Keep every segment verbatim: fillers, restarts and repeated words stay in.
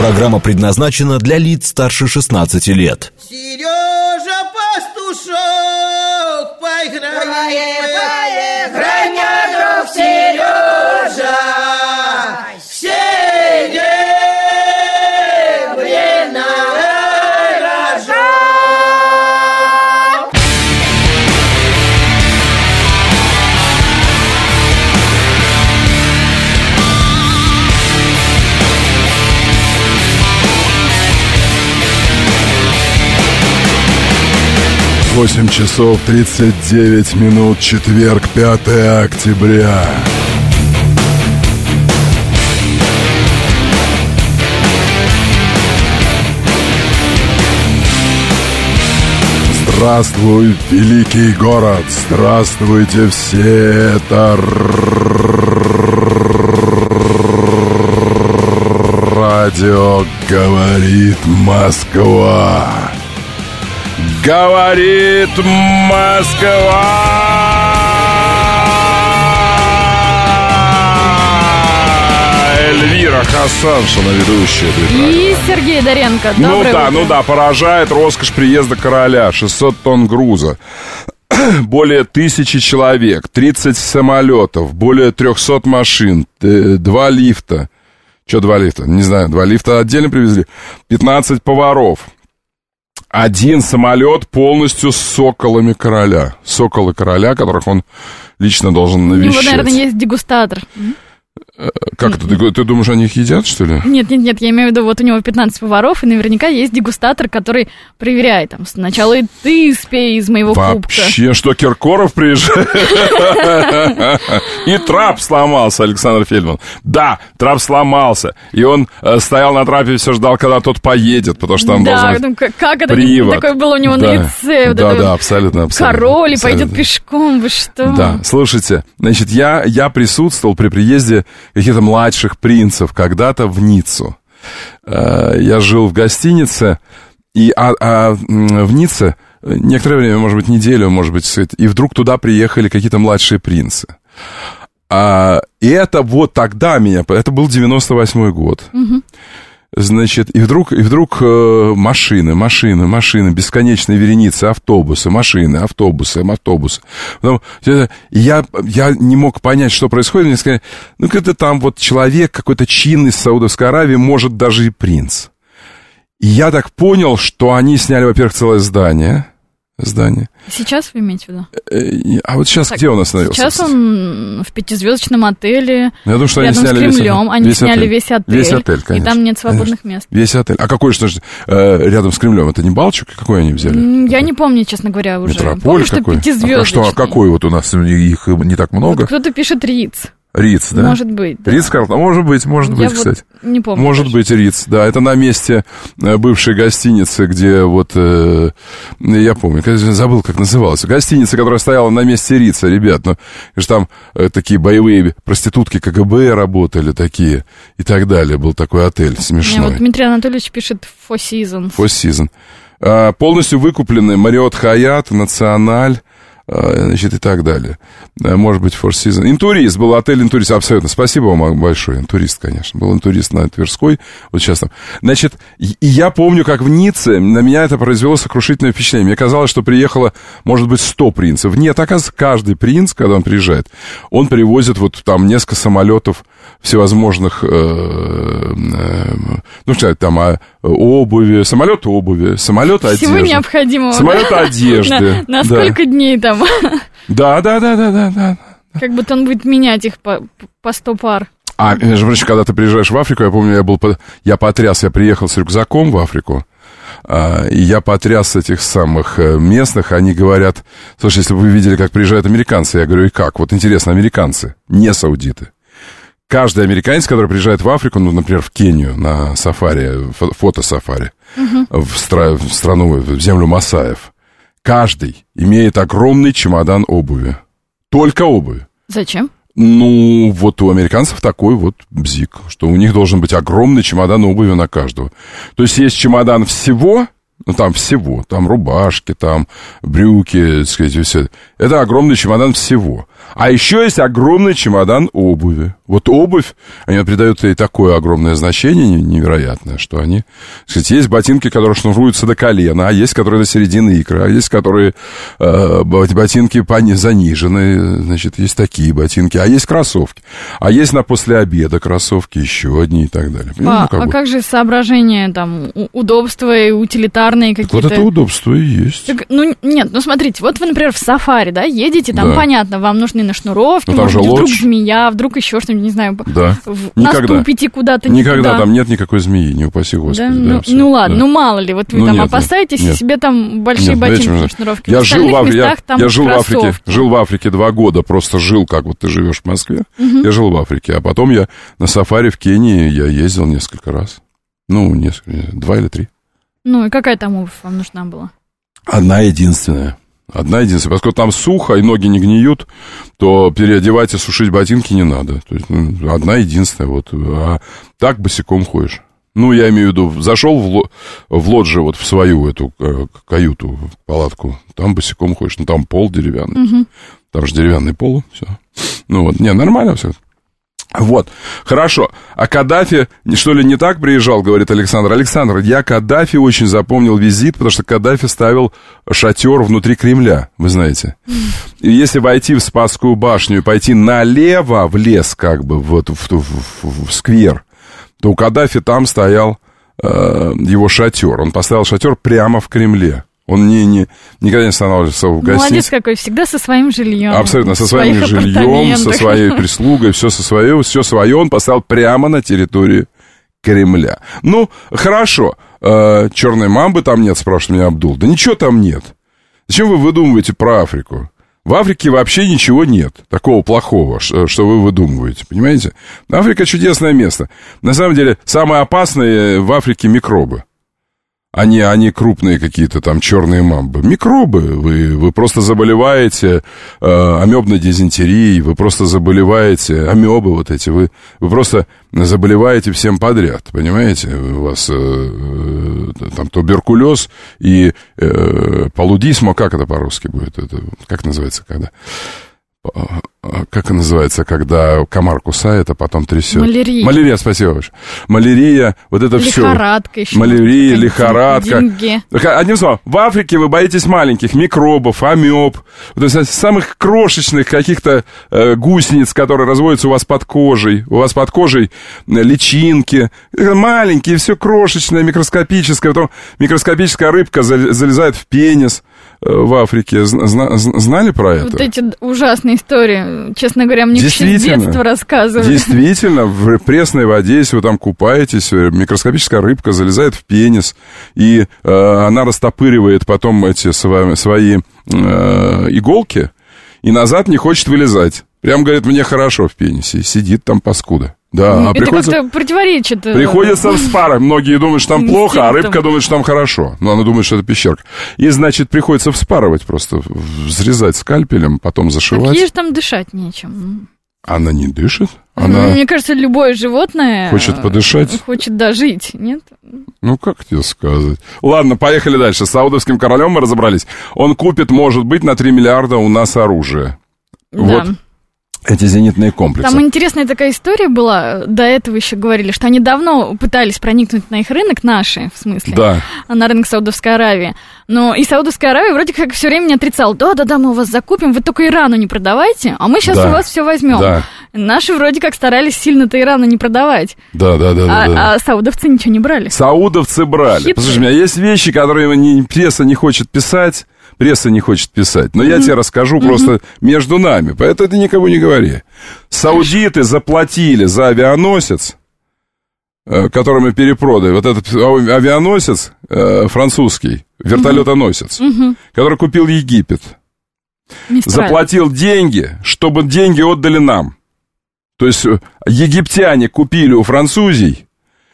Программа предназначена для лиц старше шестнадцати лет. Сережа Пастушок, поиграй, поиграй, друг Сережа, серебряный рожок. восемь часов тридцать девять минут, четверг, пятое октября. Здравствуй, великий город! Здравствуйте все! Это радио говорит Москва. Говорит Москва! Эльвира Хасаншина, ведущая. И Сергей Доренко. Доброе Ну да, утро. ну да, поражает роскошь приезда короля. шестьсот тонн груза. Более тысячи человек, тридцать самолетов, более трехсот машин, два лифта. Что два лифта? Не знаю, два лифта отдельно привезли. пятнадцать поваров. Один самолет полностью с соколами короля. Соколы короля, которых он лично должен навещать. У него, наверное, есть дегустатор. Как это? Ты, ты думаешь, они их едят, что ли? Нет, нет, нет, я имею в виду, вот у него пятнадцать поваров, и наверняка есть дегустатор, который проверяет, там, сначала и ты спей из моего кубка. Вообще, что Киркоров приезжает? И трап сломался, Александр Фельдман. Да, трап сломался. И он стоял на трапе и все ждал, когда тот поедет, потому что там должен быть ну, как это привод. Такое было у него на лице. Да, да, абсолютно, абсолютно. Король и пойдет пешком, вы что? Да, слушайте, значит, я, я присутствовал при приезде каких-то младших принцев когда-то в Ниццу. Я жил в гостинице, и а, а, в Ницце некоторое время, может быть, неделю, может быть, и вдруг туда приехали какие-то младшие принцы. А, и это вот тогда меня... Это был девяносто восьмой год. Угу. Значит, и вдруг, и вдруг э, машины, машины, машины, бесконечные вереницы, автобусы, машины, автобусы, автобусы. Потом, я, я не мог понять, что происходит. Мне сказали, ну, это там вот человек, какой-то чин из Саудовской Аравии, может, даже и принц. И я так понял, что они сняли, во-первых, целое здание. Здание. Сейчас вы имеете в виду? А вот сейчас так, где он остановился? Сейчас он в пятизвездочном отеле. Я думаю, что рядом они сняли с Кремлем. Весь, они весь сняли отель. весь отель. Весь отель, конечно. И там нет свободных конечно. мест. Весь отель. А какой, что же, э, рядом с Кремлем? Это не Балчук? Какой они взяли? Я не помню, честно говоря, уже. Метрополь помню, какой? что пятизвездочный. А, что, а какой вот у нас? Их не так много? Вот кто-то пишет Риц. Риц, да? Может быть. Да. Риц, Карлтон, может быть, может Я быть, вот кстати. Не помню. Может даже. быть, Риц, да. Это на месте бывшей гостиницы, где вот... Э, я помню, забыл, как называлась. Гостиница, которая стояла на месте Рица, ребят. Ну, же там э, такие боевые проститутки КГБ работали такие и так далее. Был такой отель смешной. Мне вот Дмитрий Анатольевич пишет Four Seasons. Four Seasons. А, полностью выкуплены Marriott Hyatt, Националь, значит, и так далее. Может быть, Four Seasons. Интурист, был отель Интурист, абсолютно. Спасибо вам большое. Интурист, конечно. Был Интурист на Тверской. Вот сейчас там. Значит, и я помню, как в Ницце на меня это произвело сокрушительное впечатление. Мне казалось, что приехало, может быть, сто принцев. Нет, оказывается, каждый принц, когда он приезжает, он привозит вот там несколько самолетов всевозможных, э, э, ну, что там, а, обуви, самолет обуви, самолет одежды. Всего необходимого. Самолет да? одежды. На, на сколько да. дней там? Да, да, да, да, да, да. Как будто он будет менять их по, по сто пар. А, между прочим, когда ты приезжаешь в Африку, я помню, я был, я потряс, я приехал с рюкзаком в Африку, а, и я потряс этих самых местных, они говорят, слушай, если бы вы видели, как приезжают американцы, я говорю, и как? Вот интересно, американцы, не саудиты. Каждый американец, который приезжает в Африку, ну, например, в Кению на сафари, фотосафари, угу. в, стра- в страну, в землю Масаев, каждый имеет огромный чемодан обуви. Только обуви. Зачем? Ну, вот у американцев такой вот бзик, что у них должен быть огромный чемодан обуви на каждого. То есть есть чемодан всего, Ну, там всего. Там рубашки, там брюки, так сказать, и все. Это огромный чемодан всего. А еще есть огромный чемодан обуви. Вот обувь, они придают ей такое огромное значение невероятное, что они... Так сказать, есть ботинки, которые шнуруются до колена, а есть, которые до середины икры, а есть, которые э, ботинки занижены, значит, есть такие ботинки, а есть кроссовки. А есть на после обеда кроссовки, еще одни и так далее. А, ну, как, а бы... как же соображения, там, удобства и утилитарные какие-то? Вот это удобство и есть. Так, ну, нет, ну, смотрите, вот вы, например, в сафари, да, едете, там, да. понятно, вам нужны на шнуровке, ну, может быть, лодж. вдруг змея, вдруг еще что-нибудь, не знаю, да. в... Никогда. наступите куда-то. Никогда, никуда. Там нет никакой змеи, не упаси Господи. Да? Да, ну, все, ну ладно, да. ну мало ли, вот вы ну, там нет, опасаетесь, нет. себе там большие нет, ботинки на шнуровки. Я, в жил в, местах, я, там я жил, в Африке, кроссовки. жил в Африке два года, просто жил, как вот ты живешь в Москве. Угу. Я жил в Африке, а потом я на сафари в Кении я ездил несколько раз. Ну, несколько, два или три. Ну, и какая там обувь вам нужна была? Одна единственная. Одна единственная. Поскольку там сухо и ноги не гниют, то переодевать и сушить ботинки не надо. То есть, ну, одна единственная. Вот. А так босиком ходишь. Ну, я имею в виду, зашел в, ло, в лоджи, вот в свою эту э, каюту, палатку, там босиком ходишь. Ну, там пол деревянный. Угу. Там же деревянный пол. Все. Ну, вот. Не, нормально все. Вот, хорошо. А Каддафи, что ли, не так приезжал, говорит Александр. Александр, я Каддафи очень запомнил визит, потому что Каддафи ставил шатер внутри Кремля, вы знаете. И если войти в Спасскую башню и пойти налево в лес, как бы, вот в, в, в, в сквер, то у Каддафи там стоял э, его шатер. Он поставил шатер прямо в Кремле. Он не, не, никогда не останавливался в гостинице. Молодец какой, всегда со своим жильем. Абсолютно, со своим жильем, со своей прислугой, все со свое, все свое он поставил прямо на территории Кремля. Ну, хорошо, э, черной мамбы там нет, спрашивает меня Абдул. Да ничего там нет. Зачем вы выдумываете про Африку? В Африке вообще ничего нет такого плохого, что вы выдумываете, понимаете? Африка чудесное место. На самом деле, самые опасные в Африке микробы. Они, они крупные какие-то там черные мамбы. Микробы. Вы, вы просто заболеваете э, амебной дизентерией, вы просто заболеваете, амебы вот эти, вы, вы просто заболеваете всем подряд, понимаете? У вас э, э, там туберкулез и э, палудисмо, как это по-русски будет? Это, как называется, когда... Как это называется, когда комар кусает, а потом трясет? Малярия. Малярия, спасибо большое. Малярия, вот это все. Лихорадка еще. Малярия, лихорадка. Деньги. Одним словом, в Африке вы боитесь маленьких микробов, амеб, то есть самых крошечных каких-то э, гусениц, которые разводятся у вас под кожей. У вас под кожей личинки. Маленькие, все крошечное, микроскопическое. Потом микроскопическая рыбка залезает в пенис в Африке. Зна- знали про это? Вот эти ужасные истории, честно говоря, мне еще с детства рассказывали. Действительно, в пресной воде, если вы там купаетесь, микроскопическая рыбка залезает в пенис, и э, она растопыривает потом эти свои, свои э, иголки, и назад не хочет вылезать. Прям говорит, мне хорошо в пенисе, и сидит там паскуда. Да, а это приходится, как-то противоречит. Приходится в спарах. Многие думают, что там плохо, а рыбка думает, что там хорошо. Но она думает, что это пещерка. И, значит, приходится вспарывать просто, взрезать скальпелем, потом зашивать. Так ей же там дышать нечем. Она не дышит? Она... Мне кажется, любое животное... Хочет подышать? Хочет дожить, нет? Ну, как тебе сказать? Ладно, поехали дальше. С саудовским королем мы разобрались. Он купит, может быть, на три миллиарда у нас оружие. Да. Вот. Эти зенитные комплексы. Там интересная такая история была, до этого еще говорили, что они давно пытались проникнуть на их рынок, наши, в смысле, да. на рынок Саудовской Аравии. Но и Саудовская Аравия вроде как все время не отрицала, да-да-да, мы у вас закупим, вы только Ирану не продавайте, а мы сейчас да. у вас все возьмем. Да. Наши вроде как старались сильно-то Ирану не продавать. Да-да-да. А, да. а саудовцы ничего не брали. Саудовцы брали. Хитрые. Послушай, у меня есть вещи, которые не, пресса не хочет писать, пресса не хочет писать. Но mm-hmm. я тебе расскажу mm-hmm. просто между нами. Поэтому ты никому не говори. Саудиты заплатили за авианосец, который мы перепродали. Вот этот авианосец французский, вертолетоносец, mm-hmm. который купил Египет. Мистраль. Заплатил деньги, чтобы деньги отдали нам. То есть египтяне купили у французей,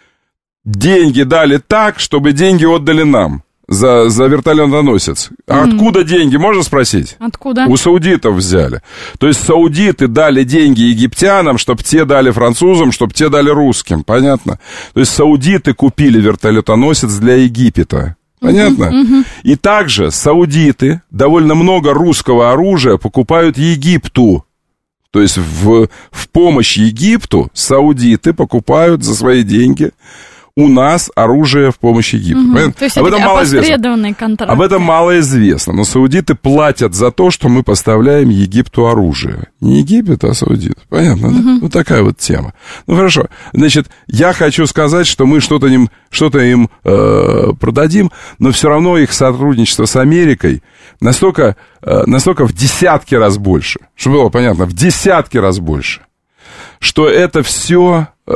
деньги дали так, чтобы деньги отдали нам. За, за вертолетоносец. А mm-hmm. откуда деньги, можно спросить? Откуда? У саудитов взяли. То есть саудиты дали деньги египтянам, чтобы те дали французам, чтобы те дали русским. Понятно? То есть саудиты купили вертолетоносец для Египета. Понятно? Uh-huh, uh-huh. И также саудиты довольно много русского оружия покупают Египту. То есть в, в помощь Египту саудиты покупают за свои деньги у нас оружие в помощь Египту. Угу. То есть об этом мало известно. Контракты. Об этом мало известно. Но саудиты платят за то, что мы поставляем Египту оружие. Не Египет, а саудиты. Понятно, угу. да? Вот такая вот тема. Ну, хорошо. Значит, я хочу сказать, что мы что-то им, что-то им э, продадим, но все равно их сотрудничество с Америкой настолько, э, настолько в десятки раз больше. Чтобы было понятно, в десятки раз больше. Что это все э,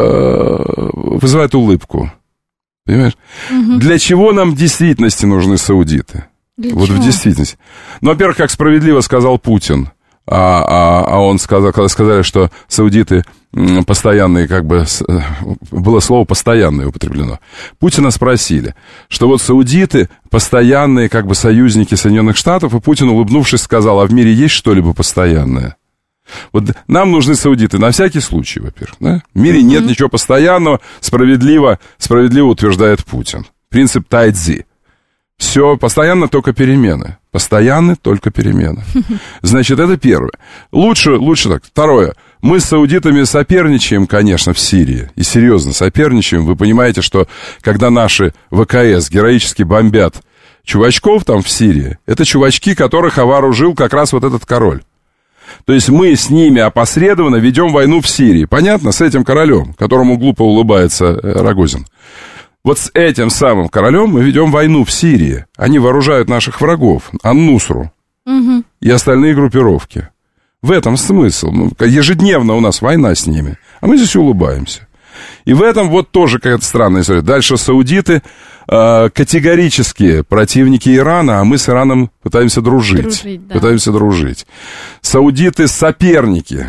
вызывает улыбку. Понимаешь? Угу. Для чего нам в действительности нужны саудиты? Для вот чего? В действительности. Ну, во-первых, как справедливо сказал Путин, а, а, а он сказал, когда сказали, что саудиты постоянные, как бы, было слово «постоянное» употреблено. Путина спросили, что вот саудиты постоянные, как бы, союзники Соединенных Штатов, и Путин, улыбнувшись, сказал, а в мире есть что-либо постоянное? Вот нам нужны саудиты на всякий случай, во-первых, да? В мире mm-hmm. нет ничего постоянного, справедливо, справедливо утверждает Путин. Принцип тайцзи. Все, постоянно только перемены. Постоянно только перемены. Значит, это первое. Лучше, лучше так. Второе. Мы с саудитами соперничаем, конечно, в Сирии. И серьезно соперничаем. Вы понимаете, что когда наши ВКС героически бомбят чувачков там в Сирии, это чувачки, которых вооружил как раз вот этот король. То есть мы с ними опосредованно ведем войну в Сирии. Понятно? С этим королем, которому глупо улыбается Рогозин. Вот с этим самым королем мы ведем войну в Сирии. Они вооружают наших врагов, Ан-Нусру угу. и остальные группировки. В этом смысл. Ежедневно у нас война с ними, а мы здесь улыбаемся. И в этом вот тоже какая-то странная история. Дальше саудиты э, категорические противники Ирана, а мы с Ираном пытаемся дружить. дружить да. Пытаемся дружить. Саудиты соперники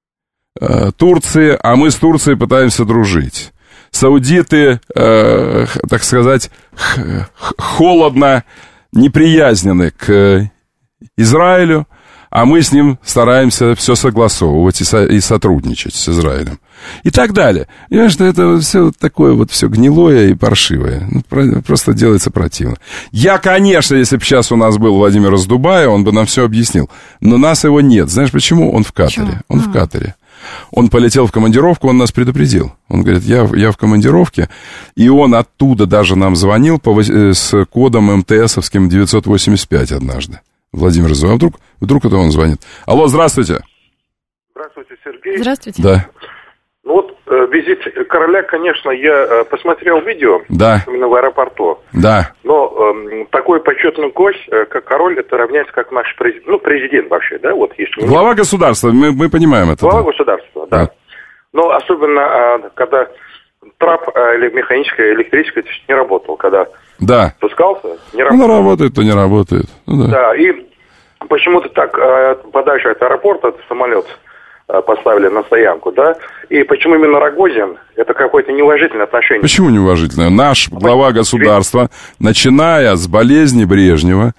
э, Турции, а мы с Турцией пытаемся дружить. Саудиты, э, так сказать, х- холодно неприязнены к Израилю, а мы с ним стараемся все согласовывать и, со- и сотрудничать с Израилем. И так далее. Понимаешь, что это все такое вот все гнилое и паршивое. Ну, про- просто делается противно. Я, конечно, если бы сейчас у нас был Владимир из Дубая, он бы нам все объяснил. Но нас его нет. Знаешь почему? Он в Катаре. Почему? Он а. в Катаре. Он полетел в командировку, он нас предупредил. Он говорит, я, я в командировке. И он оттуда даже нам звонил по, с кодом МТСовским девятьсот восемьдесят пять однажды. Владимир звонил. А вдруг, вдруг это он звонит? Алло, здравствуйте. Здравствуйте, Сергей. Здравствуйте. Да. Ну вот э, визит короля, конечно, я э, посмотрел видео. Да. Именно в аэропорту. Да. Но э, такой почетный гость, э, как король, это равняется как наш президент. Ну, президент вообще, да? Вот, если Глава государства, мы, мы понимаем это. Глава да. государства, да. да. Но особенно, э, когда трап э, или механическое, электрическое не работал, когда да. спускался, не работал. Ну, работает, то не работает. Ну, да. да, и почему-то так э, подальше от аэропорта этот самолет поставили на стоянку, да? И почему именно Рогозин? Это какое-то неуважительное отношение. Почему неуважительное? Наш глава государства, начиная с болезни Брежнева,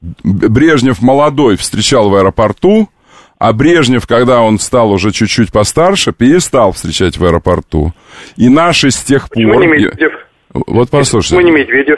Брежнев молодой встречал в аэропорту, а Брежнев, когда он стал уже чуть-чуть постарше, перестал встречать в аэропорту. И наши с тех почему пор... не Медведев? Вот послушайте. Почему не Медведев?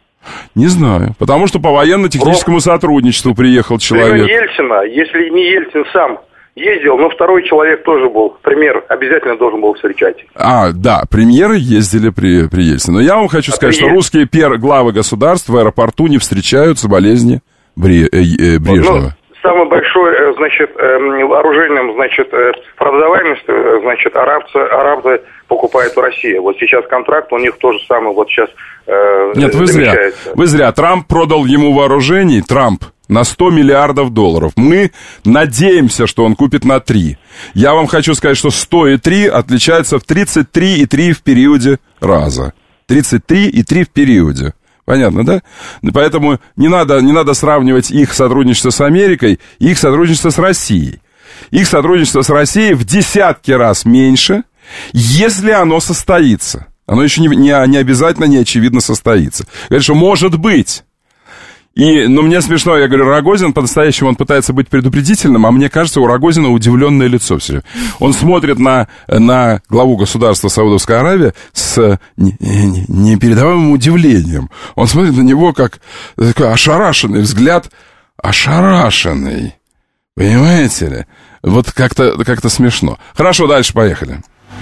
Не знаю. Потому что по военно-техническому Ров... сотрудничеству приехал человек. Ельцина, если не Ельцин сам... ездил, но второй человек тоже был. Премьер обязательно должен был встречать. А, да, премьеры ездили при, при Ельцине. Но я вам хочу а сказать, что русские пер, главы государств в аэропорту не встречаются болезни Бре, э, э, Брежнева. Ну, самый большой, значит, оружейным, значит, продаваемостью, значит, арабцы, арабы покупают в России. Вот сейчас контракт у них тоже самый, вот сейчас э, Нет, вы зря. Вы зря. Трамп продал ему вооружений, Трамп, на сто миллиардов долларов. Мы надеемся, что он купит на три. Я вам хочу сказать, что сто и три отличаются в тридцать три и три в периоде раза. тридцать три и три в периоде. Понятно, да? Поэтому не надо, не надо сравнивать их сотрудничество с Америкой и их сотрудничество с Россией. Их сотрудничество с Россией в десятки раз меньше, если оно состоится. Оно еще не, не, не обязательно, не очевидно состоится. Говорят, что может быть. И, ну, мне смешно, я говорю, Рогозин, по-настоящему он пытается быть предупредительным, а мне кажется, у Рогозина удивленное лицо все время. Он смотрит на, на главу государства Саудовской Аравии с не, не, непередаваемым удивлением. Он смотрит на него как такой ошарашенный взгляд, ошарашенный. Понимаете ли? Вот как-то, как-то смешно. Хорошо, дальше поехали.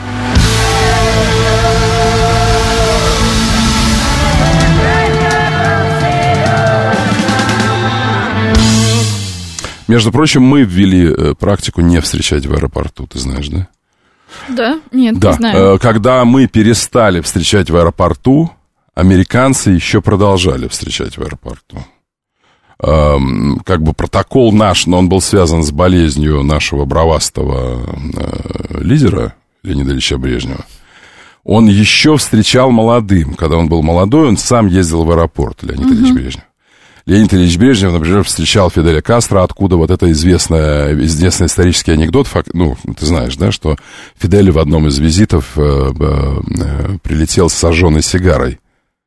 Между прочим, мы ввели э, практику не встречать в аэропорту, ты знаешь, да? Да? Нет, да. не знаю. Э, когда мы перестали встречать в аэропорту, американцы еще продолжали встречать в аэропорту. Э, как бы протокол наш, но он был связан с болезнью нашего бравастого э, лидера Леонида Ильича Брежнева. Он еще встречал молодым. Когда он был молодой, он сам ездил в аэропорт, Леонид uh-huh. Ильич Брежнев. Леонид Ильич Брежнев, например, встречал Фиделя Кастро, откуда вот это известное, известный исторический анекдот, ну, ты знаешь, да, что Фидель в одном из визитов э, э, прилетел с зажженной сигарой.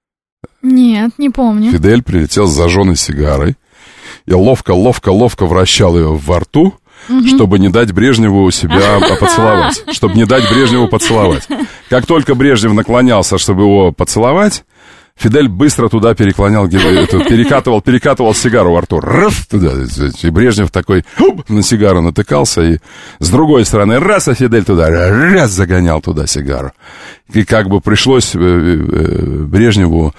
Нет, не помню. Фидель прилетел с зажженной сигарой и ловко-ловко-ловко вращал ее во рту, угу. чтобы не дать Брежневу себя поцеловать. Чтобы не дать Брежневу поцеловать. Как только Брежнев наклонялся, чтобы его поцеловать, Фидель быстро туда переклонял, перекатывал, перекатывал сигару во рту. Раз, туда. И Брежнев такой оп, на сигару натыкался. И с другой стороны, раз, а Фидель туда, раз, загонял туда сигару. И как бы пришлось Брежневу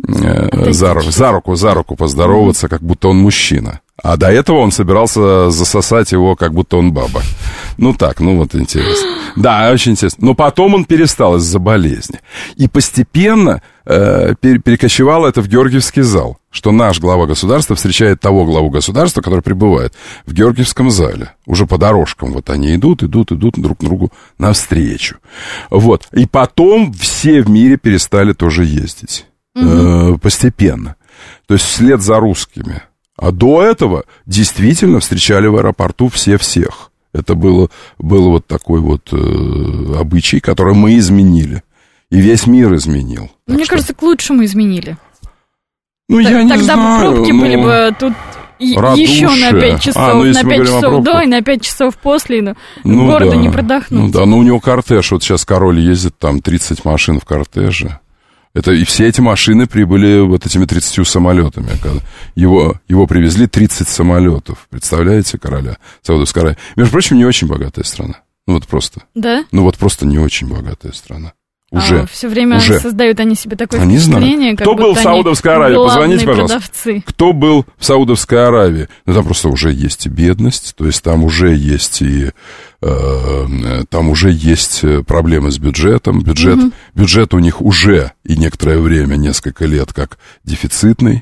за, за руку, за руку поздороваться, как будто он мужчина. А до этого он собирался засосать его, как будто он баба. Ну так, ну вот интересно. Да, очень интересно. Но потом он перестал из-за болезни. И постепенно э, перекочевало это в Георгиевский зал. Что наш глава государства встречает того главу государства, который пребывает в Георгиевском зале. Уже по дорожкам вот они идут, идут, идут друг другу навстречу. Вот. И потом все в мире перестали тоже ездить. Mm-hmm. Э, постепенно. То есть вслед за русскими. А до этого действительно встречали в аэропорту все всех. Это было, было вот такой вот э, обычай, который мы изменили. И весь мир изменил. Мне что... кажется, к лучшему изменили. Ну, Т- я не Тогда знаю. Тогда пробки ну... были бы тут еще на пять часов, а, ну, на пять часов до и на пять часов после. Ну, ну, города да. не продохнуть. Ну да, но у него кортеж. Вот сейчас король ездит, там тридцать машин в кортеже. Это, и все эти машины прибыли вот этими тридцатью самолетами. Его, его привезли тридцать самолетов. Представляете, короля Саудовской Аравии? Между прочим, не очень богатая страна. Ну вот просто. Да? Ну вот просто не очень богатая страна. Уже. А, все время уже. создают они себе такое они впечатление, как Кто был в Саудовской Аравии? Позвоните, пожалуйста. Продавцы. Кто был в Саудовской Аравии? Ну, там просто уже есть и бедность, то есть там уже есть и э, там уже есть проблемы с бюджетом. Бюджет, угу. бюджет у них уже и некоторое время, несколько лет, как дефицитный.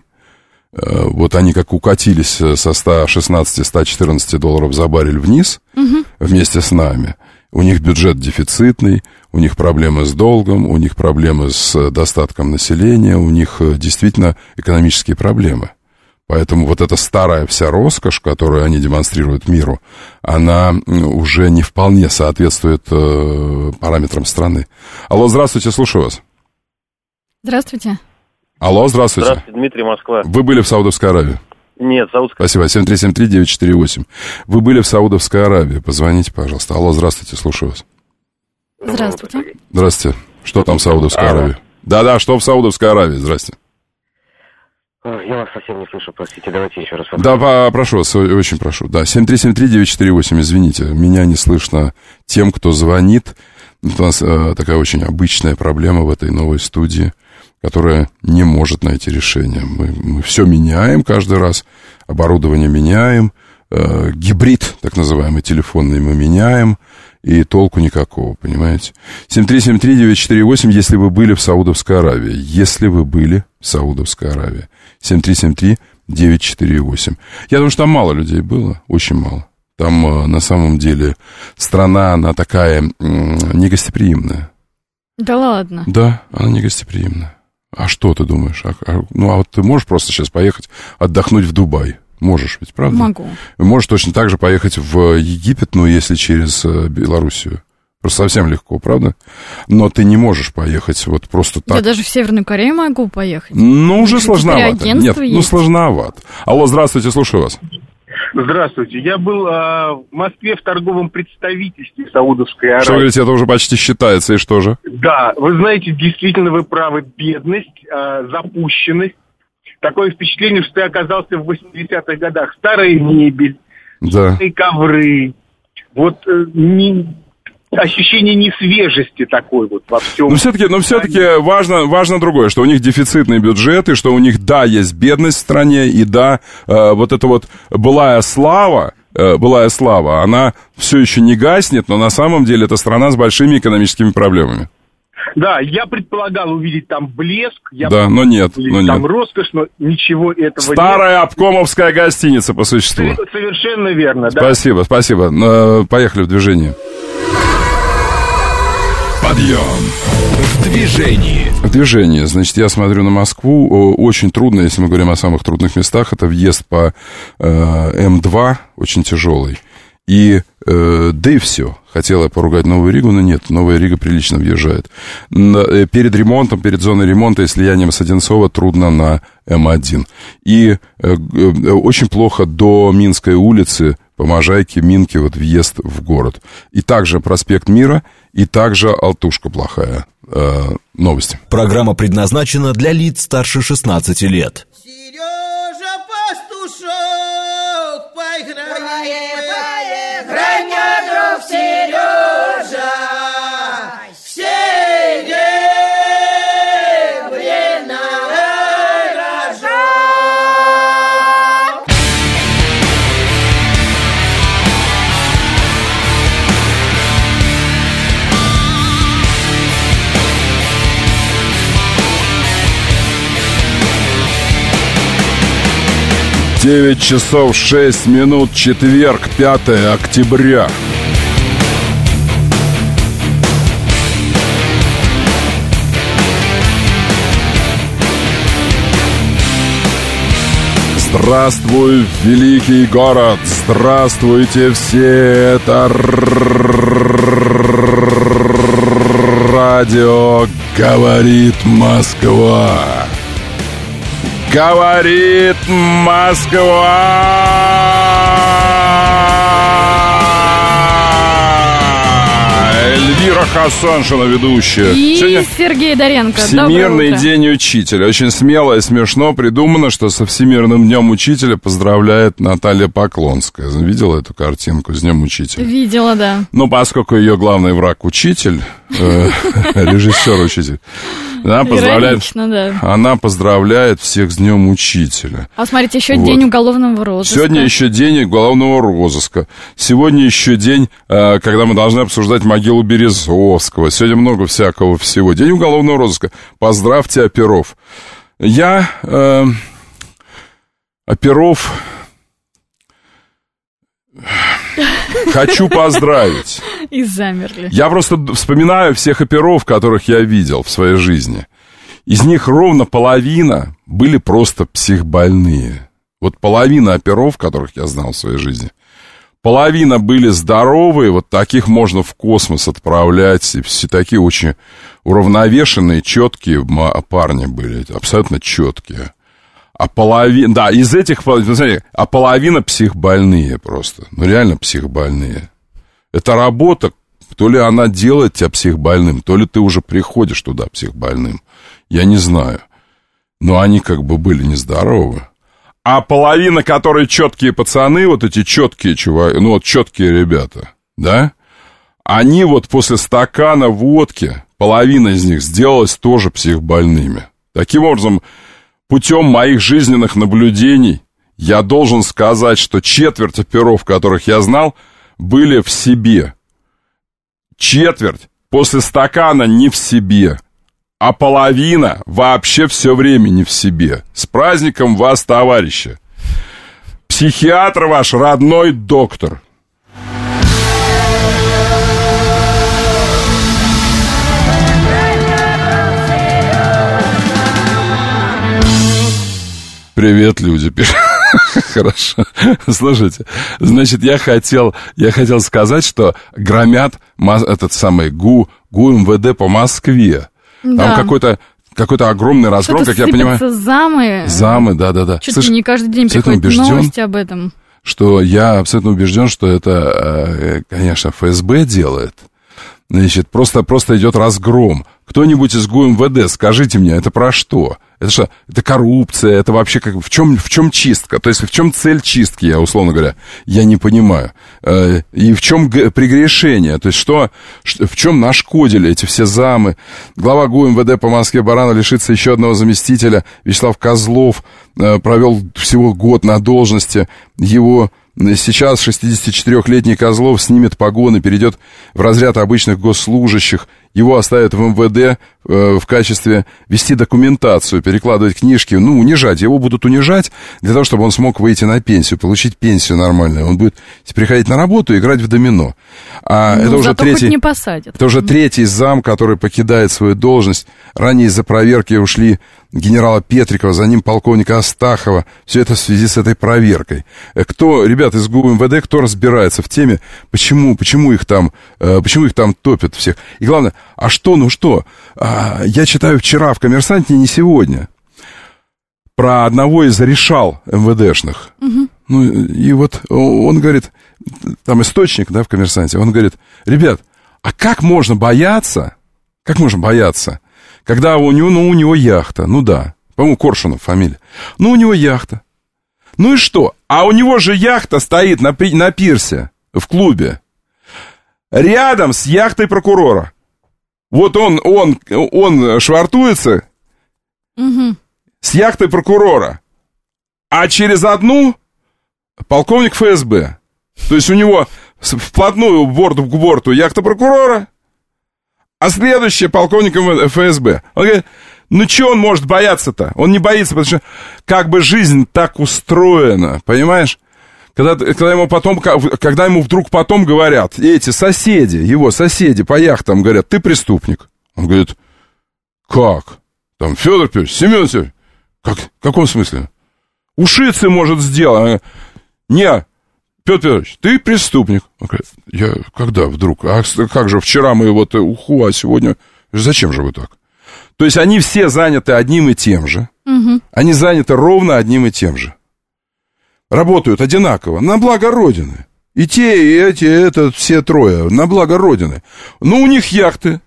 Э, вот они как укатились со ста шестнадцати - ста четырнадцати долларов за баррель вниз угу. вместе с нами. У них бюджет дефицитный, у них проблемы с долгом, у них проблемы с достатком населения, у них действительно экономические проблемы. Поэтому вот эта старая вся роскошь, которую они демонстрируют миру, она уже не вполне соответствует э, параметрам страны. Алло, здравствуйте, слушаю вас. Здравствуйте. Алло, здравствуйте. Здравствуйте, Дмитрий, Москва. Вы были в Саудовской Аравии? Нет, Саудовская. Спасибо. семь три семь три девять четыре восемь. Вы были в Саудовской Аравии. Позвоните, пожалуйста. Алло, здравствуйте, слушаю вас. Здравствуйте. Здравствуйте. Что там в Саудовской Аравии? Да-да, что в Саудовской Аравии? Здрасте. Я вас совсем не слышу, простите, давайте еще раз. Да, по- прошу вас, очень прошу. Да, семь три семь три девять четыре восемь, извините, меня не слышно тем, кто звонит. У нас э, такая очень обычная проблема в этой новой студии, которая не может найти решение. Мы, мы все меняем каждый раз, оборудование меняем, э, гибрид, так называемый, телефонный мы меняем, и толку никакого, понимаете? семь три семь три девять четыре восемь, если вы были в Саудовской Аравии, если вы были в Саудовской Аравии. семь три семь три девять четыре восемь. Я думаю, что там мало людей было, очень мало. Там э, на самом деле страна, она такая э, негостеприимная. Да ладно? Да, она негостеприимная. А что ты думаешь? А, а, ну, а вот ты можешь просто сейчас поехать отдохнуть в Дубай? Можешь ведь, правда? Могу. Можешь точно так же поехать в Египет, но если через Белоруссию. Просто совсем легко, правда? Но ты не можешь поехать вот просто так. Я даже в Северную Корею могу поехать. Ну, уже сложновато. Нет, есть. ну, сложновато. Алло, здравствуйте, слушаю вас. Здравствуйте. Я был а, в Москве в торговом представительстве Саудовской Аравии. Что вы говорите, это уже почти считается, и что же? Да, вы знаете, действительно, вы правы. Бедность, а, запущенность. Такое впечатление, что ты оказался в восьмидесятых годах. Старая мебель, да. Старые ковры. Вот э, не, ощущение несвежести такой вот во всем. Но все-таки, но все-таки важно, важно другое, что у них дефицитный бюджет, и что у них, да, есть бедность в стране, и да, э, вот эта вот былая слава, э, былая слава, она все еще не гаснет, но на самом деле это страна с большими экономическими проблемами. Да, я предполагал увидеть там блеск. Я да, но нет, но нет. Там роскошь, но ничего этого Старая нет. Старая обкомовская гостиница по существу. Совершенно верно, да. Спасибо, спасибо. Поехали в движение. Подъем в движении. В движении. Значит, я смотрю на Москву. Очень трудно, если мы говорим о самых трудных местах. Это въезд по э, эм два, очень тяжелый. И, э, да и все. Хотел я поругать Новую Ригу, но нет, Новая Рига прилично въезжает. Перед ремонтом, перед зоной ремонта и слиянием с Одинцово трудно на эм один. И э, э, очень плохо до Минской улицы, по Можайке, Минке, вот въезд в город. И также проспект Мира, и также Алтушка плохая. Э, новости. Программа предназначена для лиц старше шестнадцати лет. Сережа Пастушок, поиграем, поиграй, мне, друг Сережа, все серебряная рожа. девять часов шесть минут, четверг, пятое октября. Здравствуй, великий город! Здравствуйте все! Это радио «Говорит Москва». Говорит Москва! Эльвира Хасаншина, ведущая. И сегодня Сергей Доренко. Всемирный день учителя. Очень смело и смешно придумано, что со Всемирным днем учителя поздравляет Наталья Поклонская. Видела эту картинку с днем учителя? Видела, да. Ну, поскольку ее главный враг учитель, режиссер-учитель, она поздравляет, да. она поздравляет всех с днем учителя. А смотрите, еще вот. День уголовного розыска. Сегодня еще день уголовного розыска. Сегодня еще день, когда мы должны обсуждать могилу Березовского. Сегодня много всякого всего. День уголовного розыска. Поздравьте оперов. Я э, оперов хочу поздравить. И замерли. Я просто вспоминаю всех оперов, которых я видел в своей жизни. Из них ровно половина были просто психбольные. Вот половина оперов, которых я знал в своей жизни. Половина были здоровые, вот таких можно в космос отправлять. И все такие очень уравновешенные, четкие парни были. Абсолютно четкие. А половина... Да, из этих... Смотрите, а половина психбольные просто. Ну, реально психбольные. Это работа, то ли она делает тебя психбольным, то ли ты уже приходишь туда психбольным. Я не знаю. Но они как бы были нездоровы. А половина, которые четкие пацаны, вот эти четкие чуваки, ну вот четкие ребята, да, они вот после стакана водки, половина из них сделалась тоже психбольными. Таким образом, путем моих жизненных наблюдений я должен сказать, что четверть оперов, которых я знал, были в себе. Четверть после стакана не в себе. А половина вообще все время не в себе. С праздником вас, товарищи! Психиатр ваш родной доктор. Привет, люди, пишут. Хорошо. Слушайте, значит, я хотел, я хотел сказать, что громят этот самый ГУ, ГУ МВД по Москве. Там Да. какой-то, какой-то огромный разгром, Что-то как я понимаю. замы. Замы, да-да-да. Чуть Слушай, ли не каждый день абсолютно приходят убежден, новости об этом. что я абсолютно убежден, что это, конечно, ФСБ делает. Значит, просто, просто идет разгром. Кто-нибудь из ГУ МВД, скажите мне, это про что? Это что? Это коррупция? Это вообще как... В чем, в чем чистка? То есть в чем цель чистки, я, условно говоря, я не понимаю. И в чем прегрешение? То есть что, в чем нашкодили эти все замы? Глава ГУ МВД по Москве Баранов лишится еще одного заместителя. Вячеслав Козлов провел всего год на должности. Его... Сейчас шестидесятичетырёхлетний Козлов снимет погоны, перейдет в разряд обычных госслужащих. Его оставят в МВД э, в качестве вести документацию, перекладывать книжки. Ну, унижать. Его будут унижать для того, чтобы он смог выйти на пенсию, получить пенсию нормальную. Он будет приходить на работу и играть в домино. А Ну, это уже зато третий, хоть не посадят. это уже третий зам, который покидает свою должность. Ранее из-за проверки ушли генерала Петрикова, за ним полковника Астахова. Все это в связи с этой проверкой. Кто, ребят из ГУ МВД, кто разбирается в теме, почему, почему их там, почему их там топят всех? И главное, а что, ну что? Я читаю вчера в «Коммерсанте», не сегодня, про одного из решал МВДшных. Угу. Ну, и вот он говорит, там источник, да, в «Коммерсанте», он говорит, ребят, а как можно бояться, как можно бояться, когда у него, ну, у него яхта, ну да, по-моему, Коршунов фамилия, ну, у него яхта. Ну и что? А у него же яхта стоит на, на пирсе в клубе, рядом с яхтой прокурора. Вот он, он, он швартуется угу. с яхтой прокурора, а через одну полковник ФСБ. То есть у него вплотную борт к борту яхта прокурора, а следующая полковником ФСБ. Он говорит, ну что он может бояться-то? Он не боится, потому что как бы жизнь так устроена, понимаешь? Когда, когда, ему потом, когда ему вдруг потом говорят, эти соседи, его соседи по яхтам говорят, ты преступник. Он говорит, как? Там, Федор Петрович, Семен Семенович, как, в каком смысле? Ушицы может сделать. Не, Петр Петрович, ты преступник. Он говорит, я когда вдруг? А как же вчера мы вот уху, а сегодня... Зачем же вы так? То есть они все заняты одним и тем же. Угу. Они заняты ровно одним и тем же. Работают одинаково, на благо Родины. И те, и эти, это все трое, на благо Родины. Но у них яхты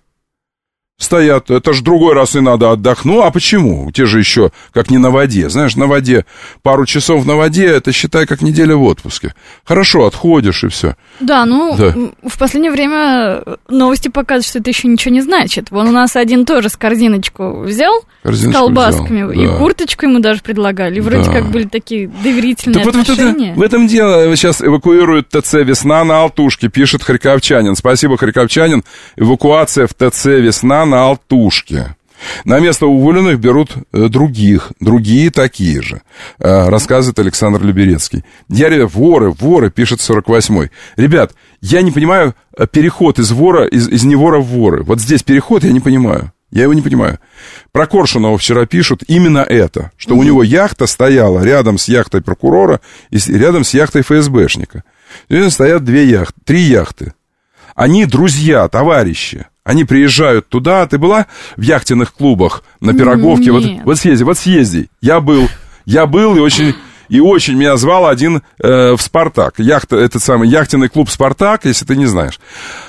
стоят, это же другой раз и надо отдохнуть. Ну, а почему? Те же еще, как не на воде. Знаешь, на воде, пару часов на воде, это считай, как неделя в отпуске. Хорошо, отходишь и все. Да, ну, да. В последнее время новости показывают, что это еще ничего не значит. Вон у нас один тоже с корзиночку взял, корзиночку с колбасками, взял, и да. курточку ему даже предлагали. И вроде да. как были такие доверительные да отношения. Вот это, в этом дело сейчас эвакуируют ТЦ «Весна» на Алтушке, пишет Харьковчанин. Спасибо, Харьковчанин. Эвакуация в ТЦ «Весна» на Алтушке. На место уволенных берут э, других, другие такие же, э, рассказывает Александр Люберецкий. Я, воры, воры, пишет сорок восьмой. Ребят, я не понимаю переход из вора, из, из невора в воры. Вот здесь переход я не понимаю. Я его не понимаю. Про Коршунова вчера пишут именно это, что mm-hmm. у него яхта стояла рядом с яхтой прокурора и рядом с яхтой ФСБшника. Здесь стоят две яхты, три яхты. Они друзья, товарищи. Они приезжают туда. Ты была в яхтенных клубах на Пироговке? Вот, вот съезди, вот съезди. Я был, я был и очень, и очень меня звал один э, в «Спартак». Яхта, этот самый яхтенный клуб «Спартак», если ты не знаешь.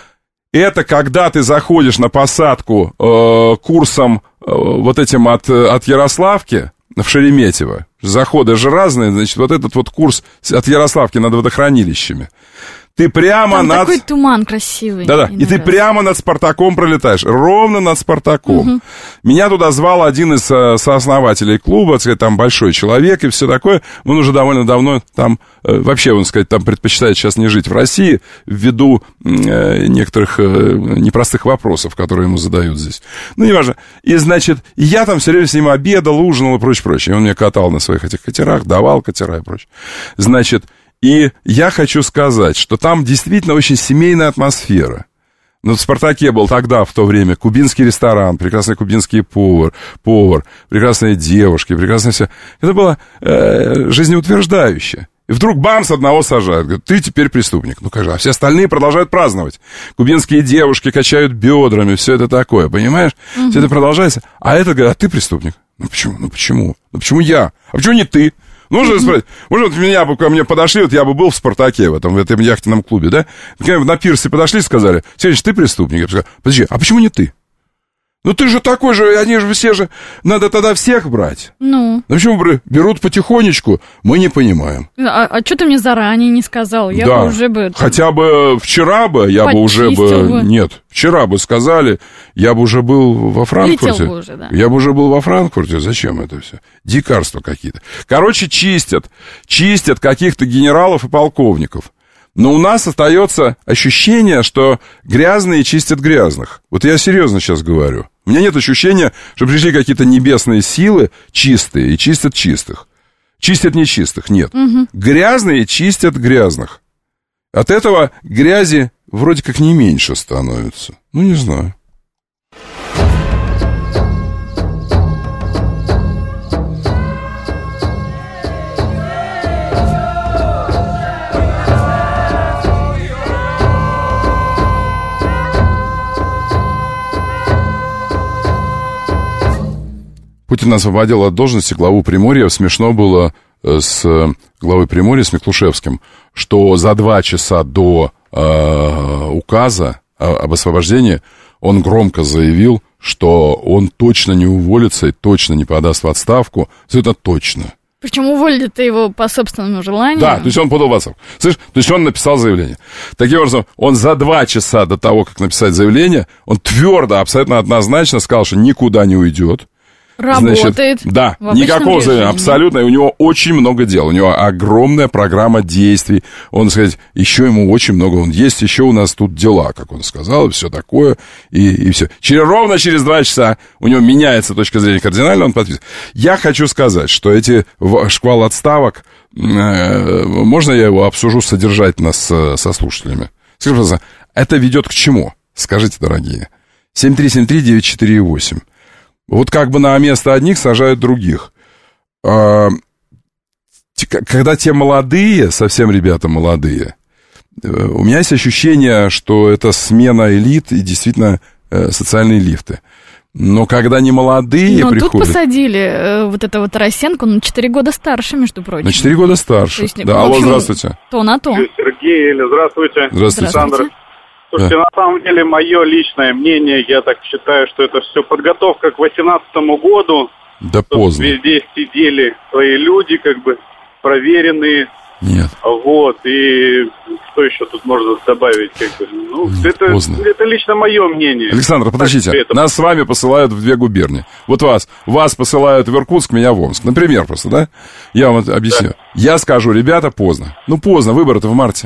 Это когда ты заходишь на посадку э, курсом э, вот этим от, от Ярославки в Шереметьево. Заходы же разные, значит, вот этот вот курс от Ярославки над водохранилищами. Ты прямо Там над... такой туман красивый. Да-да, и ты прямо над Спартаком пролетаешь, ровно над Спартаком. Угу. Меня туда звал один из э, сооснователей клуба, так сказать, там большой человек и все такое. Он уже довольно давно там, э, вообще, он, сказать, там предпочитает сейчас не жить в России ввиду э, некоторых э, непростых вопросов, которые ему задают здесь. Ну, неважно. И, значит, я там все время с ним обедал, ужинал и прочее, прочее. Он меня катал на своих этих катерах, давал катера и прочее. Значит... И я хочу сказать, что там действительно очень семейная атмосфера. Ну, в «Спартаке» был тогда, в то время, кубинский ресторан, прекрасный кубинский повар, повар, прекрасные девушки, прекрасное все. Это было э, жизнеутверждающе. И вдруг бамс, одного сажают. Говорят, ты теперь преступник. Ну, как же, а все остальные продолжают праздновать. Кубинские девушки качают бедрами, все это такое, понимаешь? Mm-hmm. Все это продолжается. А это говорят, а ты преступник. Ну, почему? Ну, почему? Ну, почему я? А почему не ты? Нужно спросить, может, вот меня бы ко мне подошли, вот я бы был в «Спартаке», в этом, в этом яхтенном клубе, да? На пирсе подошли и сказали, Сергеич, ты преступник. Я бы сказал, подожди, а почему не ты? Ну ты же такой же, они же все же, надо тогда всех брать. Ну. Ну почему берут потихонечку, мы не понимаем. А, а что ты мне заранее не сказал? Я да. бы уже бы... Хотя бы вчера бы, я бы уже бы... бы... Нет, вчера бы сказали, я бы уже был во Франкфурте. Летел бы уже, да. Я бы уже был во Франкфурте, зачем это все? Дикарства какие-то. Короче, чистят, чистят каких-то генералов и полковников. Но у нас остается ощущение, что грязные чистят грязных. Вот я серьезно сейчас говорю. У меня нет ощущения, что пришли какие-то небесные силы чистые и чистят чистых. Чистят нечистых, нет. Угу. Грязные чистят грязных. От этого грязи вроде как не меньше становится. Ну, не знаю. Путин освободил от должности главу Приморья. Смешно было с главой Приморья, с Миклушевским, что за два часа до э, указа об освобождении он громко заявил, что он точно не уволится и точно не подаст в отставку. Это точно. Причем уволили-то его по собственному желанию. Да, то есть он подал в отставку. Слышишь? То есть он написал заявление. Таким образом, он за два часа до того, как написать заявление, он твердо, абсолютно однозначно сказал, что никуда не уйдет. Работает. Значит, да, никакого заявления, абсолютно. И у него очень много дел. У него огромная программа действий. Он, так сказать, еще ему очень много. Он есть еще у нас тут дела, как он сказал, и все такое. И, и все. Через, ровно через два часа у него меняется точка зрения кардинально, он подписывает. Я хочу сказать, что эти шквал отставок, э, можно я его обсужу содержательно с, со слушателями? Скажите, пожалуйста, это ведет к чему? Скажите, дорогие. семь три семь три девять четыре восемь. Вот как бы на место одних сажают других. А, когда те молодые, совсем ребята молодые, у меня есть ощущение, что это смена элит и действительно социальные лифты. Но когда не молодые Но приходят... тут посадили э, вот этого Тарасенко на четыре года старше, между прочим. На четыре года старше. Есть, да, алло, здравствуйте. То на то. Сергей, или здравствуйте. Здравствуйте. Александр. Слушайте, да. На самом деле, мое личное мнение, я так считаю, что это все подготовка к восемнадцатому году. Да поздно. Везде сидели свои люди, как бы, проверенные. Нет. Вот, и что еще тут можно добавить? Как бы? Ну, Нет, это, поздно. это лично мое мнение. Александр, подождите, это... нас с вами посылают в две губернии. Вот вас, вас посылают в Иркутск, меня в Омск. Например, просто, да? Я вам объясню. Да. Я скажу, ребята, поздно. Ну, поздно, выборы-то в марте.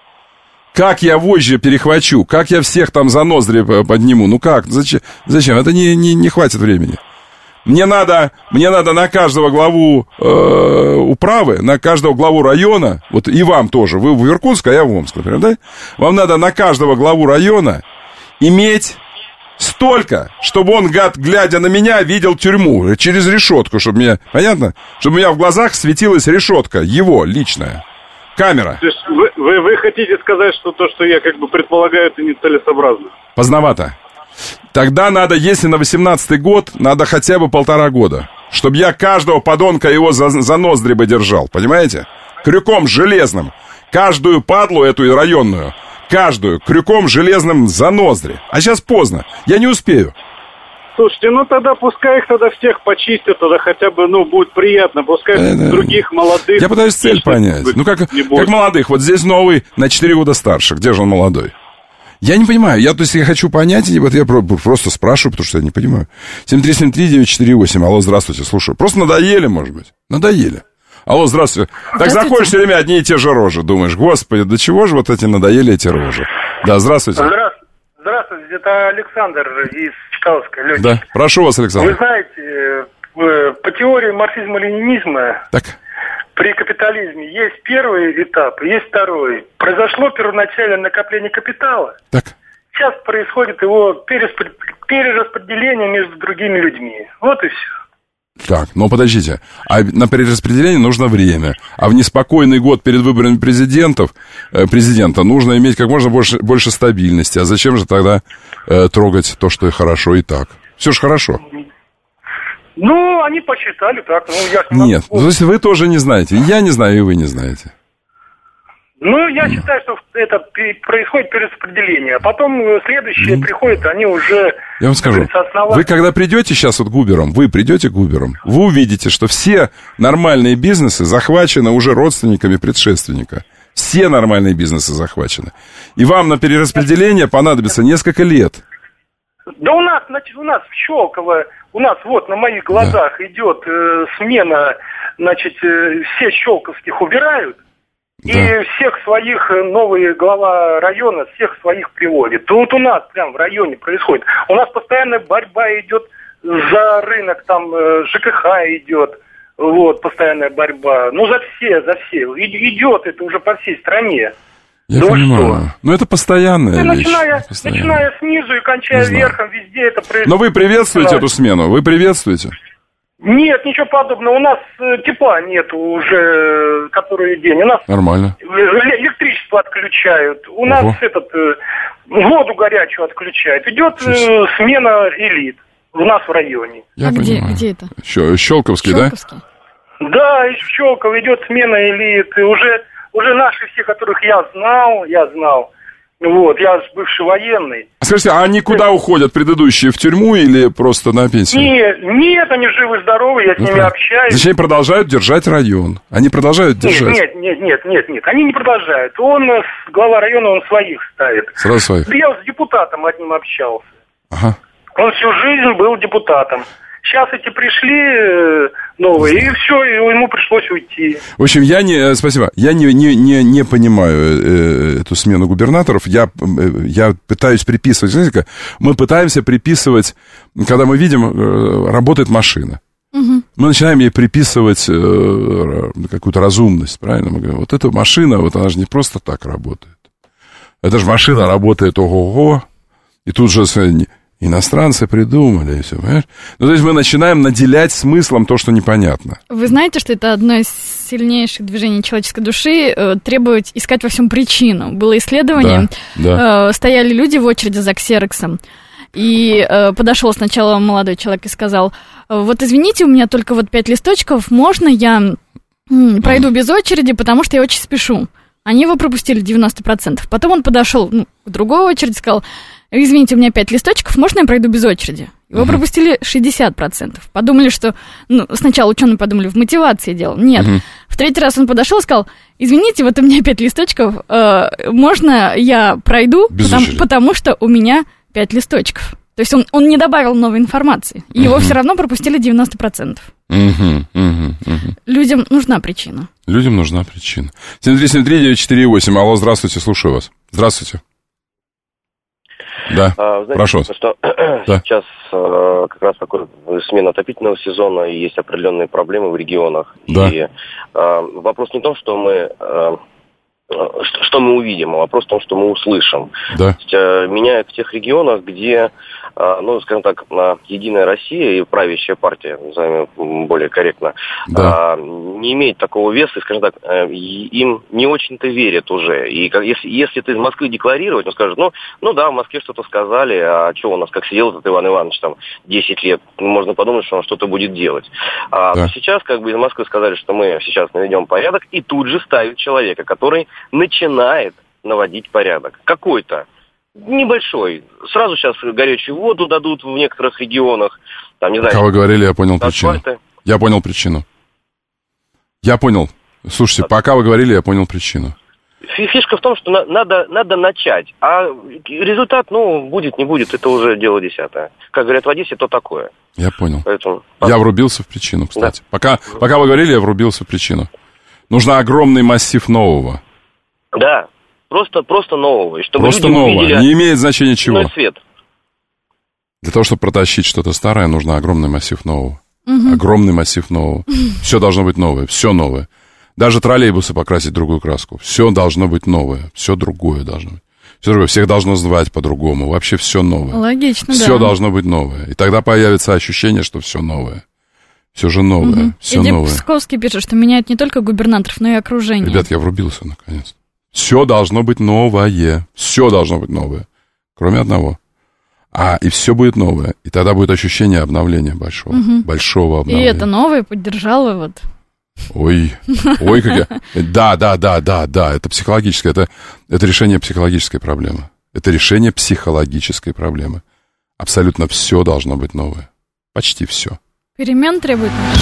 Как я вожжи перехвачу? Как я всех там за ноздри подниму? Ну как? Зачем? Зачем? Это не, не, не хватит времени. Мне надо, мне надо на каждого главу э, управы, на каждого главу района, вот и вам тоже, вы в Иркутск, а я в Омск, например, да? Вам надо на каждого главу района иметь столько, чтобы он, гад, глядя на меня, видел тюрьму через решетку, чтобы мне, понятно? Чтобы у меня в глазах светилась решетка, его личная. Камера. То есть вы, вы, вы хотите сказать, что то, что я как бы предполагаю, это нецелесообразно? Поздновато. Тогда надо, если на восемнадцатый год, надо хотя бы полтора года. Чтобы я каждого подонка его за, за ноздри бы держал, понимаете? Крюком железным. Каждую падлу эту районную, каждую крюком железным за ноздри. А сейчас поздно, я не успею. Слушайте, ну тогда пускай их тогда всех почистят, тогда хотя бы, ну, будет приятно, пускай э, других молодых... Я пытаюсь цель понять. Ну, как, как молодых, вот здесь новый на четыре года старше, где же он молодой? Я не понимаю, я, то есть, я хочу понять, и вот я просто спрашиваю, потому что я не понимаю. семь три семь три девять четыре восемь, алло, здравствуйте, слушаю. Просто надоели, может быть, надоели. Алло, здравствуйте. Так заходишь все время одни и те же рожи, думаешь, господи, до чего же вот эти надоели эти рожи? Да, здравствуйте. Здравствуйте. Здравствуйте, это Александр из Чкаловска, летчик. Да, прошу вас, Александр. Вы знаете, по теории марксизма-ленинизма так. при капитализме есть первый этап, есть второй. Произошло первоначальное накопление капитала. Так. сейчас происходит его перераспределение между другими людьми. Вот и все. Так, ну подождите, а на перераспределение нужно время, а в неспокойный год перед выборами президентов, э, президента нужно иметь как можно больше, больше стабильности, а зачем же тогда э, трогать то, что и хорошо, и так? Все же хорошо. Ну, они посчитали так, ну, я не Нет, ну, то есть вы тоже не знаете, я не знаю, и вы не знаете. Ну, я mm. считаю, что это происходит перераспределение, а потом следующие mm. приходят, они уже... Я вам скажу, основа... вы когда придете сейчас вот к Губерам, вы придете к Губерам, вы увидите, что все нормальные бизнесы захвачены уже родственниками предшественника. Все нормальные бизнесы захвачены. И вам на перераспределение понадобится несколько лет. Да у нас, значит, у нас в Щелково, у нас вот на моих глазах да. идет э, смена, значит, э, все щелковских убирают. И да. всех своих, новый глава района, всех своих приводит. Тут у нас прям в районе происходит. У нас постоянная борьба идет за рынок, там ЖКХ идет, вот, постоянная борьба. Ну, за все, за все. И, идет это уже по всей стране. Я да понимаю. Но это постоянная ну, вещь. Начиная, начиная снизу и кончая верхом, везде это происходит. Но вы приветствуете эту смену? Вы приветствуете? Нет, ничего подобного. У нас тепла нету уже который день. У нас нормально. Электричество отключают. У Ого. нас этот воду горячую отключают. Идет э, смена элит у нас в районе. Я а где, где это? Щелковский, Щелковский, да? Да, из Щелкова идет смена элит. И уже, уже наши все, которых я знал, я знал. Вот, я же бывший военный. Скажите, а они куда уходят, предыдущие, в тюрьму или просто на пенсию? Нет, нет, они живы-здоровы, я с ну, ними общаюсь. Значит, они продолжают держать район. Они продолжают держать. Нет, нет, нет, нет, нет, они не продолжают. Он, глава района, он своих ставит. Сразу своих? Я с депутатом одним общался. Ага. Он всю жизнь был депутатом. Сейчас эти пришли новые, и все, и ему пришлось уйти. В общем, я не, спасибо, я не, не, не, не понимаю э, эту смену губернаторов. Я, я пытаюсь приписывать, знаете, мы пытаемся приписывать, когда мы видим, э, работает машина. Угу. Мы начинаем ей приписывать э, какую-то разумность, правильно? Мы говорим, вот эта машина, вот она же не просто так работает. Эта же машина работает ого-го, и тут же... Иностранцы придумали, и все, понимаешь? Ну, то есть мы начинаем наделять смыслом то, что непонятно. Вы знаете, что это одно из сильнейших движений человеческой души, э, требовать, искать во всем причину. Было исследование, да, да. Э, стояли люди в очереди за ксероксом, и э, подошел сначала молодой человек и сказал, вот извините, у меня только вот пять листочков, можно я м, пройду mm. без очереди, потому что я очень спешу. Они его пропустили девяносто процентов. Потом он подошел ну, к другой очереди, сказал... Извините, у меня пять листочков, можно я пройду без очереди? Его uh-huh. пропустили шестьдесят процентов. Подумали, что... Ну, сначала ученые подумали, в мотивации дело. Нет. Uh-huh. В третий раз он подошел и сказал, извините, вот у меня пять листочков, э, можно я пройду, потому, потому что у меня пять листочков. То есть он, он не добавил новой информации. И uh-huh. его все равно пропустили девяносто процентов. Uh-huh. Uh-huh. Uh-huh. Людям нужна причина. Людям нужна причина. семь три семь три девять четыре восемь. Алло, здравствуйте, слушаю вас. Здравствуйте. Да, а, знаете, прошу. Что да. Сейчас а, как раз такой смена отопительного сезона, и есть определенные проблемы в регионах. Да. И а, вопрос не в том, что мы, а, что, что мы увидим, а вопрос в том, что мы услышим. Да. То есть, а, меняют в тех регионах, где, а, ну, скажем так, Единая Россия и правящая партия, назовем более корректно, да. а, не имеет такого веса, и, скажем так, им не очень-то верят уже. И если, если ты из Москвы декларировать, он скажет, ну, ну да, в Москве что-то сказали, а что у нас, как сидел этот Иван Иванович там десять лет, можно подумать, что он что-то будет делать. А да. сейчас как бы из Москвы сказали, что мы сейчас наведем порядок, и тут же ставят человека, который начинает наводить порядок. Какой-то. Небольшой. Сразу сейчас горячую воду дадут в некоторых регионах. Там, не знаю, пока вы говорили, я понял причину. Я понял причину. Я понял. Слушайте, да. Пока вы говорили, я понял причину. Фишка в том, что на- надо, надо начать. А результат, ну, будет, не будет, это уже дело десятое. Как говорят в Одессе, то такое. Я понял. Поэтому... Я врубился в причину, кстати. Да. Пока, пока вы говорили, я врубился в причину. Нужен огромный массив нового. Да. Просто, просто нового. И чтобы просто нового. Не имеет значения чего. Свет. Для того, чтобы протащить что-то старое, нужно огромный массив нового. Угу. Огромный массив нового. Все должно быть новое. Все новое. Даже троллейбусы покрасить в другую краску. Все должно быть новое. Все другое должно быть. Все другое, всех должно звать по-другому, вообще все новое. Логично, все да. должно быть новое. И тогда появится ощущение, что все новое. Все же новое, угу. все Эдип новое. Псковский пишет, что меняют не только губернаторов, но и окружение. Ребят, я врубился наконец. Все должно быть новое. Все должно быть новое. Кроме одного. А, и все будет новое. И тогда будет ощущение обновления большого. Угу. Большого обновления. И это новое поддержало вот... Ой, ой, как я... Да, да, да, да, да, это психологическое, это, это решение психологической проблемы. Это решение психологической проблемы. Абсолютно все должно быть новое. Почти все. Перемен требует наш.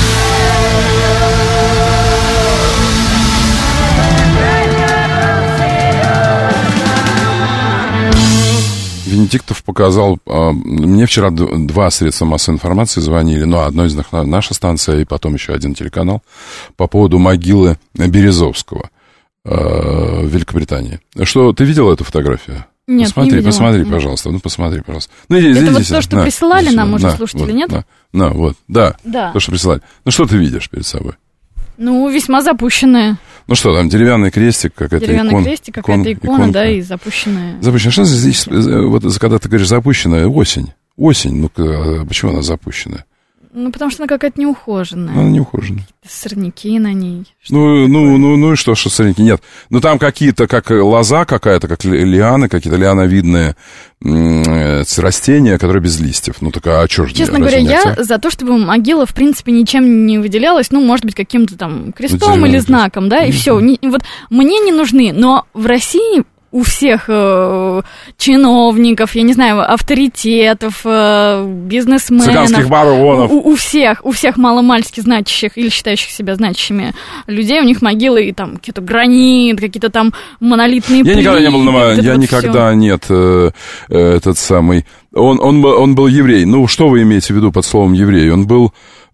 Венедиктов показал... Мне вчера два средства массовой информации звонили, ну, одно из них наша станция, и потом еще один телеканал, по поводу могилы Березовского в Великобритании. Что, ты видела эту фотографию? Нет, посмотри, не видела. посмотри, Нет. пожалуйста, ну, посмотри, пожалуйста. Ну, иди, это иди, вот иди, то, что на, присылали иди, нам уже на, слушатели, вот, нет? На, на, вот, да, да, то, что присылали. Ну, что ты видишь перед собой? Ну, весьма запущенная. Ну что, там деревянный крестик, какая-то Деревянный икона. крестик, какая-то икона, иконка. Да, и запущенная. Запущенная. Что здесь, вот когда ты говоришь запущенная, осень. Осень, ну почему она запущенная? Ну, потому что она какая-то неухоженная. Она неухоженная. Сорняки на ней. Ну, ну, ну, ну и что, что сорняки? Нет. Ну, там какие-то, как лоза какая-то, как лианы, какие-то лиановидные м- растения, которые без листьев. Ну, так а что же? Честно говоря, я за то, чтобы могила, в принципе, ничем не выделялась, ну, может быть, каким-то там крестом или знаком, да, и все. Вот мне не нужны, но в России... У всех э, чиновников, я не знаю, авторитетов, э, бизнесменов. Цыганских баронов. У, у всех, у всех маломальски значащих или считающих себя значащими людей, у них могилы и там какие-то гранит, какие-то там монолитные Я плиты, никогда не был на... Я вот никогда, всё. Нет, э, э, этот самый... Он, он, он был еврей. Ну, что вы имеете в виду под словом еврей? Он был...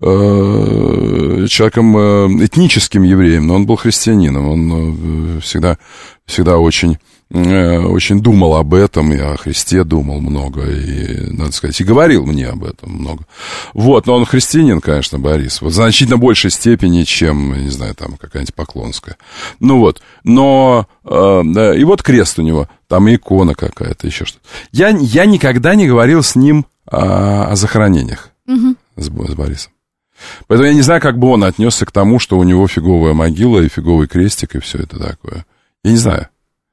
человеком этническим евреем, но он был христианином, он всегда, всегда очень, очень думал об этом, и о Христе думал много, и, надо сказать, и говорил мне об этом много. Вот, но он христианин, конечно, Борис, вот, в значительно большей степени, чем, не знаю, там, какая-нибудь Поклонская. Ну вот, но, и вот крест у него, там икона какая-то, еще что-то. Я, я никогда не говорил с ним о, о захоронениях, угу. с, с Борисом. Поэтому я не знаю, как бы он отнесся к тому, что у него фиговая могила и фиговый крестик, и все это такое. Я не знаю.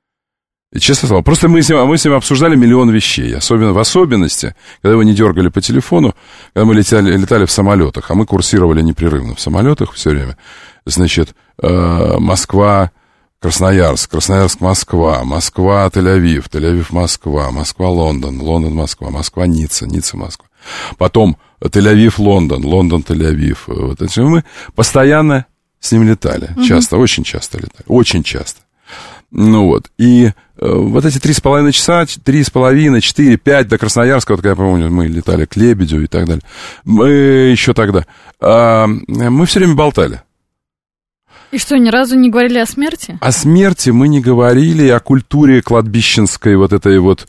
И честно слово, просто мы с ним, мы с ним обсуждали миллион вещей. Особенно, в особенности, когда его не дергали по телефону, когда мы летали, летали в самолетах, а мы курсировали непрерывно в самолетах все время. Значит, э, Москва, Красноярск, Красноярск, Москва, Москва, Тель-Авив, Тель-Авив, Москва, Москва, Лондон, Лондон, Москва, Москва, Ницца, Ницца, Москва. Потом Тель-Авив, Лондон, Лондон, Тель-Авив. Вот. Мы постоянно с ним летали. Uh-huh. Часто, очень часто летали. Очень часто. Ну вот. И э, вот эти три с половиной часа, три с половиной, четыре, пять до Красноярска, вот, я помню, мы летали к Лебедю и так далее. Мы еще тогда. Э, мы все время болтали. И что, ни разу не говорили о смерти? О смерти мы не говорили, о культуре кладбищенской, вот этой вот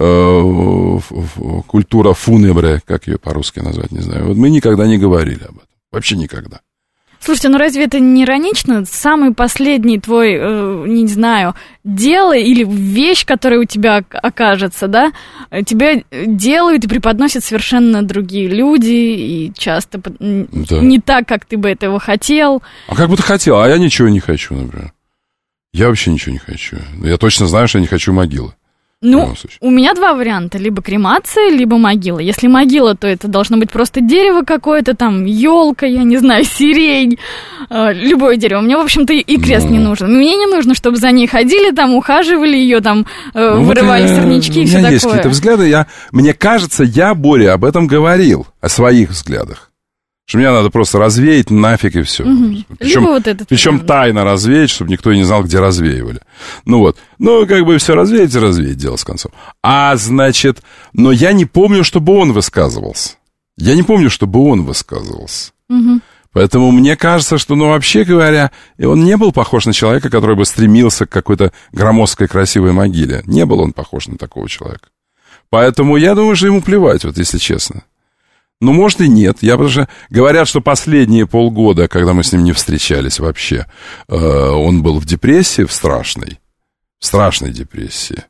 э, культура фунебре, как ее по-русски назвать, не знаю. Вот мы никогда не говорили об этом. Вообще никогда. Слушайте, ну разве это не иронично? Самый последний твой, э, не знаю, дело или вещь, которая у тебя окажется, да, тебя делают и преподносят совершенно другие люди, и часто да. не так, как ты бы этого хотел. А как бы ты хотел, а я ничего не хочу, например. Я вообще ничего не хочу. Я точно знаю, что я не хочу могилы. Ну, у меня два варианта. Либо кремация, либо могила. Если могила, то это должно быть просто дерево какое-то, там, елка, я не знаю, сирень, э, любое дерево. Мне, в общем-то, и крест ну... не нужен. Мне не нужно, чтобы за ней ходили, там, ухаживали ее, там, э, ну, вырывали вот, сорнячки и все такое. У меня есть какие-то взгляды. Я, мне кажется, я, Боря, об этом говорил, о своих взглядах. Что меня надо просто развеять нафиг и все. Угу. Причем, вот этот причем вариант. Тайно развеять, чтобы никто не знал, где развеивали. Ну вот. Ну, как бы все развеять и развеять, дело с концом. А, значит, но я не помню, чтобы он высказывался. Я не помню, чтобы он высказывался. Угу. Поэтому мне кажется, что, ну, вообще говоря, он не был похож на человека, который бы стремился к какой-то громоздкой красивой могиле. Не был он похож на такого человека. Поэтому я думаю, что ему плевать, вот если честно. Ну, может, и нет. Я потому что говорят, что последние полгода, когда мы с ним не встречались вообще, э, он был в депрессии, в страшной, в страшной депрессии.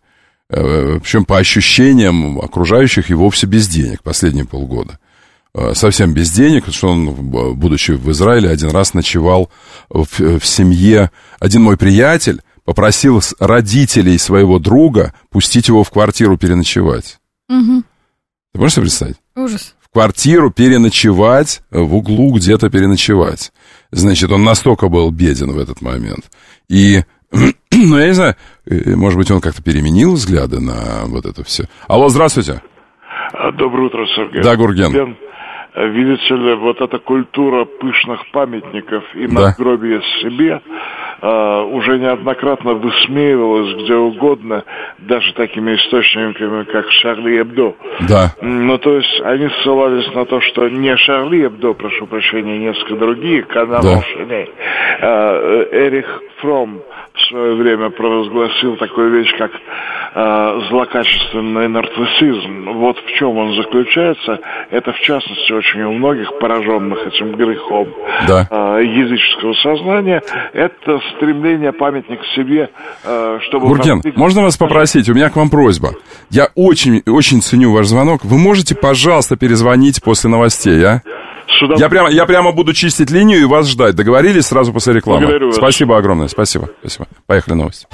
Причем по ощущениям окружающих и вовсе без денег последние полгода. Совсем без денег, потому что он, будучи в Израиле, один раз ночевал в, в семье. Один мой приятель попросил родителей своего друга пустить его в квартиру переночевать. Угу. Ты можешь себе представить? Ужас. В квартиру переночевать, в углу где-то переночевать. Значит, он настолько был беден в этот момент. И, ну, я не знаю, может быть, он как-то переменил взгляды на вот это все. Алло, здравствуйте. Доброе утро, Сергей. Да, Гурген. Видите ли, вот эта культура пышных памятников и да. надгробия себе а, уже неоднократно высмеивалась где угодно, даже такими источниками, как Шарли Эбдо. Да. Ну, то есть они ссылались на то, что не Шарли Эбдо, прошу прощения, несколько другие каналы, да. а, Эрих Фром в свое время провозгласил такую вещь, как э, злокачественный нарциссизм. Вот в чем он заключается. Это, в частности, очень у многих пораженных этим грехом да. э, языческого сознания, это стремление памятник себе, э, чтобы... Гурген, постиг... можно вас попросить? У меня к вам просьба. Я очень, очень ценю ваш звонок. Вы можете, пожалуйста, перезвонить после новостей, а? Сюда... Я прямо, я прямо буду чистить линию и вас ждать. Договорились сразу после рекламы? Благодарю вас. Спасибо огромное, спасибо, спасибо. Поехали, новости.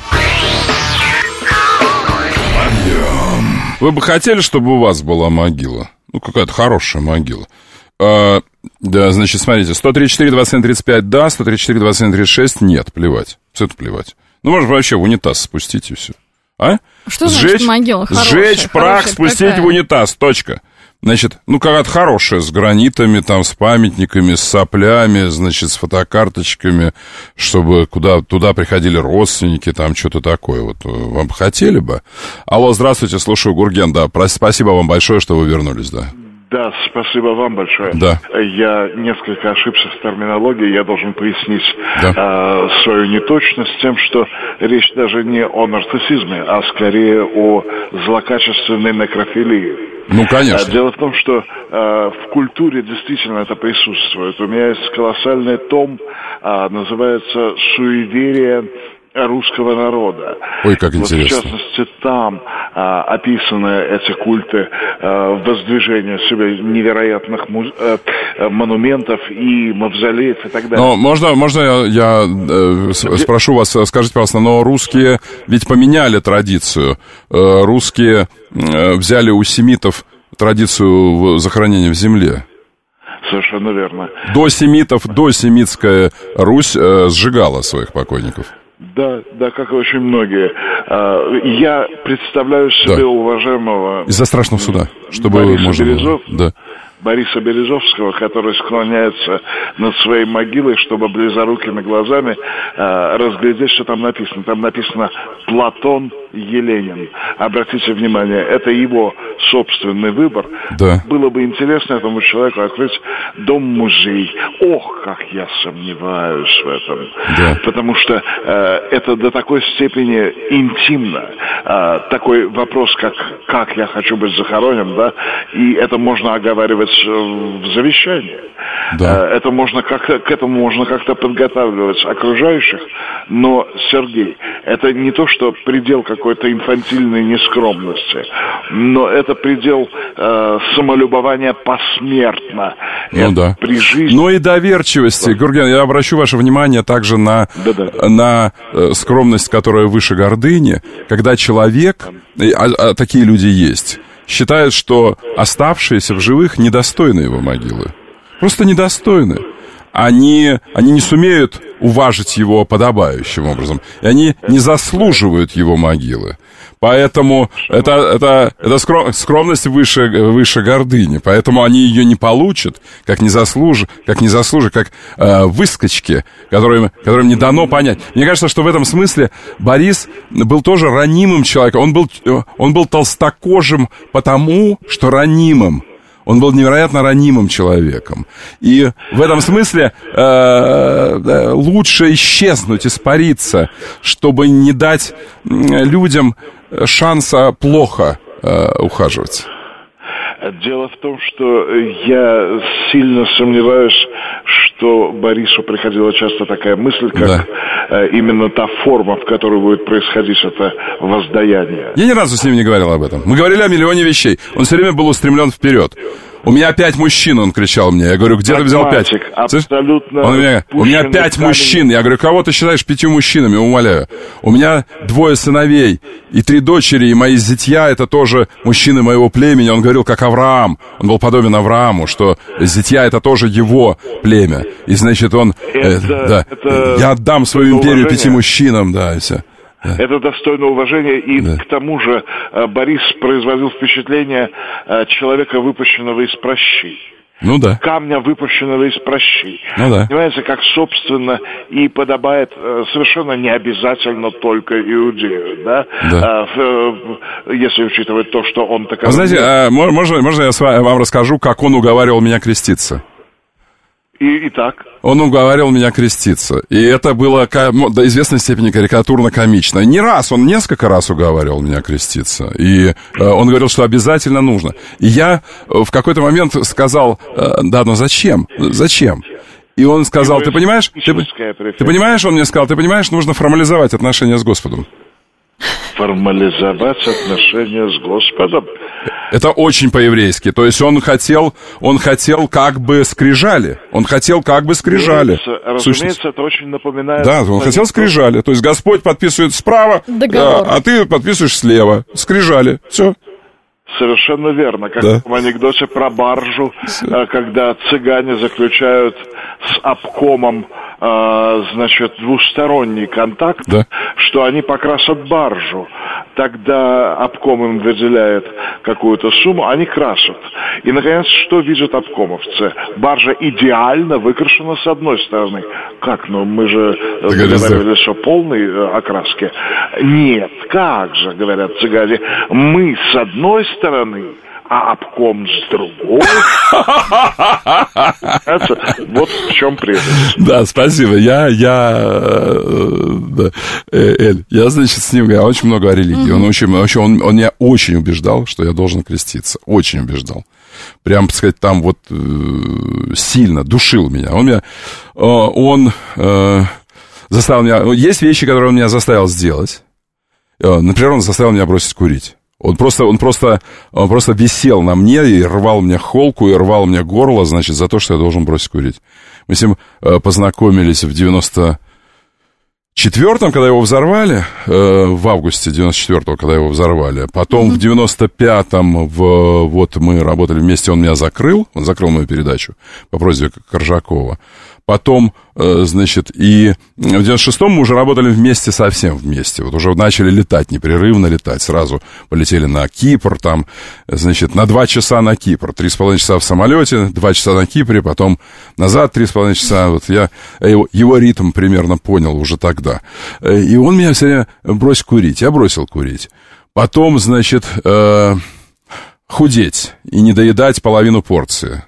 Вы бы хотели, чтобы у вас была могила? Ну, какая-то хорошая могила. А, да, значит, смотрите, сто тридцать четыре двадцать семь тридцать пять да, сто тридцать четыре двадцать семь тридцать шесть нет, плевать. Все это плевать. Ну, можно вообще в унитаз спустить и все. А? Что сжечь, значит могила хорошая? Сжечь прах, хорошая, спустить какая? в унитаз, точка. Значит, ну, какая-то хорошая, с гранитами, там, с памятниками, с соплями, значит, с фотокарточками, чтобы куда, туда приходили родственники, там, что-то такое. Вот вам бы хотели бы? Алло, здравствуйте, слушаю, Гурген, да, спасибо вам большое, что вы вернулись, да. Да, спасибо вам большое. Да. Я несколько ошибся в терминологии, я должен пояснить да. э, свою неточность тем, что речь даже не о нарциссизме, а скорее о злокачественной некрофилии. Ну, конечно. Дело в том, что э, в культуре действительно это присутствует. У меня есть колоссальный том, э, называется «Суеверие русского народа». Ой, как интересно. Вот, в частности, там а, описаны эти культы а, воздвижения себе невероятных муз... а, монументов и мавзолеев и так далее. Но можно, можно я, я э, спрошу вас, скажите, пожалуйста, но русские ведь поменяли традицию. Э, русские э, взяли у семитов традицию захоронения в земле. Совершенно верно. До семитов, до семитская Русь э, сжигала своих покойников. Да, да, как и очень многие. Я представляю себе да. уважаемого... Из-за страшного суда, чтобы Бориса можно Березов, было... Да. Бориса Березовского, который склоняется над своей могилой, чтобы близорукими глазами э, разглядеть, что там написано. Там написано «Платон Еленин». Обратите внимание, это его собственный выбор. Да. Было бы интересно этому человеку открыть дом-музей. Ох, как я сомневаюсь в этом. Да. Потому что э, это до такой степени интимно. Э, такой вопрос, как «как я хочу быть захоронен», да, и это можно оговаривать в завещании. Да. Это можно как-то, к этому можно как-то подготавливать окружающих, но, Сергей, это не то, что предел какой-то инфантильной нескромности, но это предел э, самолюбования посмертно. Ну это да. При жизни... Ну и доверчивости. Да. Гурген, я обращу ваше внимание также на, на э, скромность, которая выше гордыни, когда человек, а, а такие люди есть, считают, что оставшиеся в живых недостойны его могилы. Просто недостойны. Они, они не сумеют уважить его подобающим образом. И они не заслуживают его могилы. Поэтому это, это, это скром, скромность выше, выше гордыни. Поэтому они ее не получат, как не заслужат, как, не заслужат, как э, выскочки, которым, которым не дано понять. Мне кажется, что в этом смысле Борис был тоже ранимым человеком. Он был, он был толстокожим потому, что ранимым. Он был невероятно ранимым человеком. И в этом смысле э, лучше исчезнуть, испариться, чтобы не дать людям шанса плохо э, ухаживать. Дело в том, что я сильно сомневаюсь, что Борису приходила часто такая мысль, как да. именно та форма, в которой будет происходить это воздаяние. Я ни разу с ним не говорил об этом. Мы говорили о миллионе вещей. Он все время был устремлен вперед. У меня пять мужчин, он кричал мне. Я говорю, где ты взял пять? Абсолютно. Он у меня, у меня пять камень. мужчин. Я говорю, кого ты считаешь пятью мужчинами, умоляю? У меня двое сыновей и три дочери, и мои зятья, это тоже мужчины моего племени. Он говорил, как Авраам. Он был подобен Аврааму, что зятья это тоже его племя. И значит, он... Это, э, да, это, я отдам свою империю пяти мужчинам, да, и все. Да. Это достойно уважения, и да. к тому же Борис производил впечатление человека, выпущенного из пращи. Ну да. Камня, выпущенного из пращи. Ну да. Понимаете, как, собственно, и подобает совершенно не обязательно только иудею, да? Да. А, если учитывать то, что он такой... Вы знаете, а, можно, можно я вам расскажу, как он уговаривал меня креститься? И, и так. Он уговаривал меня креститься. И это было до известной степени карикатурно-комично. Не раз, он несколько раз уговаривал меня креститься. И э, он говорил, что обязательно нужно. И я в какой-то момент сказал, э, да, но зачем? Зачем? И он сказал, ты понимаешь, ты, ты понимаешь, он мне сказал, ты понимаешь, нужно формализовать отношения с Господом. Формализовать отношения с Господом? Это очень по-еврейски. То есть он хотел, он хотел как бы скрижали. Он хотел как бы скрижали. Разумеется, это очень напоминает... Да, он хотел скрижали. То есть Господь подписывает справа, а, а ты подписываешь слева. Скрижали. Все. Совершенно верно. Как да. в анекдоте про баржу, когда цыгане заключают с обкомом, значит, двусторонний контакт, да. что они покрасят баржу. Тогда обком им выделяет какую-то сумму, они красят. И, наконец, что видят обкомовцы? Баржа идеально выкрашена с одной стороны. Как? Ну, мы же договаривались о полной окраске. Нет, как же, говорят цыгане, мы с одной стороны, а обком с другой. Вот в чем прелесть. Да, спасибо. Я, я, да, Эль, я, значит, с ним, я очень много о религии. Он, очень, он, он меня очень убеждал, что я должен креститься. Очень убеждал. Прям, так сказать, там вот сильно душил меня. Он меня, он заставил меня, есть вещи, которые он меня заставил сделать. Например, он заставил меня бросить курить. Он просто, он просто, он просто висел на мне и рвал мне холку, и рвал мне горло, значит, за то, что я должен бросить курить. Мы с ним э, познакомились в девяносто четвёртом, когда его взорвали, э, в августе девяносто четвёртого, когда его взорвали. Потом mm-hmm. в девяносто пятом, в, вот мы работали вместе, он меня закрыл, он закрыл мою передачу по просьбе Коржакова. Потом, значит, и в девяносто шестом мы уже работали вместе, совсем вместе. Вот уже начали летать, непрерывно летать. Сразу полетели на Кипр, там, значит, на два часа на Кипр. Три с половиной часа в самолете, два часа на Кипре, потом назад три с половиной часа. Вот я его, его ритм примерно понял уже тогда. И он меня все время брось курить. Я бросил курить. Потом, значит, э, худеть и не доедать половину порции.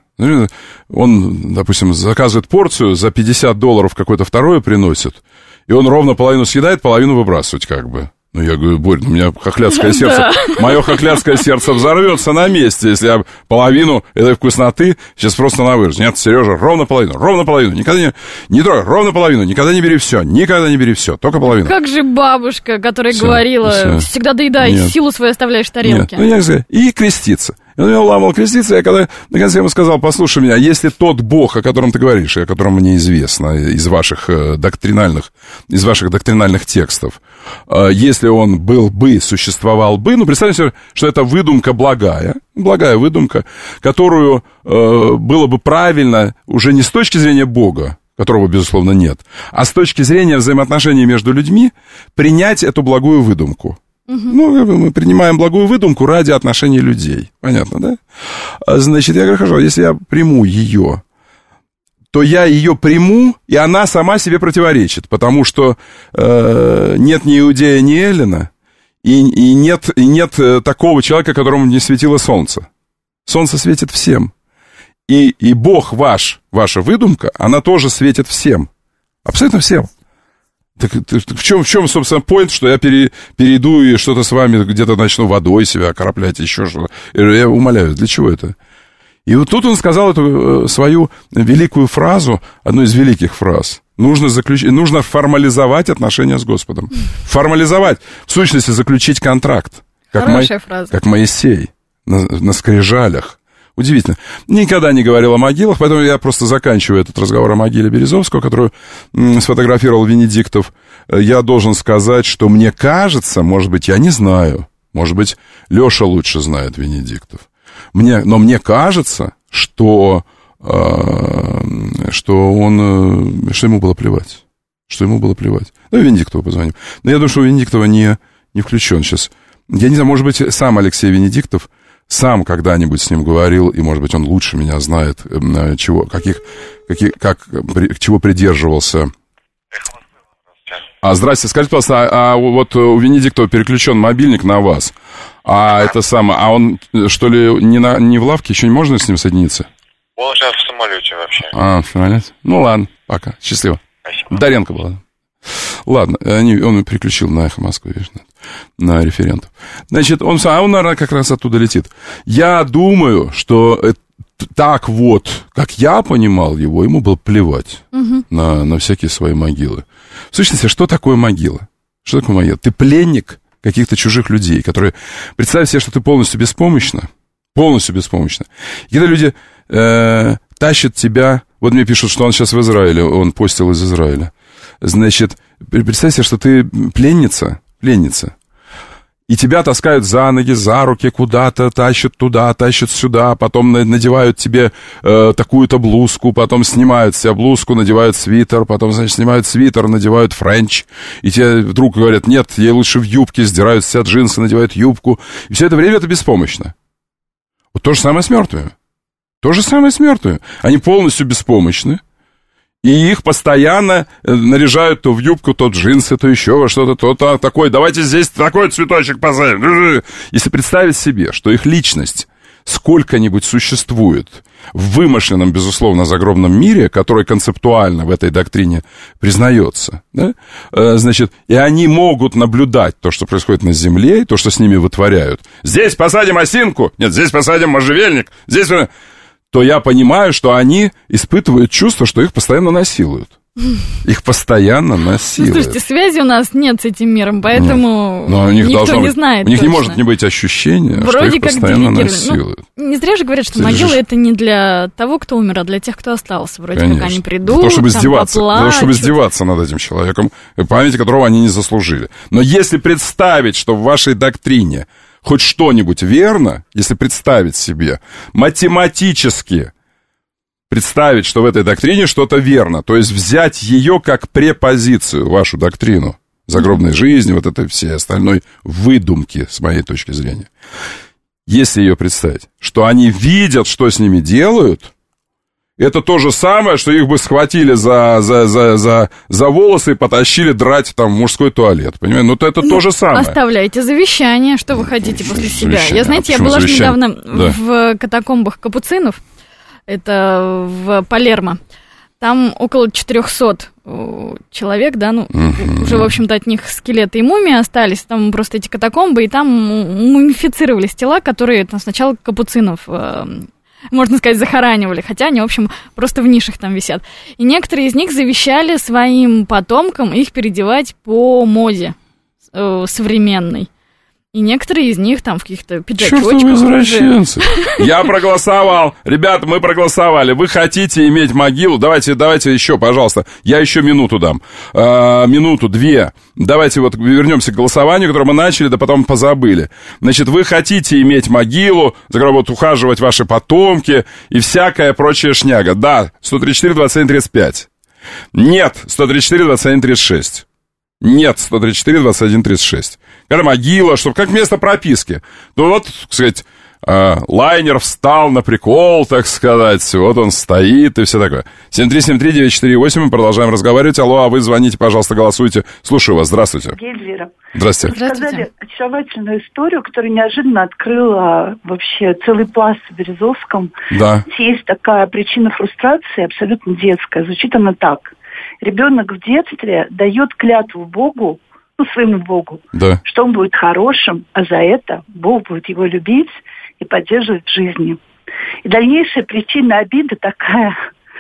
Он, допустим, заказывает порцию, за пятьдесят долларов какое-то второе приносит, и он ровно половину съедает, половину выбрасывать как бы. Ну, я говорю, Борь, у меня хохлядское сердце, мое хохлядское сердце взорвется на месте, если я половину этой вкусноты сейчас просто на вырос. Нет, Сережа, ровно половину, ровно половину, никогда не, не трогай, ровно половину, никогда не бери все, никогда не бери все, только половину. Как же бабушка, которая все, говорила, все. Всегда доедай, Нет. силу свою оставляешь в тарелке. Нет, ну, я говорю, и креститься. И он меня ламал креститься, я когда, наконец, я ему сказал, послушай меня, если тот Бог, о котором ты говоришь, и о котором мне известно из ваших э, доктринальных, из ваших доктринальных текстов, э, если он был бы, существовал бы, ну, представьте себе, что это выдумка благая, благая выдумка, которую э, было бы правильно уже не с точки зрения Бога, которого, безусловно, нет, а с точки зрения взаимоотношений между людьми, принять эту благую выдумку. Uh-huh. Ну, мы принимаем благую выдумку ради отношений людей. Понятно, да? Значит, я говорю, хорошо, если я приму ее, то я ее приму, и она сама себе противоречит, потому что э, нет ни иудея, ни эллина, и, и, нет, и нет такого человека, которому не светило солнце. Солнце светит всем. И, и Бог ваш, ваша выдумка, она тоже светит всем. Абсолютно всем. Так, так в чем, в чем, собственно, point, что я пере, перейду и что-то с вами где-то начну водой себя окроплять, еще что-то. Я умоляю, для чего это? И вот тут он сказал эту свою великую фразу, одну из великих фраз. Нужно, заключ... Нужно формализовать отношения с Господом. Формализовать. В сущности, заключить контракт. Как, Хорошая Мо... фраза. как Моисей на, на скрижалях. Удивительно. Никогда не говорил о могилах, поэтому я просто заканчиваю этот разговор о могиле Березовского, которую м, сфотографировал Венедиктов. Я должен сказать, что мне кажется, может быть, я не знаю, может быть, Леша лучше знает Венедиктов. Мне, но мне кажется, что, э, что он, что ему было плевать, что ему было плевать. Ну, Венедиктову позвоним. Но я думаю, что Венедиктова не, не включен сейчас. Я не знаю, может быть, сам Алексей Венедиктов сам когда-нибудь с ним говорил, и, может быть, он лучше меня знает, э, чего, каких, каких, как, при, чего придерживался. А, здрасте, скажите, пожалуйста, а, а вот у Венедиктова переключен мобильник на вас, а это самое, а он, что ли, не, на, не в лавке, еще не можно с ним соединиться? Он сейчас в самолете вообще. А, в самолете? Ну, ладно, пока, счастливо. Спасибо. Даренко была. Ладно, они, он переключил на «Эхо Москвы», видишь, на референтов. Значит, он, а он, наверное, как раз оттуда летит. Я думаю, что это, так вот, как я понимал его, ему было плевать угу. на, на всякие свои могилы. В сущности, что такое могила? Что такое могила? Ты пленник каких-то чужих людей, которые... Представь себе, что ты полностью беспомощна, полностью беспомощна. И когда люди э, тащат тебя... Вот мне пишут, что он сейчас в Израиле, он постил из Израиля. Значит, представь себе, что ты пленница, пленница, и тебя таскают за ноги, за руки куда-то, тащат туда, тащат сюда, потом надевают тебе э, такую-то блузку, потом снимают с себя блузку, надевают свитер, потом, значит, снимают свитер, надевают френч, и тебе вдруг говорят, нет, ей лучше в юбке, сдирают с себя джинсы, надевают юбку, и все это время это беспомощно. Вот то же самое с мертвыми. То же самое с мертвыми. Они полностью беспомощны. И их постоянно наряжают то в юбку, то в джинсы, то еще во что-то, то, то такое. Давайте здесь такой цветочек посадим. Если представить себе, что их личность сколько-нибудь существует в вымышленном, безусловно, загробном мире, который концептуально в этой доктрине признается, да? Значит, и они могут наблюдать то, что происходит на земле, и то, что с ними вытворяют. Здесь посадим осинку, нет, здесь посадим можжевельник, здесь... то я понимаю, что они испытывают чувство, что их постоянно насилуют. Их постоянно насилуют. Ну, слушайте, связи у нас нет с этим миром, поэтому но у них никто не быть, знает У них точно. не может не быть ощущения, вроде что их как постоянно насилуют. Ну, не зря же говорят, что Ты могила лежишь... это не для того, кто умер, а для тех, кто остался. Вроде Конечно. как они придут, для того, чтобы там издеваться, для того, чтобы поплачут. издеваться над этим человеком, памяти которого они не заслужили. Но если представить, что в вашей доктрине хоть что-нибудь верно, если представить себе математически, представить, что в этой доктрине что-то верно, то есть взять ее как препозицию, вашу доктрину загробной жизни, вот этой всей остальной выдумки, с моей точки зрения. Если ее представить, что они видят, что с ними делают, это то же самое, что их бы схватили за, за, за, за, за волосы и потащили драть там в мужской туалет, понимаете? Ну, это ну, то же самое. Оставляйте завещание, что вы хотите после себя. Завещание. Я, знаете, а я была же недавно да. в катакомбах капуцинов, это в Палермо. Там около четырехсот человек, да, ну, mm-hmm. уже, в общем-то, от них скелеты и мумии остались, там просто эти катакомбы, и там мумифицировались тела, которые там сначала капуцинов, э, можно сказать, захоранивали, хотя они, в общем, просто в нишах там висят. И некоторые из них завещали своим потомкам их переодевать по моде э, современной. И некоторые из них там в каких-то пиджачочках. Чёртовы извращенцы. Я проголосовал. Ребята, мы проголосовали. Вы хотите иметь могилу? Давайте, давайте еще, пожалуйста. Я еще минуту дам. А, минуту, две. Давайте вот вернемся к голосованию, которое мы начали, да потом позабыли. Значит, вы хотите иметь могилу, за которой будут ухаживать ваши потомки и всякая прочая шняга. Да, сто тридцать четыре, двадцать один, тридцать пять. Нет, сто тридцать четыре, двадцать один, тридцать шесть. Нет, сто тридцать четыре, двадцать один, тридцать шесть. Когда могила, чтобы как место прописки. Ну вот, так сказать, э, лайнер встал на прикол, так сказать. Вот он стоит и все такое. семь три семь три девять четыре восемь. Мы продолжаем разговаривать. Алло, а вы звоните, пожалуйста, голосуйте. Слушаю вас. Здравствуйте. Гельвера. Здравствуйте. Вы рассказали очаровательную историю, которая неожиданно открыла вообще целый пласт в Березовском. Да. Есть такая причина фрустрации, абсолютно детская. Звучит она так. ребенок в детстве дает клятву Богу, ну, своему Богу, да. что он будет хорошим, а за это Бог будет его любить и поддерживать в жизни. И дальнейшая причина обиды такая: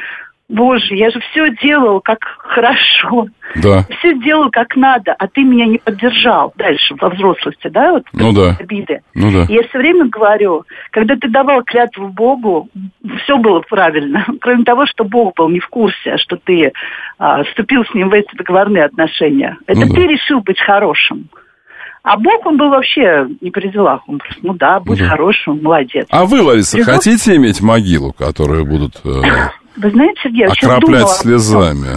Боже, я же все делала как хорошо, да. все делала как надо, а ты меня не поддержал дальше во взрослости, да, вот ну, да. обиды. Ну, да. И я все время говорю, когда ты давал клятву Богу, все было правильно, кроме того, что Бог был не в курсе, что ты а, вступил с ним в эти договорные отношения. Это ну, ты да. решил быть хорошим. А Бог, он был вообще не при делах. Он просто, ну да, будь да. хорошим, молодец. А вы, Лариса, Призов... хотите иметь могилу, которая будут э, вы знаете, Сергей, окраплять слезами?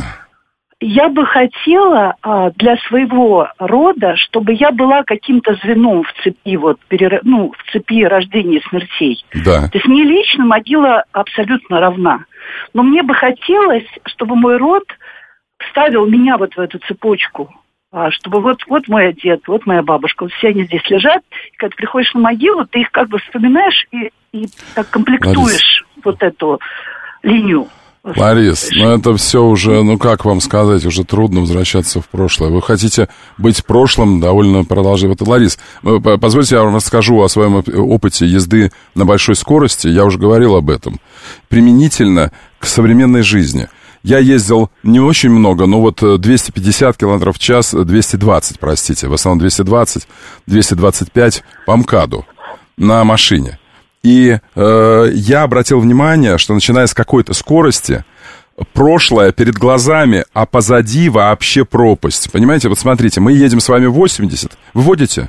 Я бы хотела а, для своего рода, чтобы я была каким-то звеном в цепи, вот, перер... ну, в цепи рождения и смертей. Да. То есть мне лично могила абсолютно равна. Но мне бы хотелось, чтобы мой род вставил меня вот в эту цепочку. Чтобы вот, вот мой дед, вот моя бабушка, вот все они здесь лежат, и когда ты приходишь на могилу, ты их как бы вспоминаешь и, и так комплектуешь Ларис. Вот эту линию. Ларис, ну это все уже, ну как вам сказать, уже трудно возвращаться в прошлое. Вы хотите быть в прошлом довольно продолжительно. Ларис, позвольте я вам расскажу о своем опыте езды на большой скорости. Я уже говорил об этом. Применительно к современной жизни. Я ездил не очень много, но вот двести пятьдесят километров в час, двести двадцать, простите, в основном двести двадцать, двести двадцать пять по МКАДу на машине. И э, я обратил внимание, что начиная с какой-то скорости, прошлое перед глазами, а позади вообще пропасть. Понимаете, вот смотрите, мы едем с вами восемьдесят, вы водите?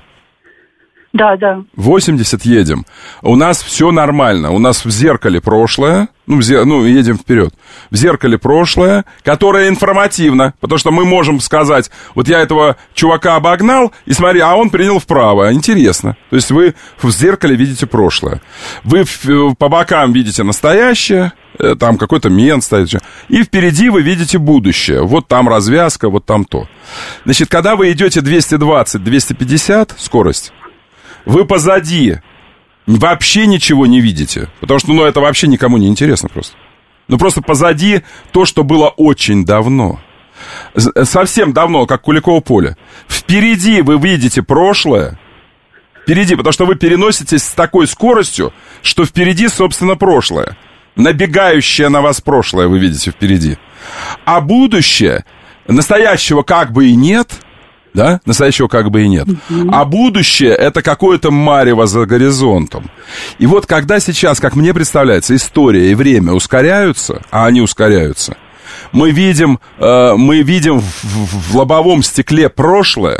Да, да. восемьдесят едем. У нас все нормально. У нас в зеркале прошлое. Ну, в зер... ну, едем вперед. В зеркале прошлое, которое информативно. Потому что мы можем сказать, вот я этого чувака обогнал, и смотри, а он принял вправо. Интересно. То есть вы в зеркале видите прошлое. Вы в... по бокам видите настоящее. Там какой-то мент стоит. И впереди вы видите будущее. Вот там развязка, вот там то. Значит, когда вы идете двести двадцать - двести пятьдесят скорость, вы позади вообще ничего не видите. Потому что, ну, это вообще никому не интересно просто. Ну, просто позади то, что было очень давно. Совсем давно, как Куликово поле. Впереди вы видите прошлое. Впереди, потому что вы переноситесь с такой скоростью, что впереди, собственно, прошлое. Набегающее на вас прошлое вы видите впереди. А будущее, настоящего как бы и нет... Да? Настоящего как бы и нет. Mm-hmm. А будущее — это какое-то марево за горизонтом. И вот когда сейчас, как мне представляется, история и время ускоряются, а они ускоряются, мы видим, э, мы видим в, в, в лобовом стекле прошлое,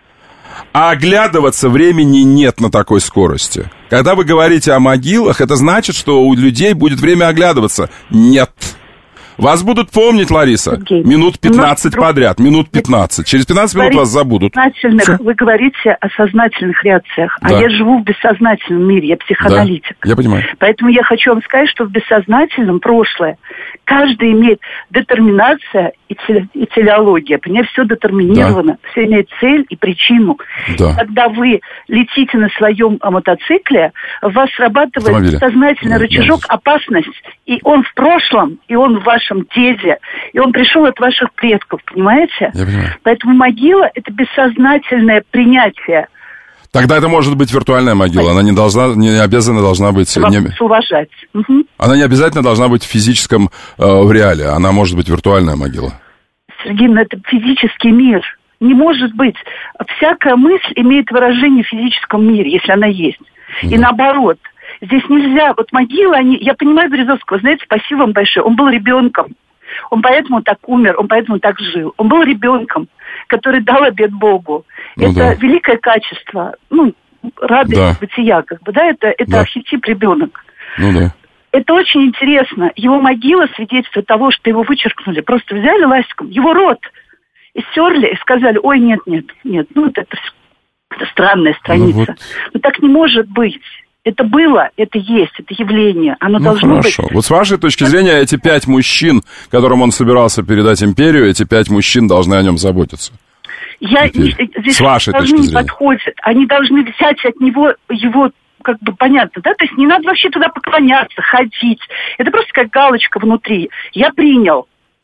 а оглядываться времени нет на такой скорости. Когда вы говорите о могилах, это значит, что у людей будет время оглядываться. Нет. Вас будут помнить, Лариса, Сергей, минут пятнадцать друг... подряд, минут пятнадцать. Через пятнадцать минут вас забудут. Вы говорите о сознательных реакциях, да. А я живу в бессознательном мире, я психоаналитик. Да, я понимаю. Поэтому я хочу вам сказать, что в бессознательном прошлое каждый имеет детерминация и, теле, и телеология. Понимаете, все детерминировано, да. Все имеет цель и причину. Да. Когда вы летите на своем мотоцикле, у вас срабатывает Автомобиля. сознательный да, рычажок да. опасность, и он в прошлом, и он в вашем деде, и он пришел от ваших предков, понимаете? Я понимаю. Поэтому могила – это бессознательное принятие. Тогда это может быть виртуальная могила, она не должна, не обязательно должна быть... Не... Уважать. Угу. Она не обязательно должна быть в физическом, э, в реале, она может быть виртуальная могила. Сергей, ну это физический мир. Не может быть. Всякая мысль имеет выражение в физическом мире, если она есть. Да. И наоборот. Здесь нельзя, вот могилы, они... Я понимаю Березовского, знаете, спасибо вам большое. Он был ребенком. Он поэтому так умер, он поэтому так жил. Он был ребенком, который дал обет Богу. Ну, это да. великое качество, ну, радость да. бытия, как бы, да, это, это да. архетип ребенок. Ну да. Это очень интересно. Его могила свидетельствует того, что его вычеркнули. Просто взяли ластиком, его рот, и стерли, и сказали, ой, нет, нет, нет, ну, это, это странная страница. Ну, вот. Но так не может быть. Это было, это есть, это явление. Оно ну, должно хорошо. быть. Вот с вашей точки зрения, эти пять мужчин, которым он собирался передать империю, эти пять мужчин должны о нем заботиться. Я, здесь с вашей точки зрения. Не подходят. Они должны взять от него его, как бы понятно, да? То есть не надо вообще туда поклоняться, ходить. Это просто как галочка внутри. Я принял.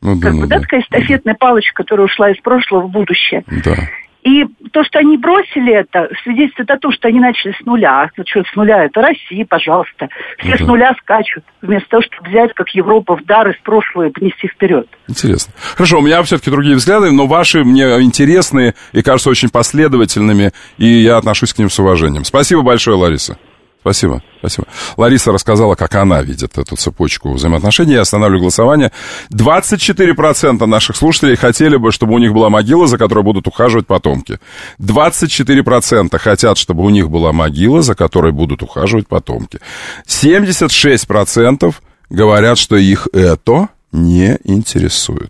Ну, да, как ну, бы, да, да, такая эстафетная палочка, которая ушла из прошлого в будущее. Да. И то, что они бросили это, свидетельствует о том, что они начали с нуля. Ну, что с нуля? Это Россия, пожалуйста. Все да. с нуля скачут, вместо того, чтобы взять, как Европа, в дар из прошлого и понести вперед. Интересно. Хорошо, у меня все-таки другие взгляды, но ваши мне интересные и кажутся очень последовательными, и я отношусь к ним с уважением. Спасибо большое, Лариса. Спасибо, спасибо. Лариса рассказала, как она видит эту цепочку взаимоотношений. Я останавливаю голосование. двадцать четыре процента наших слушателей хотели бы, чтобы у них была могила, за которой будут ухаживать потомки. двадцать четыре процента хотят, чтобы у них была могила, за которой будут ухаживать потомки. семьдесят шесть процентов говорят, что их это не интересует.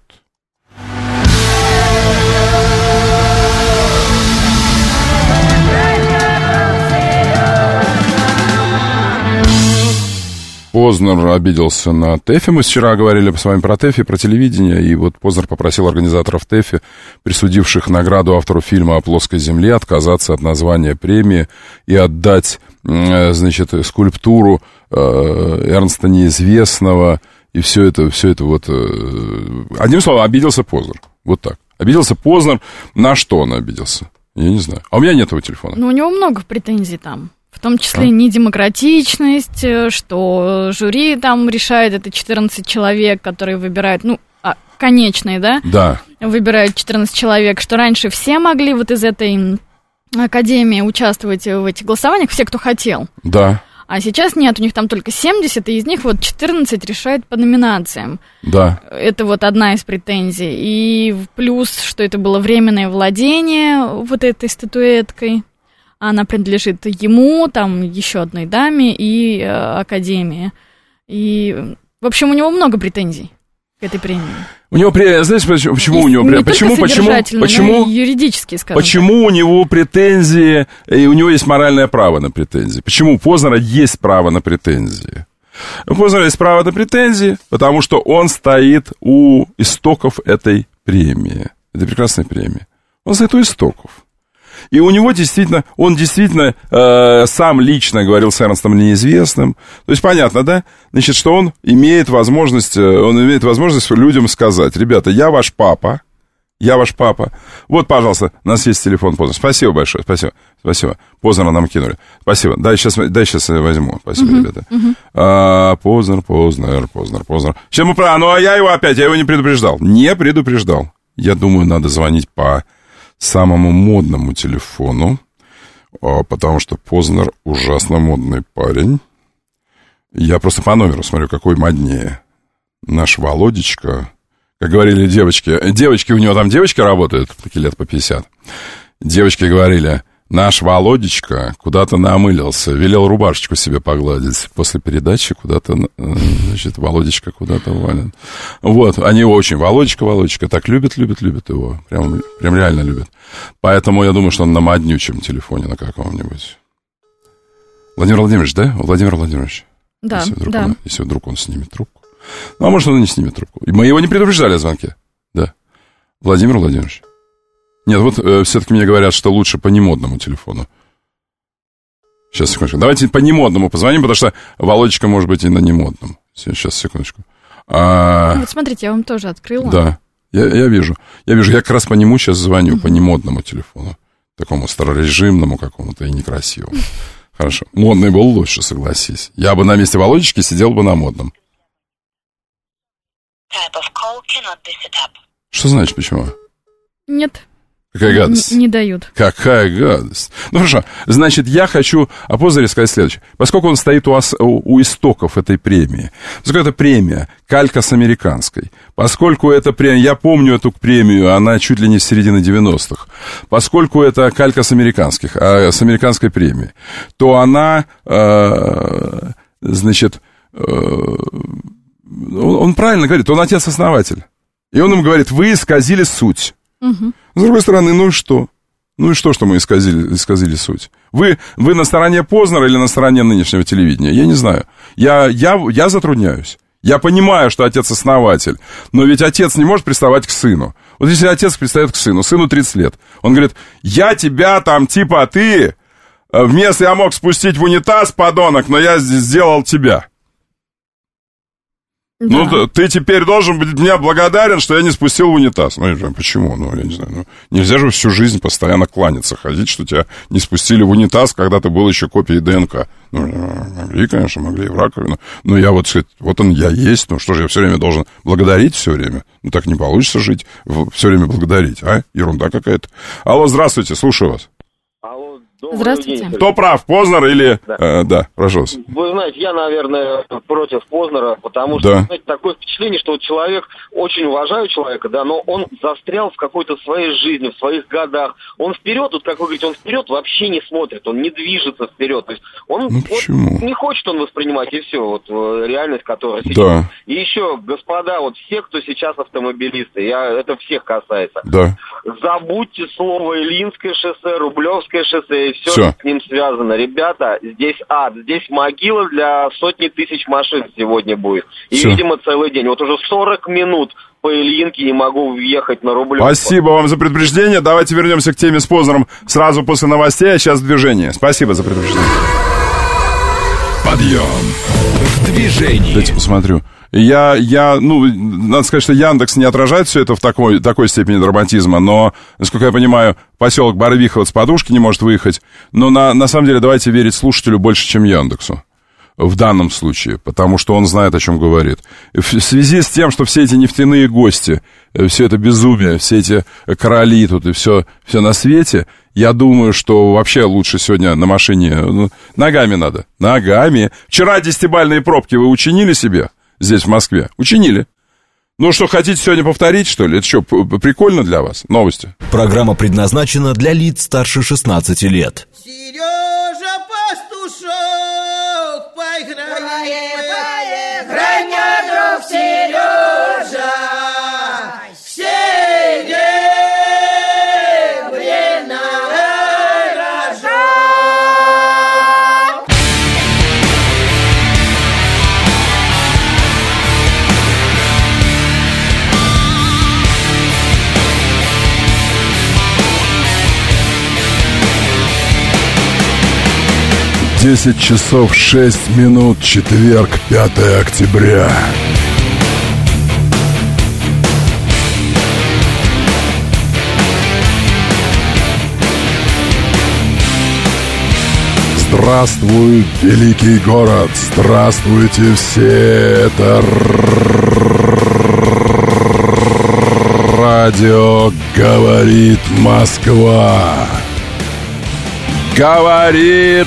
Познер обиделся на ТЭФИ. Мы вчера говорили с вами про ТЭФИ, про телевидение, и вот Познер попросил организаторов ТЭФИ, присудивших награду автору фильма «О плоской земле», отказаться от названия премии и отдать, значит, скульптуру Эрнста Неизвестного, и все это, все это вот... Одним словом, обиделся Познер. Вот так. Обиделся Познер. На что он обиделся? Я не знаю. А у меня нет его телефона. Ну, у него много претензий там. В том числе а? недемократичность, что жюри там решает, это четырнадцать человек, которые выбирают, ну, а, конечные, да? Да. Выбирают четырнадцать человек, что раньше все могли вот из этой академии участвовать в этих голосованиях, все, кто хотел. Да. А сейчас нет, у них там только семьдесят, и из них вот четырнадцать решает по номинациям. Да. Это вот одна из претензий. И плюс, что это было временное владение вот этой статуэткой. Она принадлежит ему, там, еще одной даме и э, академии. И, в общем, у него много претензий к этой премии. У него, знаешь, почему, почему у него претензии? Почему, почему, почему, юридически, скажем почему так. у него претензии, и у него есть моральное право на претензии? Почему у Познера есть право на претензии? У Познера есть право на претензии, потому что он стоит у истоков этой премии, этой прекрасной премии. Он стоит у истоков. И у него действительно, он действительно э, сам лично говорил с Эрнстом Неизвестным. То есть понятно, да? Значит, что он имеет возможность, он имеет возможность людям сказать: ребята, я ваш папа, я ваш папа. Вот, пожалуйста, у нас есть телефон Познера. Спасибо большое, спасибо, спасибо. Познера нам кинули. Спасибо. Дай сейчас, дай сейчас возьму. Спасибо, uh-huh, ребята. Uh-huh. А, Познер, Познер, Познер, Познер. Сейчас мы про... Ну, а я его опять, я его не предупреждал. Не предупреждал. Я думаю, надо звонить по самому модному телефону, потому что Познер ужасно модный парень. Я просто по номеру смотрю, какой моднее. Наш Володечка, как говорили девочки, девочки, у него там девочки работают, такие лет по пятьдесят. Девочки говорили: наш Володечка куда-то намылился, велел рубашечку себе погладить. После передачи куда-то, значит, Володечка куда-то вален. Вот, они его очень, Володечка, Володечка, так любят, любят, любят его. Прям, прям реально любят. Поэтому я думаю, что он на моднючем телефоне на каком-нибудь. Владимир Владимирович, да? Владимир Владимирович. Да, если вдруг, да. Он, если вдруг он снимет трубку. Ну, а может, он и не снимет трубку. И мы его не предупреждали о звонке. Да. Владимир Владимирович. Нет, вот э, все-таки мне говорят, что лучше по немодному телефону. Сейчас, секундочку. Давайте по немодному позвоним, потому что Володечка может быть и на немодном. Сейчас, секундочку. А... Вот смотрите, я вам тоже открыла. Да, я, я вижу. Я вижу, я как раз по нему сейчас звоню, uh-huh. по немодному телефону. Такому старорежимному какому-то и некрасивому. Хорошо. Модный был лучше, согласись. Я бы на месте Володечки сидел бы на модном. Что значит, почему? Нет. Какая гадость? Не, не дают. Какая гадость. Ну, хорошо. Значит, я хочу о Познере сказать следующее. Поскольку он стоит у, ос, у, у истоков этой премии, поскольку это премия, калька с американской, поскольку это премия, я помню эту премию, она чуть ли не с середины девяностых, поскольку это калька с американских, а, с американской премии, то она, э, значит, э, он, он правильно говорит, он отец-основатель. И он им говорит: вы исказили суть. Угу. С другой стороны, ну и что? Ну и что, что мы исказили, исказили суть? Вы, вы на стороне Познера или на стороне нынешнего телевидения? Я не знаю. Я, я, я затрудняюсь. Я понимаю, что отец-основатель, но ведь отец не может приставать к сыну. Вот если отец пристает к сыну, сыну тридцать лет, он говорит: я тебя там, типа, ты, вместо я мог спустить в унитаз, подонок, но я сделал тебя. Да. Ну, ты теперь должен быть мне благодарен, что я не спустил в унитаз. Ну, почему? Ну, я не знаю. Ну, нельзя же всю жизнь постоянно кланяться, ходить, что тебя не спустили в унитаз, когда ты был еще копией ДНК. Ну, могли, конечно, могли и в раковину. Но я вот, вот он, я есть. Ну, что же, я все время должен благодарить все время? Ну, так не получится жить, все время благодарить, а? Ерунда какая-то. Алло, здравствуйте, слушаю вас. Алло, здравствуйте. День. Кто прав, Познер или... Да. Э, да, пожалуйста. Вы знаете, я, наверное, против Познера, потому что, да. знаете, такое впечатление, что вот человек, очень уважаю человека, да, но он застрял в какой-то своей жизни, в своих годах. Он вперед, вот как вы говорите, он вперед вообще не смотрит, он не движется вперед. То есть он ну, вот, не хочет он воспринимать, и все, вот реальность, которая сейчас. Да. И еще, господа, вот все, кто сейчас автомобилисты, я, это всех касается. Да. Забудьте слово Илинское шоссе, Рублевское шоссе и все, Всё. с ним связано. Ребята, здесь ад, здесь могила для сотни тысяч машин сегодня будет. И, Всё. видимо, целый день. Вот уже сорок минут по Ильинке не могу въехать на Рублевку. Спасибо вам за предупреждение. Давайте вернемся к теме с Познером сразу после новостей, а сейчас движение. Спасибо за предупреждение. Подъем в движении. Дайте посмотрю. Я, я, ну, надо сказать, что Яндекс не отражает все это в такой, такой степени драматизма, но, насколько я понимаю, поселок Барвиха с подушки не может выехать. Но на, на самом деле давайте верить слушателю больше, чем Яндексу. В данном случае, потому что он знает, о чем говорит. В связи с тем, что все эти нефтяные гости, все это безумие, все эти короли тут и все, все на свете, я думаю, что вообще лучше сегодня на машине, ну, ногами надо, ногами. Вчера десятибалльные пробки вы учинили себе здесь, в Москве? Учинили. Ну что, хотите сегодня повторить, что ли? Это что, прикольно для вас? Новости. Программа предназначена для лиц старше шестнадцати лет. Сережа Пастушок, поиграем, граня, друг Сережа, серебряная рожа. десять часов шесть минут, четверг, пятое октября. Здравствуй, великий город! Здравствуйте все! Это радио «Говорит Москва». Говорит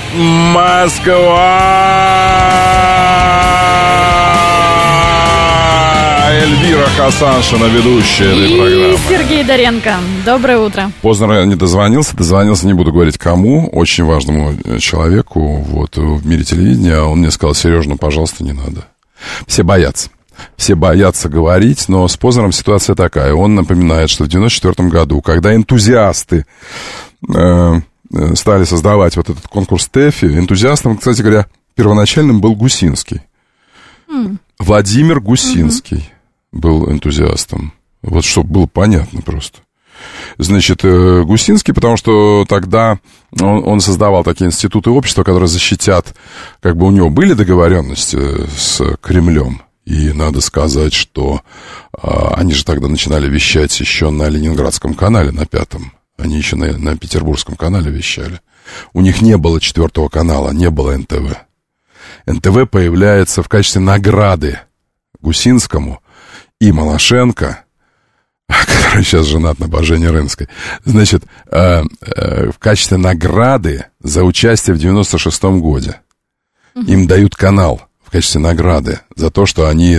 Москва! Эльвира Хасаншина, ведущая этой и программы. И Сергей Доренко. Доброе утро. Познер не дозвонился. Дозвонился, не буду говорить кому. Очень важному человеку вот, в мире телевидения. Он мне сказал: Сережа, ну, пожалуйста, не надо. Все боятся. Все боятся говорить, но с Познером ситуация такая. Он напоминает, что в девяносто четвёртом году, когда энтузиасты... Э, стали создавать вот этот конкурс ТЭФИ, энтузиастом, кстати говоря, первоначальным был Гусинский. Mm. Владимир Гусинский mm-hmm. был энтузиастом. Вот чтобы было понятно просто. Значит, Гусинский, потому что тогда он, он создавал такие институты общества, которые защитят, как бы у него были договоренности с Кремлем. И надо сказать, что а, они же тогда начинали вещать еще на Ленинградском канале, на пятом. Они еще на, на Петербургском канале вещали. У них не было четвертого канала, не было эн тэ вэ. эн тэ вэ появляется в качестве награды Гусинскому и Малашенко, который сейчас женат на Божене Рынской, значит, э, э, в качестве награды за участие в девяносто шестом годе. Им дают канал в качестве награды за то, что они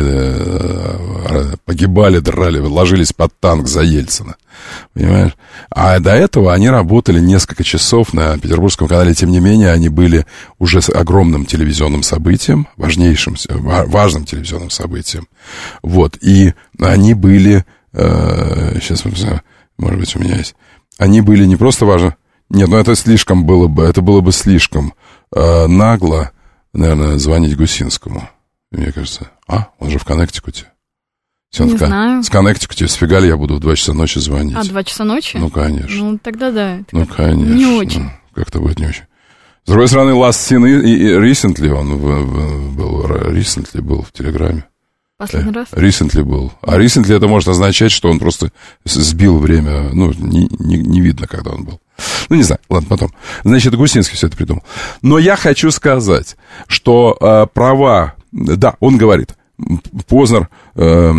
э, погибали, драли, ложились под танк за Ельцина. Понимаешь? А до этого они работали несколько часов на Петербургском канале. Тем не менее, они были уже с огромным телевизионным событием, важнейшим, важным телевизионным событием. Вот. И они были... Э, сейчас, может быть, у меня есть... Они были не просто важны... Нет, ну это слишком было бы... Это было бы слишком э, нагло, наверное, звонить Гусинскому. Мне кажется... А, он же в Коннектикуте. Не ска... знаю. С Коннектикуте, с Фигаль я буду в два часа ночи звонить. А, два часа ночи? Ну, конечно. Ну, тогда да. Ну, конечно. Не очень. Ну, как-то будет не очень. С другой стороны, Last Seen и, и Recently, он в, в, был, Recently был в Телеграме. Последний раз? Recently был. А recently это может означать, что он просто сбил время, ну, не, не, не видно, когда он был. Ну, не знаю, ладно, потом. Значит, Гусинский все это придумал. Но я хочу сказать, что э, права... Да, он говорит, Познер э, э,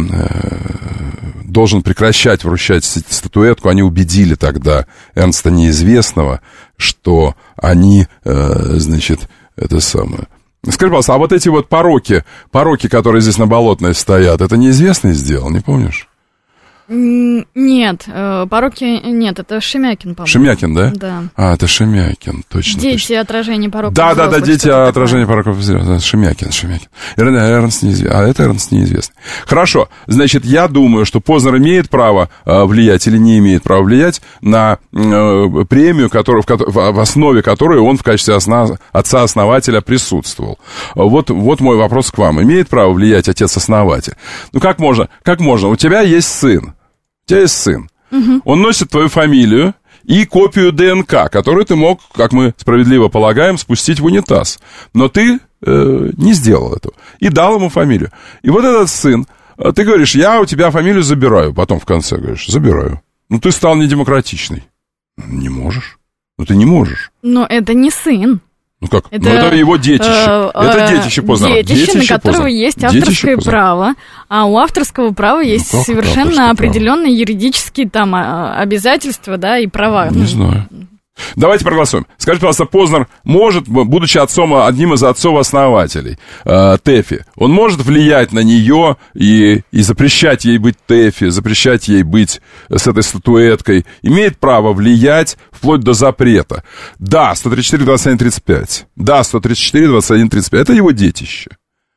должен прекращать вручать статуэтку. Они убедили тогда Эрнста Неизвестного, что они, э, значит, это самое... Скажи, пожалуйста, а вот эти вот пороки, пороки, которые здесь на Болотной стоят, это Неизвестный сделал, не помнишь? Нет, пороки нет, это Шемякин, по-моему. Шемякин, да? Да. А, это Шемякин, точно. Дети точно. отражения пороков Да, взрослых. Да, да, дети отражения пороков взрослых. Шемякин, Шемякин. Эрнст Неизвестный. А это Эрнст Неизвестный. Хорошо, значит, я думаю, что Познер имеет право э, влиять или не имеет права влиять на э, премию, которую, в, в основе которой он в качестве осна, отца-основателя присутствовал. Вот, вот мой вопрос к вам. Имеет право влиять отец-основатель? Ну, как можно? Как можно? У тебя есть сын. У тебя есть сын. Угу. Он носит твою фамилию и копию ДНК, которую ты мог, как мы справедливо полагаем, спустить в унитаз. Но ты э, не сделал этого. И дал ему фамилию. И вот этот сын, ты говоришь, я у тебя фамилию забираю. Потом в конце говоришь, забираю. Ну, ты стал недемократичный. Не можешь. Ну, ты не можешь. Но это не сын. Ну как? Это, ну, это его детище. Э, это детище Познера. Детище, детище на которого Познера. есть авторское право. А у авторского права есть ну, совершенно определенные право? юридические там обязательства, да, и права. Не знаю. Давайте проголосуем. Скажите, пожалуйста, Познер может, будучи отцом, одним из отцов-основателей э, ТЭФИ, он может влиять на нее и, и запрещать ей быть ТЭФИ, запрещать ей быть с этой статуэткой, имеет право влиять вплоть до запрета? Да, сто тридцать четыре двадцать один тридцать пять. Да, сто тридцать четыре двадцать один тридцать пять. Это его детище.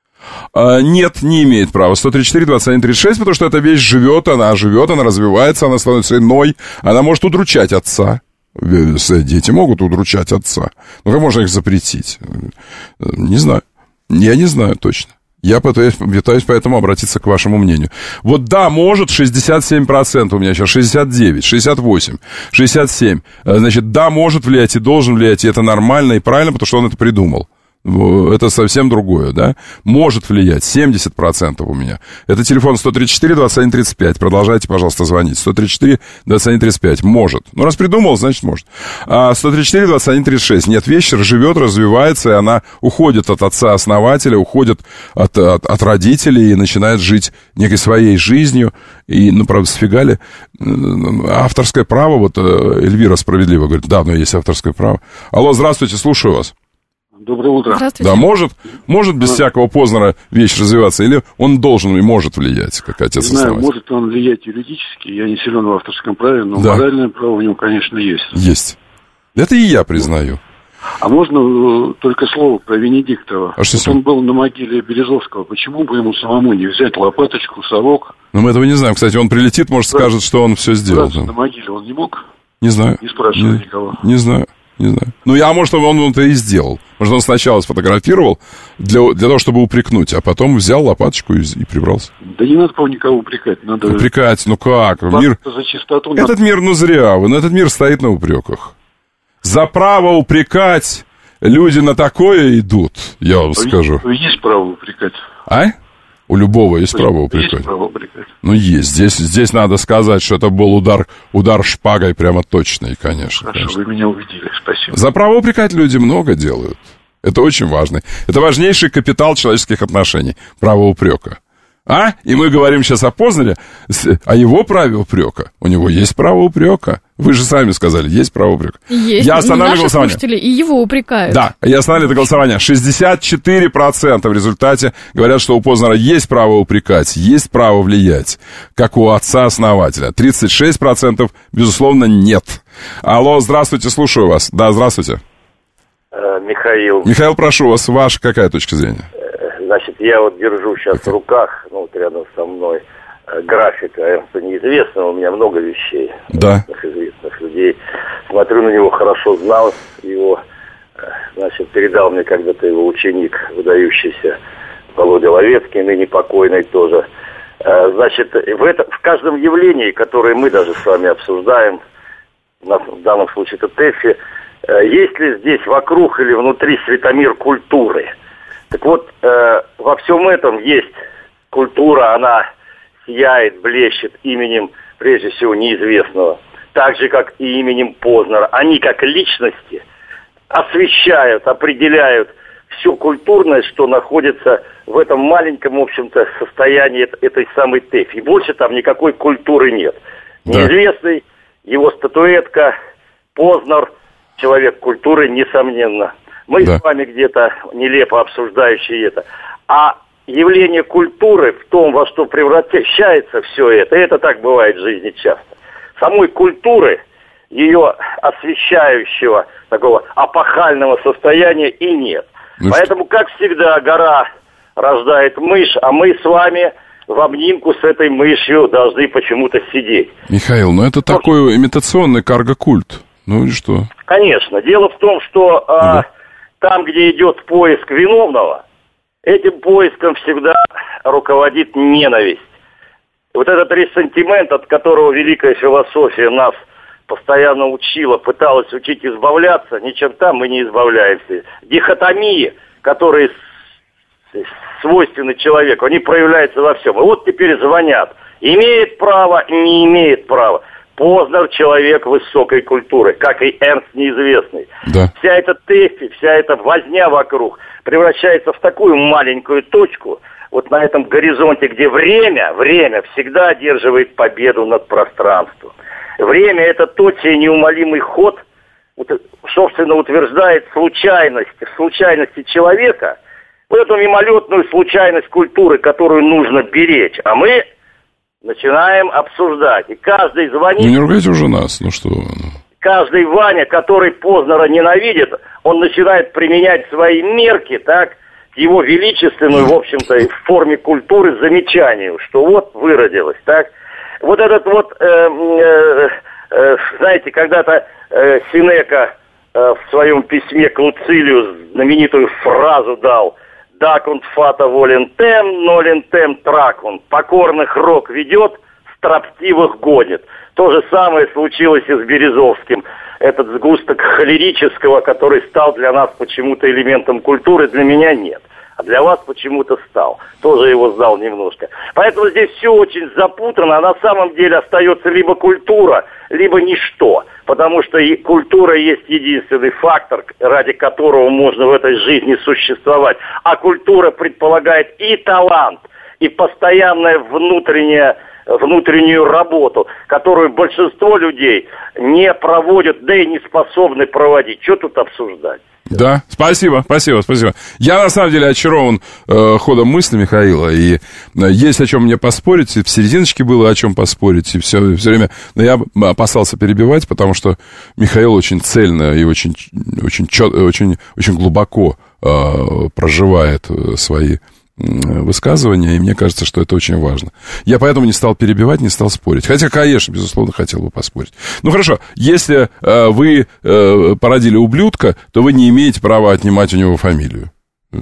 А, нет, не имеет права. сто тридцать четыре двадцать один тридцать шесть, потому что эта вещь живет, она живет, она развивается, она становится иной, она может удручать отца. Дети могут удручать отца. Ну, как можно их запретить? Не знаю. Я не знаю точно. Я пытаюсь, пытаюсь поэтому обратиться к вашему мнению. Вот да, может, шестьдесят семь процентов у меня сейчас, шестьдесят девять, шестьдесят восемь, шестьдесят семь. Значит, да, может влиять и должен влиять, и это нормально и правильно, потому что он это придумал. Это совсем другое, да? Может влиять, семьдесят процентов у меня. Это телефон сто тридцать четыре двадцать один тридцать пять. Продолжайте, пожалуйста, звонить. сто тридцать четыре двадцать один тридцать пять. Может. Ну, раз придумал, значит, может. А сто тридцать четыре двадцать один тридцать шесть. Нет, вещь живет, развивается, и она уходит от отца-основателя, уходит от, от, от родителей и начинает жить некой своей жизнью. И, ну, правда, сфигали. Авторское право, вот Эльвира справедливо говорит, да, но есть авторское право. Алло, здравствуйте, слушаю вас. Доброе утро. Да, может, может без всякого Познера вещь развиваться, или он должен и может влиять, как отец-основатель? Не знаю, может он влиять юридически, я не силен в авторском праве, но да. моральное право у него, конечно, есть. Есть. Это и я признаю. А можно только слово про Венедиктова? А что вот он был на могиле Березовского, почему бы ему самому не взять лопаточку, совок? Ну, мы этого не знаем. Кстати, он прилетит, может, Раз... скажет, что он все сделал. Раз на могиле он не мог? Не знаю. Не спрашивая не, никого. Не знаю. Не знаю. Ну, я, может, он, он это и сделал. Может, он сначала сфотографировал для, для того, чтобы упрекнуть, а потом взял лопаточку и, и прибрался. Да не надо, по-моему, никого упрекать. Надо... Упрекать, ну как? Мир... За чистоту этот надо... мир, ну зря вы, но этот мир стоит на упреках. За право упрекать люди на такое идут, я вам а скажу. Есть право упрекать. А? У любого есть, есть право упрекать. Есть право упрекать. Ну, есть. Здесь, здесь надо сказать, что это был удар, удар шпагой прямо точный, конечно. Хорошо, конечно. вы меня убедили, спасибо. За право упрекать люди много делают. Это очень важно. Это важнейший капитал человеческих отношений. Право упрека. А? И мы говорим сейчас о Познере, о его праве упрека. У него есть право упрека. Вы же сами сказали, есть право упрека. Есть. Я останавливаю голосование. Слушатели и его упрекают. Да, я останавливаю это голосование. шестьдесят четыре процента в результате говорят, что у Познера есть право упрекать, есть право влиять, как у отца-основателя. тридцать шесть процентов, безусловно, нет. Алло, здравствуйте, слушаю вас. Да, здравствуйте. Михаил. Михаил, прошу вас, ваша какая точка зрения? Значит, я вот держу сейчас в руках, ну, вот рядом со мной, график Эрнста Неизвестного, у меня много вещей. Да. Известных людей. Смотрю на него, хорошо знал его, значит, передал мне когда-то его ученик, выдающийся Володя Ловецкий, ныне покойный тоже. Значит, в, это, в каждом явлении, которое мы даже с вами обсуждаем, в данном случае это ТЭФИ, есть ли здесь вокруг или внутри светомир культуры? Так вот, э, во всем этом есть культура, она сияет, блещет именем, прежде всего, неизвестного. Так же, как и именем Познера. Они, как личности, освещают, определяют все культурное, что находится в этом маленьком, в общем-то, состоянии этой самой ТЭФ. И больше там никакой культуры нет. Да. Неизвестный, его статуэтка, Познер, человек культуры, несомненно. Мы да. с вами где-то нелепо обсуждающие это. А явление культуры в том, во что превращается все это, это так бывает в жизни часто. Самой культуры, ее освещающего, такого апохального состояния и нет. Ну Поэтому, что? как всегда, гора рождает мышь, а мы с вами в обнимку с этой мышью должны почему-то сидеть. Михаил, ну это ну, такой имитационный карго-культ. Ну и что? Конечно. Дело в том, что а, да. там, где идет поиск виновного, этим поиском всегда руководит ненависть. Вот этот ресентимент, от которого великая философия нас постоянно учила, пыталась учить избавляться, ни черта мы не избавляемся. Дихотомии, которые свойственны человеку, они проявляются во всем. И вот теперь звонят. Имеет право, не имеет права. Познер человек высокой культуры, как и Эрнст неизвестный. Да. Вся эта ТЭФИ, вся эта возня вокруг превращается в такую маленькую точку, вот на этом горизонте, где время, время всегда одерживает победу над пространством. Время – это тот чей неумолимый ход, собственно, утверждает случайность, случайности человека, вот эту мимолетную случайность культуры, которую нужно беречь. А мы начинаем обсуждать. И каждый звонит... Ну, не ругайте уже нас, ну что... Каждый Ваня, который Познера ненавидит, он начинает применять свои мерки, так, к его величественной, в общем-то, в форме культуры замечанию, что вот выродилось, так. Вот этот вот, э, э, э, знаете, когда-то э, Сенека э, в своем письме к Луцилию знаменитую фразу дал: «Дакунт фата волентем, нолентем тракунт». Покорных рок ведет, строптивых гонит. То же самое случилось и с Березовским. Этот сгусток холерического, который стал для нас почему-то элементом культуры, для меня нет. А для вас почему-то стал. Тоже его сдал немножко. Поэтому здесь все очень запутано, а на самом деле остается либо культура, либо ничто. Потому что и культура есть единственный фактор, ради которого можно в этой жизни существовать. А культура предполагает и талант, и постоянное внутреннее... внутреннюю работу, которую большинство людей не проводят, да и не способны проводить. Что тут обсуждать? Да, спасибо, спасибо, спасибо. Я на самом деле очарован э, ходом мысли Михаила, и э, есть о чем мне поспорить, и в серединочке было о чем поспорить, и все, все время, но я опасался перебивать, потому что Михаил очень цельно и очень, очень, чет, очень, очень глубоко э, проживает свои высказывания, и мне кажется, что это очень важно. Я поэтому не стал перебивать, не стал спорить. Хотя, конечно, безусловно, хотел бы поспорить. Ну, хорошо, если э, вы э, породили ублюдка, то вы не имеете права отнимать у него фамилию. Э,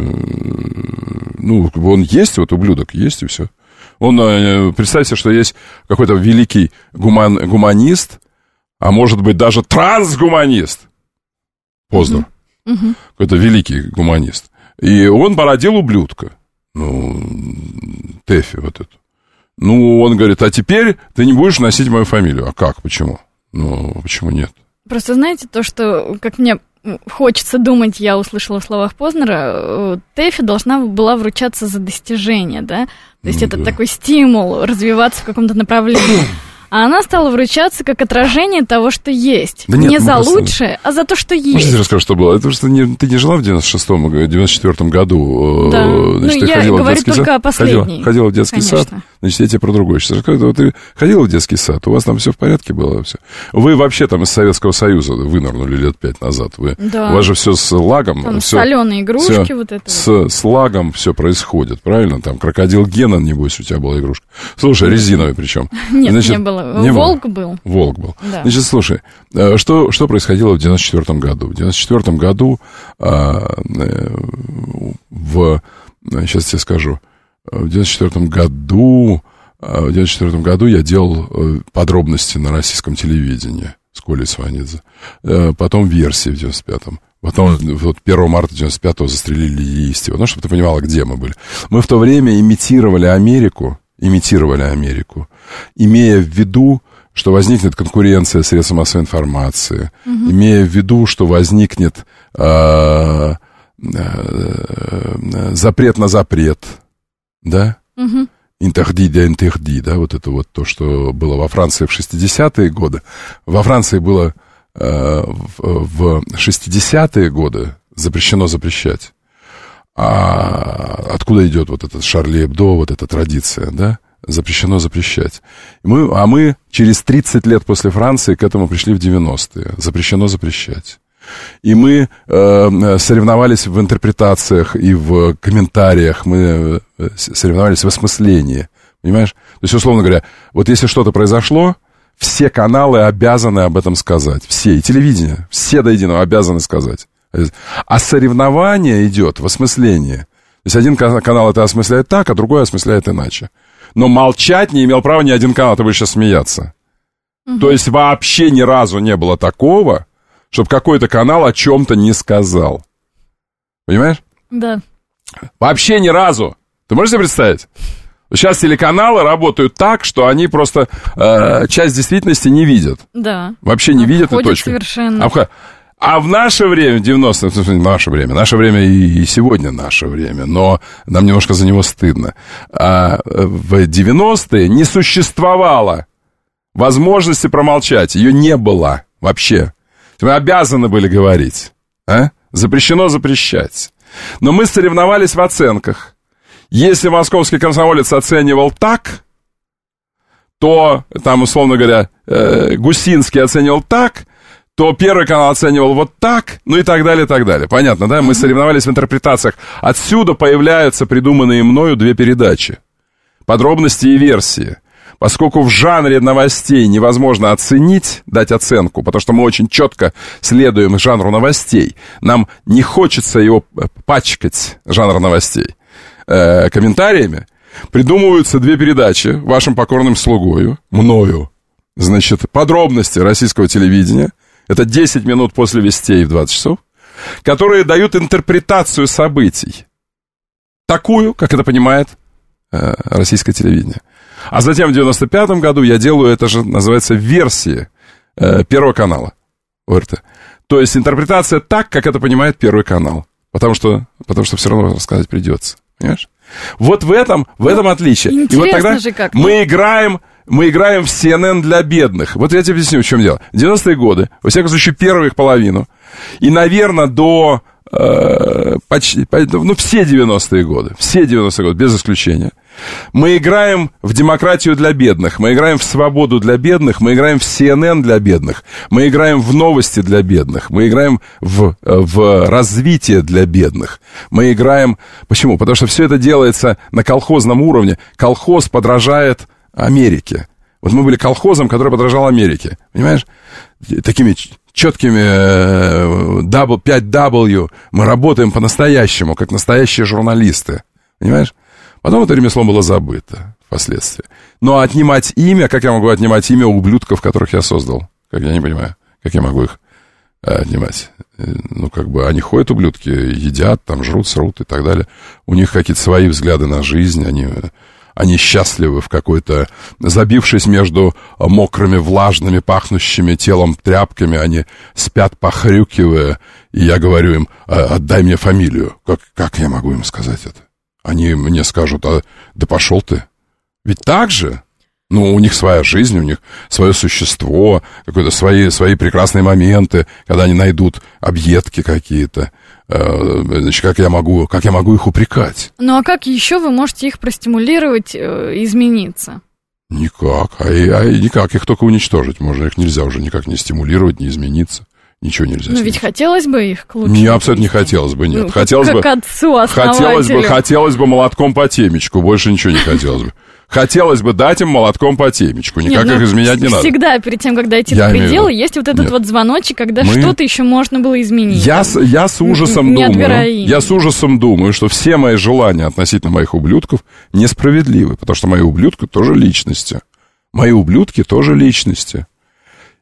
ну, он есть, вот ублюдок есть, и все. Он, э, представьте, что есть какой-то великий гуман, гуманист, а может быть даже трансгуманист. Познер. Mm-hmm. Какой-то великий гуманист. И он породил ублюдка. Ну, ТЭФИ вот эту. Ну, он говорит, а теперь ты не будешь носить мою фамилию. А как? Почему? Ну, почему нет? Просто знаете, то, что, как мне хочется думать, я услышала в словах Познера, ТЭФИ должна была вручаться за достижение, да? То есть ну, это да. такой стимул развиваться в каком-то направлении. А она стала вручаться как отражение того, что есть. Да нет, не за просто... лучшее, а за то, что есть. Можете рассказать, что было? Это потому что не, ты не жила в девяносто шестом, девяносто четвёртом году. Да, значит, ну я говорю только сад, о последней. Ходила, ходила в детский Конечно. сад. Значит, я тебе про другое сейчас расскажу. Ты ходила в детский сад, у вас там все в порядке было? Все. Вы вообще там из Советского Союза вынырнули лет пять назад. Вы, да. У вас же все с лагом. Там все, соленые игрушки все вот это. С, с лагом все происходит, правильно? Там крокодил Гена, небось, у тебя была игрушка. Слушай, резиновый причем. Нет, значит, не было. Не Волк был. был. Волк был. Да. Значит, слушай, что, что происходило в девяносто четвёртом году? В девяносто четвёртом году а, в... Сейчас я тебе скажу. В девяносто четвёртом году... В девяносто четвёртом году я делал подробности на российском телевидении с Колей Сванидзе. Потом версии в девяносто пятом. Потом вот первого марта девяносто пятого застрелили Еистева. Ну, чтобы ты понимала, где мы были. Мы в то время имитировали Америку, имитировали Америку, имея в виду, что возникнет конкуренция средств массовой информации, угу. имея в виду, что возникнет э, э, запрет на запрет, да? Угу. Интерди де интерди, да, вот это вот то, что было во Франции в шестидесятые годы. Во Франции было э, в, в шестидесятые годы запрещено запрещать. А откуда идет вот этот Шарли Эбдо, вот эта традиция, да? Запрещено запрещать. Мы, а мы через тридцать лет после Франции к этому пришли в девяностые. Запрещено запрещать. И мы э, соревновались в интерпретациях и в комментариях, мы соревновались в осмыслении. Понимаешь? То есть, условно говоря, вот если что-то произошло, все каналы обязаны об этом сказать. Все, и телевидение, все до единого обязаны сказать. А соревнование идет в осмыслении. То есть, один канал это осмысляет так, а другой осмысляет иначе. Но молчать не имел права ни один канал, ты будешь сейчас смеяться. Угу. То есть вообще ни разу не было такого, чтобы какой-то канал о чем-то не сказал. Понимаешь? Да. Вообще ни разу. Ты можешь себе представить? Сейчас телеканалы работают так, что они просто э, часть действительности не видят. Да. Вообще не видят и точка. Совершенно. Обход... А в наше время, в девяностые, в наше время, наше время и, и сегодня наше время, но нам немножко за него стыдно. А в девяностые не существовало возможности промолчать, ее не было вообще. Мы обязаны были говорить, а? Запрещено запрещать. Но мы соревновались в оценках. Если московский комсомолец оценивал так, то, там, условно говоря, э, Гусинский оценивал так, то Первый канал оценивал вот так, ну и так далее, и так далее. Понятно, да? Мы соревновались в интерпретациях. Отсюда появляются придуманные мною две передачи. Подробности и версии. Поскольку в жанре новостей невозможно оценить, дать оценку, потому что мы очень четко следуем жанру новостей. Нам не хочется его пачкать, жанр новостей, э, комментариями. Придумываются две передачи вашим покорным слугою, мною. Значит, подробности российского телевидения. Это десять минут после вестей в двадцать часов, которые дают интерпретацию событий. Такую, как это понимает э, российское телевидение. А затем в девяносто пятом году я делаю, это же называется, версии э, Первого канала ОРТ. То есть интерпретация так, как это понимает Первый канал. Потому что, потому что все равно рассказать придется. Понимаешь? Вот в этом, в этом отличие. И вот тогда же как. мы играем... Мы играем в си эн эн для бедных. Вот я тебе объясню, в чем дело. В девяностые годы, во всяком случае, первую их половину, и, наверное, до э, почти, ну, все девяностые годы, все девяностые годы, без исключения, мы играем в демократию для бедных, мы играем в свободу для бедных, мы играем в си эн эн для бедных, мы играем в новости для бедных, мы играем в, в развитие для бедных, мы играем... Почему? Потому что все это делается на колхозном уровне. Колхоз подражает Америке. Вот мы были колхозом, который подражал Америке. Понимаешь? Такими четкими пять дабл ю мы работаем по-настоящему, как настоящие журналисты. Понимаешь? Потом это ремесло было забыто впоследствии. Но отнимать имя, как я могу отнимать имя ублюдков, которых я создал? Как я не понимаю, как я могу их отнимать? Ну, как бы они ходят, ублюдки, едят, там, жрут, срут и так далее. У них какие-то свои взгляды на жизнь, они... Они счастливы в какой-то... Забившись между мокрыми, влажными, пахнущими телом тряпками, они спят, похрюкивая, и я говорю им: отдай мне фамилию. Как, как я могу им сказать это? Они мне скажут: а, да пошел ты. Ведь так же? Ну, у них своя жизнь, у них свое существо, какие-то свои, свои прекрасные моменты, когда они найдут объедки какие-то. Значит, как я могу, как я могу их упрекать? Ну, а как еще вы можете их простимулировать э, измениться? Никак, а, а никак, их только уничтожить можно, их нельзя уже никак не стимулировать, не измениться, ничего нельзя. Ну, ведь хотелось бы их к лучшему. Мне абсолютно не хотелось бы, нет. Ну, хотелось как бы, отцу, основателю. Хотелось бы, хотелось бы молотком по темечку, больше ничего не хотелось бы. Хотелось бы дать им молотком по темечку. Никак Нет, их изменять не надо. Всегда перед тем, как дойти до предела, есть вот этот Нет. вот звоночек, когда Мы... что-то еще можно было изменить. Я, я с ужасом не думаю, я с ужасом думаю, что все мои желания относительно моих ублюдков несправедливы, потому что мои ублюдки тоже личности. Мои ублюдки тоже личности.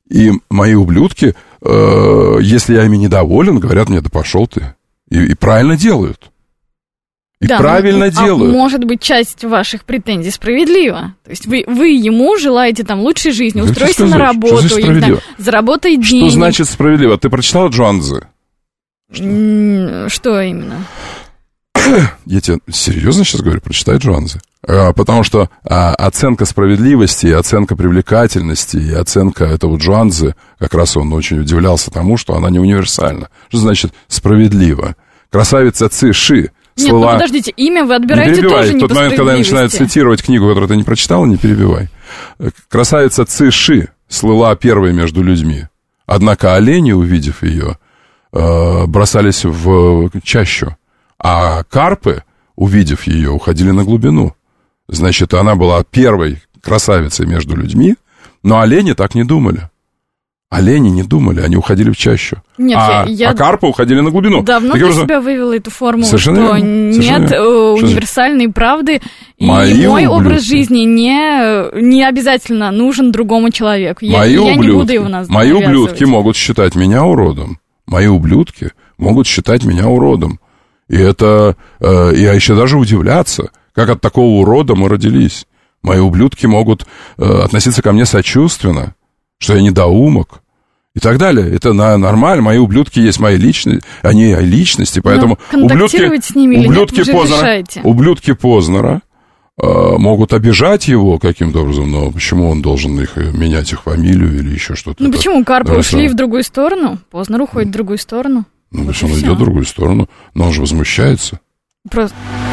И мои ублюдки, э, если я ими недоволен, говорят мне, да пошел ты. И, и правильно делают. И да, правильно ну, делают. А может быть, часть ваших претензий справедлива? То есть вы, вы ему желаете там лучшей жизни, да устройся на работу, или, там, заработай денег. Что значит справедливо? Ты прочитала Джуанзе? Что? Что именно? Я тебе серьезно сейчас говорю, прочитай Джуанзе. А, потому что а, оценка справедливости, оценка привлекательности и оценка этого Джуанзе, как раз он очень удивлялся тому, что она не универсальна. Что значит справедливо? Красавица Ци Ши. Нет, слова... ну подождите, имя вы отбираете не перебивай. тоже не В тот по момент, когда я начинаю цитировать книгу, которую ты не прочитала, не перебивай. Красавица Ци Ши слыла первой между людьми. Однако олени, увидев ее, бросались в чащу. А карпы, увидев ее, уходили на глубину. Значит, она была первой красавицей между людьми, но олени так не думали. Олени не думали, они уходили в чащу. Нет, а, я, а карпы уходили на глубину. Давно так для уже... себя вывела эту формулу, Совершенно что верно. нет Совершенно универсальной правды, Мои и мой ублюдки. образ жизни не, не обязательно нужен другому человеку. Я, Мои я ублюдки, не буду его нас Мои ублюдки могут считать меня уродом. Мои ублюдки могут считать меня уродом. И это... Э, я еще даже удивляться, как от такого урода мы родились. Мои ублюдки могут э, относиться ко мне сочувственно, что я недоумок. И так далее. Это нормально. Мои ублюдки есть мои личности, они личности, поэтому ублюдки, с ними ублюдки, нет, Познера, ублюдки Познера э, могут обижать его каким-то образом, но почему он должен их менять их фамилию или еще что-то? Ну почему? Карпы да, ушли в другую сторону, Познер уходит в другую сторону. Ну, вот то есть он идет в другую сторону, но он же возмущается. Просто...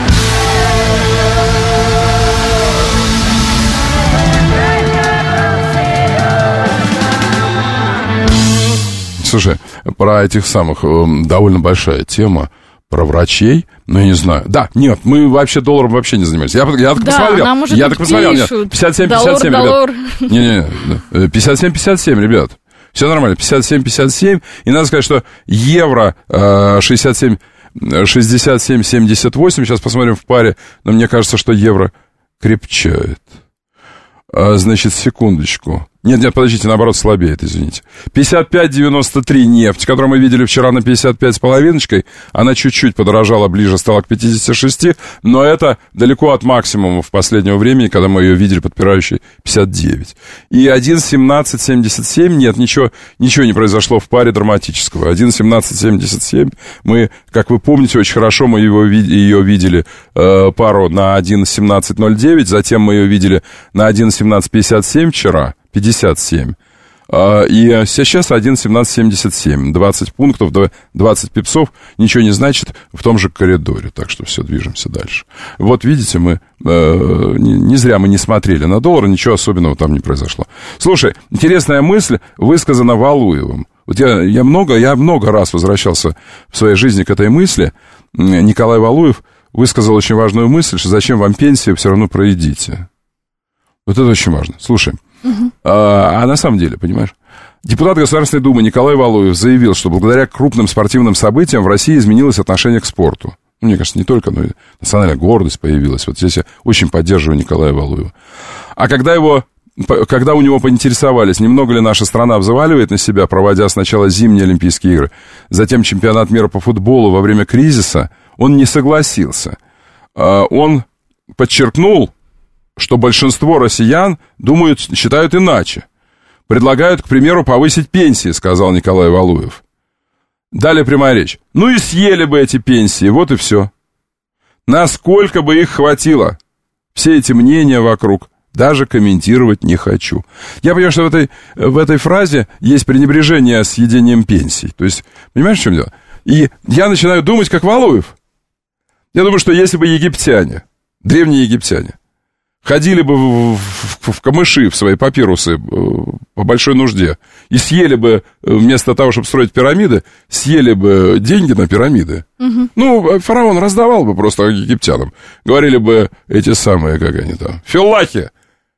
Слушай, про этих самых, э, довольно большая тема, про врачей, ну, я не знаю. Да, нет, мы вообще долларом вообще не занимаемся. Я, я так да, посмотрел. нам уже я так посмотрел. Нет, пятьдесят семь пятьдесят семь, доллар, ребят. Не-не-не, пятьдесят семь пятьдесят семь, ребят. Все нормально, пятьдесят семь пятьдесят семь. И надо сказать, что евро э, шестьдесят семь шестьдесят семь семьдесят восемь. Сейчас посмотрим в паре, но мне кажется, что евро крепчает. А, значит, секундочку. Нет, нет, подождите, наоборот, слабеет, извините. пятьдесят пять девяносто три нефть, которую мы видели вчера на пятьдесят пять с половиночкой, она чуть-чуть подорожала, ближе стала к пятидесяти шести, но это далеко от максимума в последнего времени, когда мы ее видели подпирающей пятьдесят девять. И один семнадцать семьдесят семь, нет, ничего, ничего не произошло в паре драматического. один семнадцать семьдесят семь, мы, как вы помните, очень хорошо мы его, ее видели э, пару на один семнадцать ноль девять, затем мы ее видели на один семнадцать пятьдесят семь вчера, пятьдесят семь. И сейчас один семнадцать семьдесят семь. двадцать пунктов, двадцать пипсов. Ничего не значит в том же коридоре. Так что все, движемся дальше. Вот видите, мы э, не, не зря мы не смотрели на доллар, ничего особенного там не произошло. Слушай, интересная мысль высказана Валуевым. Вот я, я, много, я много раз возвращался в своей жизни к этой мысли. Николай Валуев высказал очень важную мысль, что зачем вам пенсию, все равно проедите. Вот это очень важно. Слушай. Uh-huh. А, а на самом деле, понимаешь, депутат Государственной Думы Николай Валуев заявил, что благодаря крупным спортивным событиям в России изменилось отношение к спорту. Ну, мне кажется, не только, но и национальная гордость появилась. Вот здесь я очень поддерживаю Николая Валуева. А когда его, когда у него поинтересовались, немного ли наша страна взваливает на себя, проводя сначала зимние Олимпийские игры, затем чемпионат мира по футболу во время кризиса, он не согласился. А, он подчеркнул, что большинство россиян думают, считают иначе. Предлагают, к примеру, повысить пенсии, сказал Николай Валуев. Далее прямая речь. Ну и съели бы эти пенсии, вот и все. Насколько бы их хватило? Все эти мнения вокруг даже комментировать не хочу. Я понимаю, что в этой, в этой фразе есть пренебрежение съедением пенсий. То есть, понимаешь, в чем дело? И я начинаю думать, как Валуев. Я думаю, что если бы египтяне, древние египтяне, ходили бы в, в, в камыши, в свои папирусы по большой нужде и съели бы, вместо того, чтобы строить пирамиды, съели бы деньги на пирамиды. Угу. Ну, фараон раздавал бы просто египтянам. Говорили бы эти самые, как они там, филлахи.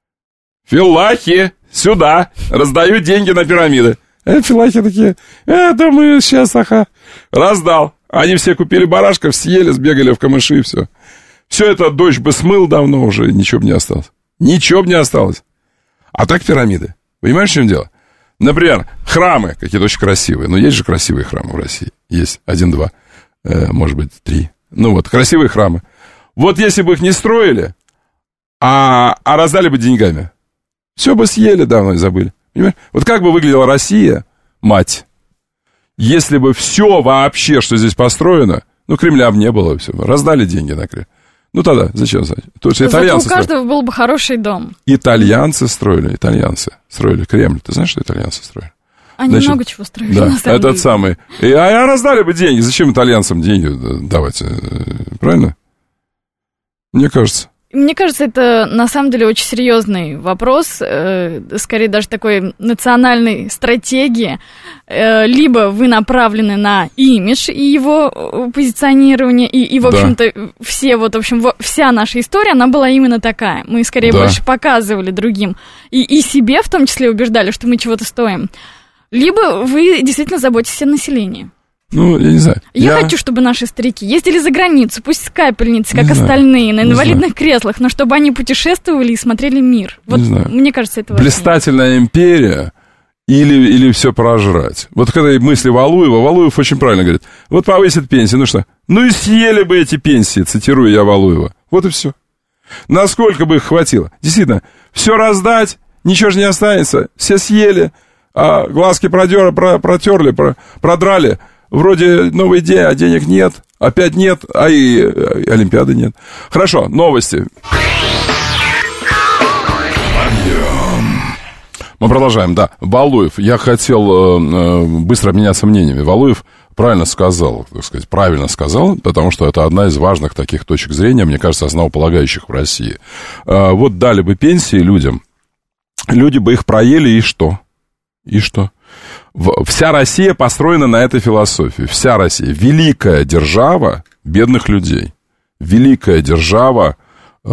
Филлахи, сюда, раздаю деньги на пирамиды. А филлахи такие, это мы сейчас, ага, раздал. Они все купили барашков, съели, сбегали в камыши и все. Все это дождь бы смыл давно уже, ничего бы не осталось. Ничего бы не осталось. А так пирамиды. Понимаешь, в чем дело? Например, храмы какие-то очень красивые. Ну, есть же красивые храмы в России. Есть один-два, э, может быть, три. Ну вот, красивые храмы. Вот если бы их не строили, а, а раздали бы деньгами, все бы съели давно и забыли. Понимаешь? Вот как бы выглядела Россия, мать, если бы все вообще, что здесь построено, ну, Кремля бы не было, все, раздали деньги на Кремль. Ну, тогда зачем? То, что итальянцы у каждого строили. был бы хороший дом. Итальянцы строили, итальянцы строили Кремль. Ты знаешь, что итальянцы строили? Они Значит, много чего строили, да, на самом этот деле. самый. И, а, а раздали бы деньги. Зачем итальянцам деньги давать? Правильно? Мне кажется. Мне кажется, это на самом деле очень серьезный вопрос, э, скорее даже такой национальной стратегии. Э, либо вы направлены на имидж и его позиционирование, и, и в общем-то, да. все, вот, в общем, вся наша история, она была именно такая. Мы скорее да. больше показывали другим и, и себе в том числе убеждали, что мы чего-то стоим. Либо вы действительно заботитесь о населении. Ну, я не знаю. Я, я хочу, чтобы наши старики ездили за границу, пусть с капельницей, как не остальные, знаю. на инвалидных креслах, но чтобы они путешествовали и смотрели мир. Вот, мне кажется, это важнее. Блистательная империя или, или все прожрать. Вот когда мысли Валуева, Валуев очень правильно говорит, вот повысит пенсии, ну что? Ну и съели бы эти пенсии, цитирую я Валуева. Вот и все. Насколько бы их хватило? Действительно, все раздать, ничего же не останется, все съели, а глазки продер, про, протерли, про, продрали. Вроде новый день, а денег нет, опять нет, а и, и Олимпиады нет. Хорошо, новости. Мы продолжаем, да. Валуев, я хотел э, быстро обменяться мнениями. Валуев правильно сказал, так сказать, правильно сказал, потому что это одна из важных таких точек зрения, мне кажется, основополагающих в России. Э, вот дали бы пенсии людям, люди бы их проели, и что? И что? Вся Россия построена на этой философии. Вся Россия. Великая держава бедных людей. Великая держава, э,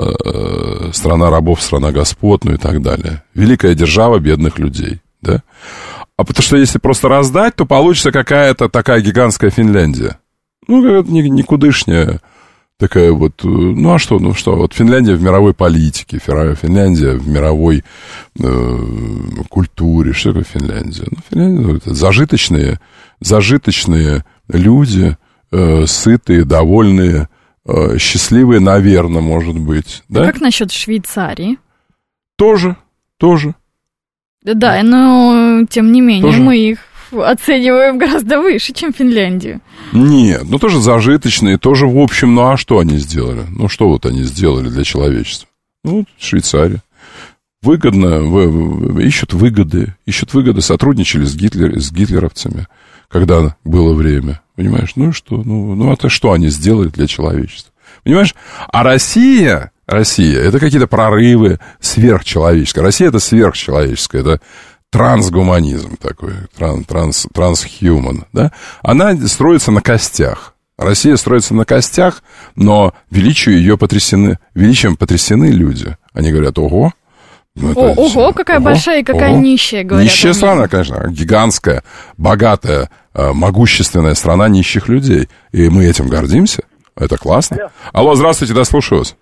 страна рабов, страна господ, ну и так далее. Великая держава бедных людей. Да? А потому что если просто раздать, то получится какая-то такая гигантская Финляндия. Ну, какая-то никудышняя такая вот... Ну, а что? Ну, что? Вот Финляндия в мировой политике, Финляндия в мировой э, культуре. Что такое Финляндия? Ну, Финляндия... Это зажиточные, зажиточные люди, э, сытые, довольные, э, счастливые, наверное, может быть. Да? А как насчет Швейцарии? Тоже, тоже. Да, но, тем не менее, тоже. Мы их оцениваем гораздо выше, чем Финляндию. Нет, ну тоже зажиточные, тоже в общем, ну а что они сделали? Ну что вот они сделали для человечества? Ну, вот Швейцария. Выгодно, вы, вы, ищут выгоды, ищут выгоды, сотрудничали с, Гитлер, с гитлеровцами, когда было время. Понимаешь, ну и что? Ну, ну это что они сделали для человечества? Понимаешь? А Россия... Россия, это какие-то прорывы сверхчеловеческие. Россия — это сверхчеловеческое, это трансгуманизм такой, транс, транс, трансхьюман, да? Она строится на костях. Россия строится на костях, но величию ее потрясены, величием потрясены люди. Они говорят, ого. Ну, это, О, ого, какая ого, большая и какая ого. нищая, говорят. Нищая страна, конечно, гигантская, богатая, могущественная страна нищих людей. И мы этим гордимся. Это классно. Алло, Алло здравствуйте, да, слушаю вас.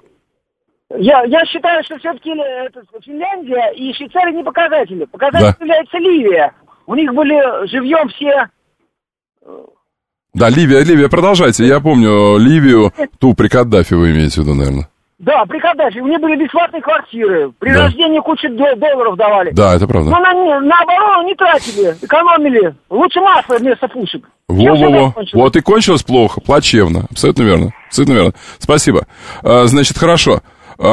Я, я считаю, что все-таки это, Финляндия и Швейцария не показатели. Показателем да. является Ливия. У них были живьем все... Да, Ливия, Ливия, продолжайте. Я помню Ливию, ту при Каддафи вы имеете в виду, наверное. Да, при Каддафи. У них были бесплатные квартиры. При да. рождении кучу долларов давали. Да, это правда. Но на, на оборону не тратили, экономили. Лучше масло вместо пушек. Во-во-во. Вот и кончилось плохо, плачевно. Абсолютно верно. Абсолютно верно. Спасибо. А, значит, хорошо.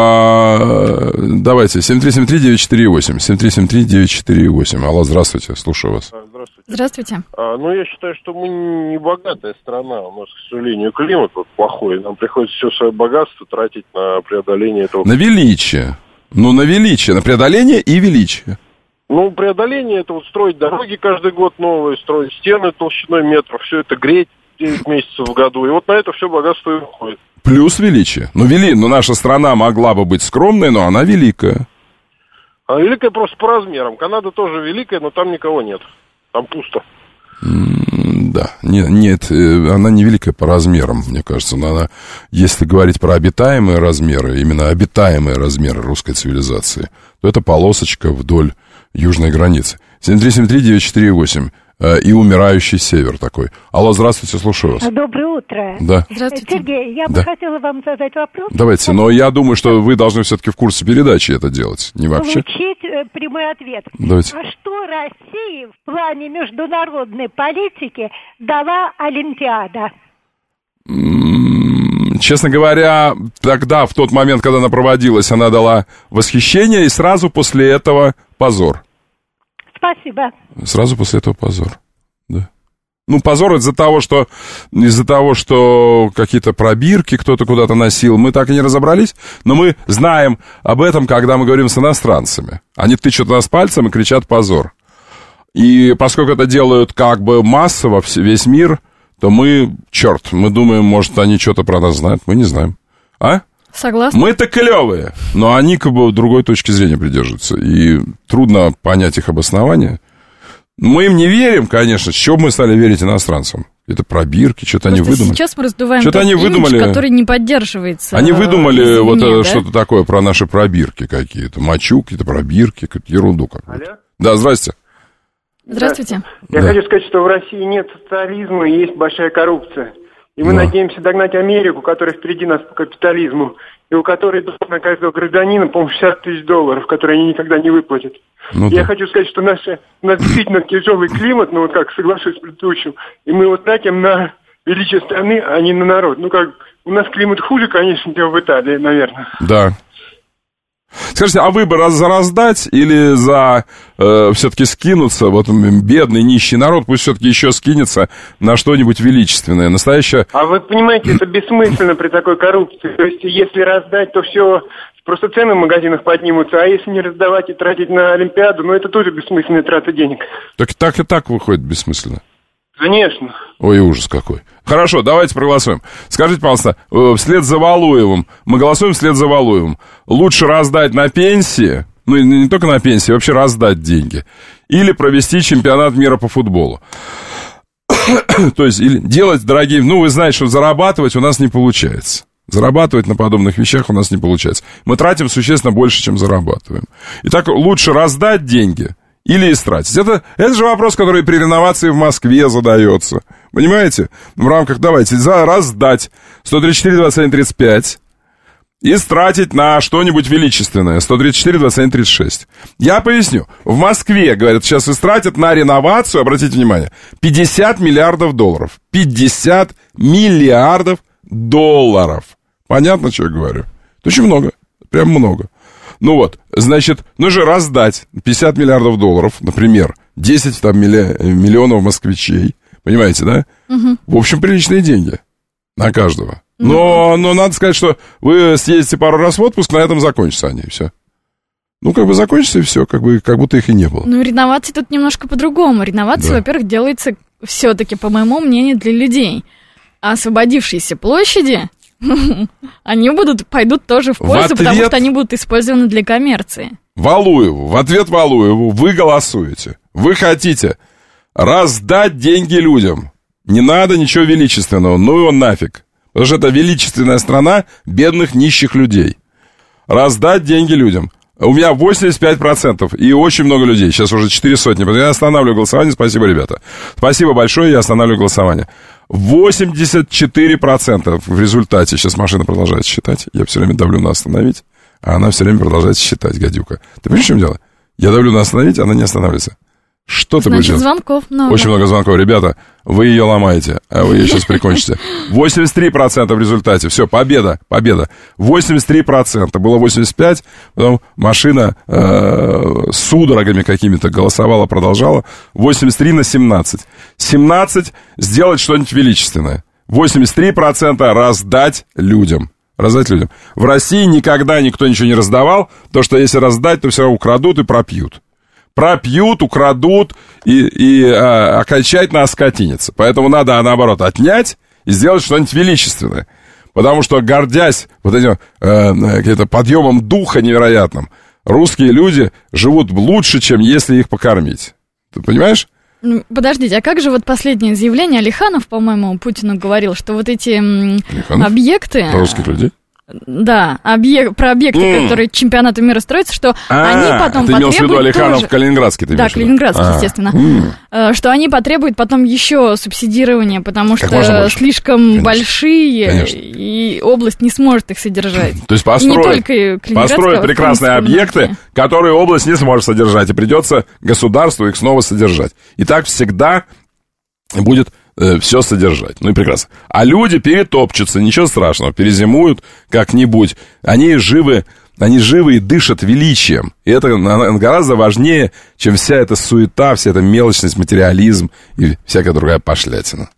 А, давайте, семь три семь три девять четыре восемь. семь три семь три девять четыре восемь. Алло, здравствуйте, слушаю вас. Здравствуйте. Здравствуйте. А, ну, я считаю, что мы не богатая страна. У нас, к сожалению, климат вот плохой. Нам приходится все свое богатство тратить на преодоление этого... На величие. Ну, на величие, на преодоление и величие. Ну, преодоление — это вот строить дороги каждый год новые, строить стены толщиной метров, все это греть девять месяцев в году. И вот на это все богатство и уходит. Плюс величие. Ну, вели... ну, наша страна могла бы быть скромной, но она великая. Она великая просто по размерам. Канада тоже великая, но там никого нет. Там пусто. Mm, да, нет, нет, она не великая по размерам, мне кажется. Она, если говорить про обитаемые размеры, именно обитаемые размеры русской цивилизации, то это полосочка вдоль южной границы. семь три семь три девять четыре восемь. И умирающий север такой. Алло, здравствуйте, слушаю вас. Доброе утро. Да. Здравствуйте. Сергей, я да. бы хотела вам задать вопрос. Давайте, но я думаю, что вы должны все-таки в курсе передачи это делать, не вообще. Получить э, прямой ответ. Давайте. А что России в плане международной политики дала Олимпиада? М-м, честно говоря, тогда, в тот момент, когда она проводилась, она дала восхищение, и сразу после этого позор. Спасибо. Сразу после этого позор, да. Ну, позор из-за того, что из-за того, что какие-то пробирки кто-то куда-то носил, мы так и не разобрались, но мы знаем об этом, когда мы говорим с иностранцами. Они тычут нас пальцем и кричат «позор». И поскольку это делают как бы массово весь мир, то мы, черт, мы думаем, может, они что-то про нас знают, мы не знаем. А? Согласна. Мы-то клевые, но они как бы другой точки зрения придерживаются. И трудно понять их обоснование. Мы им не верим, конечно. С чего мы стали верить иностранцам? Это пробирки, что-то они выдумали. Сейчас мы раздуваем что-то тот они имидж, выдумали, который не поддерживается. Они выдумали извне, вот да? что-то такое про наши пробирки какие-то. Мочу, какие-то пробирки, какую-то ерунду какую-то. Алло? Да, здрасте. Здравствуйте. Я да. хочу сказать, что в России нет социализма и есть большая коррупция. И мы Да. надеемся догнать Америку, которая впереди нас по капитализму, и у которой долг на каждого гражданина, по-моему, шестьдесят тысяч долларов, которые они никогда не выплатят. Ну, Я да. хочу сказать, что наше, у нас действительно тяжелый климат, ну вот как соглашусь с предыдущим, и мы вот тратим на величие страны, а не на народ. Ну как, у нас климат хуже, конечно, чем в Италии, наверное. Да. Скажите, а выбор за раздать или за э, все-таки скинуться? Вот бедный, нищий народ пусть все-таки еще скинется на что-нибудь величественное. Настоящее... А вы понимаете, это бессмысленно при такой коррупции. То есть, если раздать, то все, просто цены в магазинах поднимутся, а если не раздавать и тратить на Олимпиаду, ну это тоже бессмысленная трата денег. Так, так и так выходит бессмысленно. Конечно. Ой, ужас какой. Хорошо, давайте проголосуем. Скажите, пожалуйста, вслед за Валуевым, мы голосуем вслед за Валуевым, лучше раздать на пенсии, ну не только на пенсии, вообще раздать деньги, или провести чемпионат мира по футболу. То есть, или делать, дорогие, ну вы знаете, что зарабатывать у нас не получается. Зарабатывать на подобных вещах у нас не получается. Мы тратим существенно больше, чем зарабатываем. Итак, лучше раздать деньги или истратить. Это, это же вопрос, который при реновации в Москве задается. Понимаете? В рамках, давайте, за раздать сто тридцать четыре двадцать один тридцать пять и стратить на что-нибудь величественное. сто тридцать четыре двадцать один тридцать шесть. Я поясню. В Москве, говорят, сейчас истратят на реновацию, обратите внимание, пятьдесят миллиардов долларов. пятьдесят миллиардов долларов. Понятно, что я говорю? Это очень много. Прям много. Ну вот, значит, нужно раздать пятьдесят миллиардов долларов, например, десять там, милли... миллионов москвичей. Понимаете, да? Угу. В общем, приличные деньги на каждого. Но, но надо сказать, что вы съездите пару раз в отпуск, на этом закончатся они, и все. Ну, как бы закончится, и все, как бы, как будто их и не было. Ну, реновации тут немножко по-другому. Реновация, Да. во-первых, делается все-таки, по моему мнению, для людей. А освободившиеся площади, они будут, пойдут тоже в пользу, ответ- потому что они будут использованы для коммерции. Валуеву, в ответ Валуеву вы голосуете. Вы хотите раздать деньги людям. Не надо ничего величественного, ну его нафиг. Потому что это величественная страна бедных нищих людей. Раздать деньги людям. У меня восемьдесят пять процентов и очень много людей. Сейчас уже четыре сотни. Я останавливаю голосование. Спасибо, ребята. Спасибо большое, я останавливаю голосование. восемьдесят четыре процента в результате. Сейчас машина продолжает считать. Я все время давлю на остановить, а она все время продолжает считать, гадюка. Ты понимаешь, в чем дело? Я давлю на остановить, а она не останавливается. Что ты будешь Значит, делать? звонков много. Очень много звонков. Ребята, вы ее ломаете, а вы ее сейчас прикончите. восемьдесят три процента в результате. Все, победа, победа. восемьдесят три процента. Было восемьдесят пять процентов, потом машина э, с судорогами какими-то голосовала, продолжала. восемьдесят три на семнадцать. семнадцать сделать что-нибудь величественное. восемьдесят три процента раздать людям. Раздать людям. В России никогда никто ничего не раздавал, потому что если раздать, то все равно украдут и пропьют. Пропьют, украдут и, и а, окончательно оскотинятся. Поэтому надо, наоборот, отнять и сделать что-нибудь величественное. Потому что, гордясь вот этим э, подъемом духа невероятным, русские люди живут лучше, чем если их покормить. Ты понимаешь? Подождите, а как же вот последнее заявление? Алиханов, по-моему, Путину говорил, что вот эти м, Алиханов? объекты... Про русских людей? Да, объект, про объекты, mm. которые чемпионату мира строятся, что а, они потом ты потребуют имел в виду Алиханов тоже... Калининградский, ты Да, Калининградский, а. естественно. Mm. Что они потребуют потом еще субсидирования, потому как что слишком Конечно. большие, Конечно. и область не сможет их содержать. То есть построить, построить прекрасные объекты, многие. которые область не сможет содержать, и придется государству их снова содержать. И так всегда будет э, все содержать. Ну и прекрасно. А люди перетопчутся, ничего страшного, перезимуют как-нибудь. Они живы, они живы и дышат величием. И это гораздо важнее, чем вся эта суета, вся эта мелочность, материализм и всякая другая пошлятина.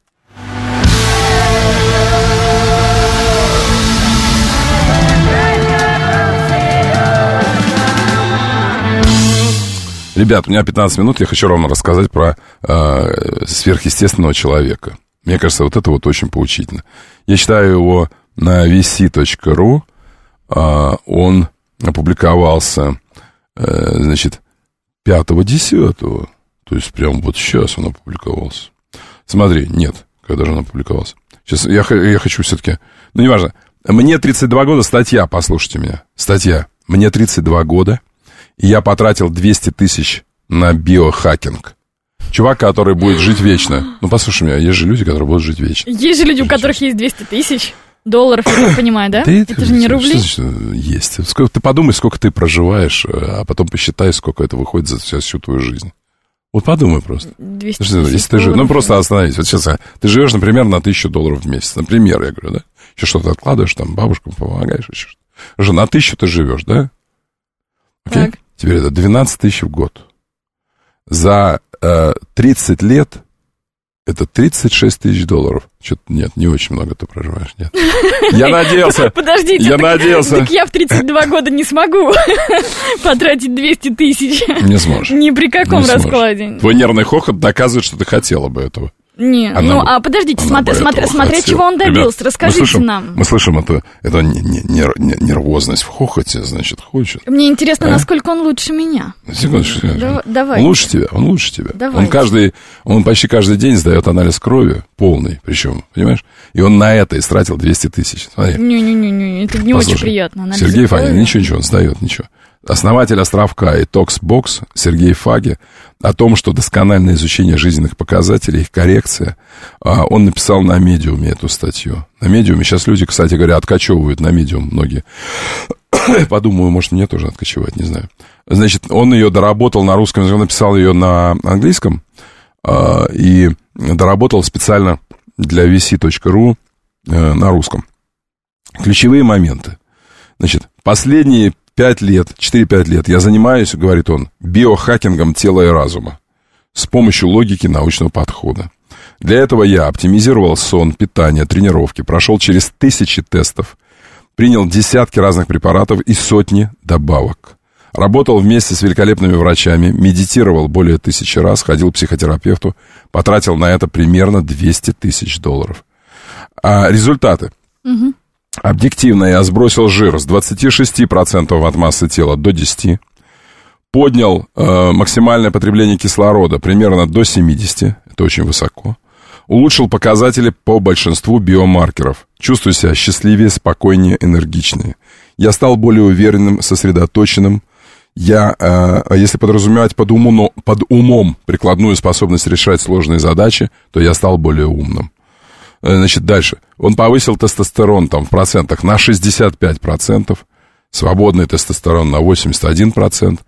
Ребят, у меня пятнадцать минут, я хочу ровно рассказать про э, сверхъестественного человека. Мне кажется, вот это вот очень поучительно. Я читаю его на ви си точка ру. Э, он опубликовался, э, значит, пятого десятого. То есть прямо вот сейчас он опубликовался. Смотри, нет, когда же он опубликовался? Сейчас я, я хочу все-таки... Ну, неважно. Мне тридцать два года, статья, послушайте меня. Статья. Мне тридцать два года. И я потратил двести тысяч на биохакинг. Чувак, который будет жить вечно. Ну, послушай меня, есть же люди, которые будут жить вечно. Есть же люди, у которых есть двести тысяч долларов, я так понимаю, да? Да это, это же не рубли. Что значит, есть. Сколько, ты подумай, сколько ты проживаешь, а потом посчитай, сколько это выходит за всю, всю твою жизнь. Вот подумай просто. двести что, если ты жив... Ну, просто остановись. Вот сейчас ты живешь, например, на тысячу долларов в месяц. Например, я говорю, да? Еще что-то откладываешь, там, бабушкам помогаешь, еще что-то. Уже на тысячу ты живешь, да? Окей? Так. Теперь это двенадцать тысяч в год. За э, тридцать лет это тридцать шесть тысяч долларов. Что-то нет, не очень много ты проживаешь, нет. Я надеялся. Подождите, я так, надеялся. Так я в тридцать два года не смогу потратить двести тысяч. Не сможешь. Ни при каком раскладе. Твой нервный хохот доказывает, что ты хотела бы этого. Не, она ну бы, а подождите, смотри, смотри, смотря чего он добился, Ребят, расскажите мы слышим, нам. Мы слышим это, это не, не, не, нервозность в хохоте, значит, хочет. Мне интересно, а? насколько он лучше меня. Секундочку. Да, давай. Он лучше тебя, он лучше тебя. Давайте. Он каждый, он почти каждый день сдает анализ крови, полный, причем, понимаешь? И он на это истратил двести тысяч. Не-не-не, это не Послушай, очень приятно. Анализ Сергей крови. Фагин, ничего, ничего, он сдает, ничего. Основатель «Островка» и «Токсбокс» Сергей Фаги о том, что доскональное изучение жизненных показателей, их коррекция, он написал на Медиуме эту статью. На Медиуме сейчас люди, кстати говоря, откачевывают на Медиум многие. Подумаю, может, мне тоже откачевать, не знаю. Значит, он ее доработал на русском, он написал ее на английском и доработал специально для ви си точка ру на русском. Ключевые моменты. Значит, последние Пять лет, четыре-пять лет я занимаюсь, говорит он, биохакингом тела и разума с помощью логики научного подхода. Для этого я оптимизировал сон, питание, тренировки, прошел через тысячи тестов, принял десятки разных препаратов и сотни добавок. Работал вместе с великолепными врачами, медитировал более тысячи раз, ходил к психотерапевту, потратил на это примерно двести тысяч долларов. А результаты? Угу. Объективно я сбросил жир с двадцати шести процентов от массы тела до десяти процентов. Поднял э, максимальное потребление кислорода примерно до семидесяти процентов. Это очень высоко. Улучшил показатели по большинству биомаркеров. Чувствую себя счастливее, спокойнее, энергичнее. Я стал более уверенным, сосредоточенным. Я, э, если подразумевать под, уму, под умом прикладную способность решать сложные задачи, то я стал более умным. Значит, дальше. Он повысил тестостерон там в процентах на шестьдесят пять процентов, свободный тестостерон на восемьдесят один процент,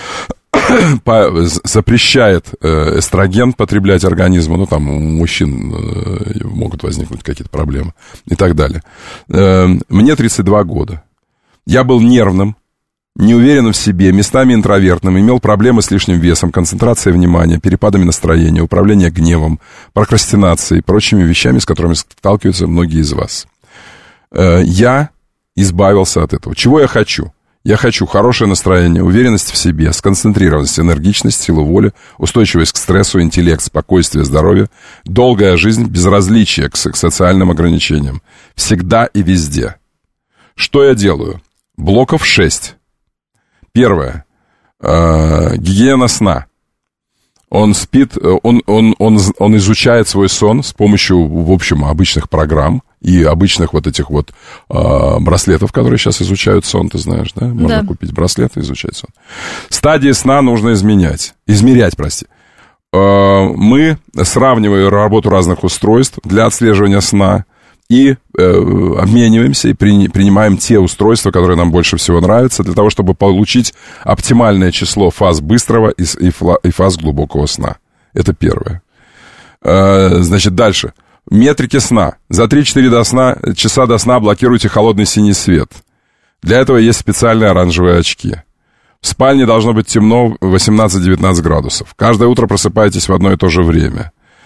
запрещает эстроген потреблять организму, ну, там у мужчин могут возникнуть какие-то проблемы и так далее. Мне тридцать два года. Я был нервным, неуверенным в себе, местами интровертным, имел проблемы с лишним весом, концентрацией внимания, перепадами настроения, управлением гневом, прокрастинацией и прочими вещами, с которыми сталкиваются многие из вас. Я избавился от этого. Чего я хочу? Я хочу хорошее настроение, уверенность в себе, сконцентрированность, энергичность, силу воли, устойчивость к стрессу, интеллект, спокойствие, здоровье, долгая жизнь, безразличие к социальным ограничениям. Всегда и везде. Что я делаю? Блоков шесть. Первое. Э, гигиена сна. Он спит, он, он, он, он изучает свой сон с помощью, в общем, обычных программ и обычных вот этих вот э, браслетов, которые сейчас изучают сон, ты знаешь, да? Можно да. купить браслет и изучать сон. Стадии сна нужно изменять. Измерять, прости. Э, мы сравниваем работу разных устройств для отслеживания сна и э, обмениваемся и при, принимаем те устройства, которые нам больше всего нравятся, для того, чтобы получить оптимальное число фаз быстрого и, и, и фаз глубокого сна. Это первое. Э, значит, дальше. Метрики сна. За три-четыре до сна, часа до сна блокируйте холодный синий свет. Для этого есть специальные оранжевые очки. В спальне должно быть темно восемнадцать-девятнадцать градусов. Каждое утро просыпаетесь в одно и то же время.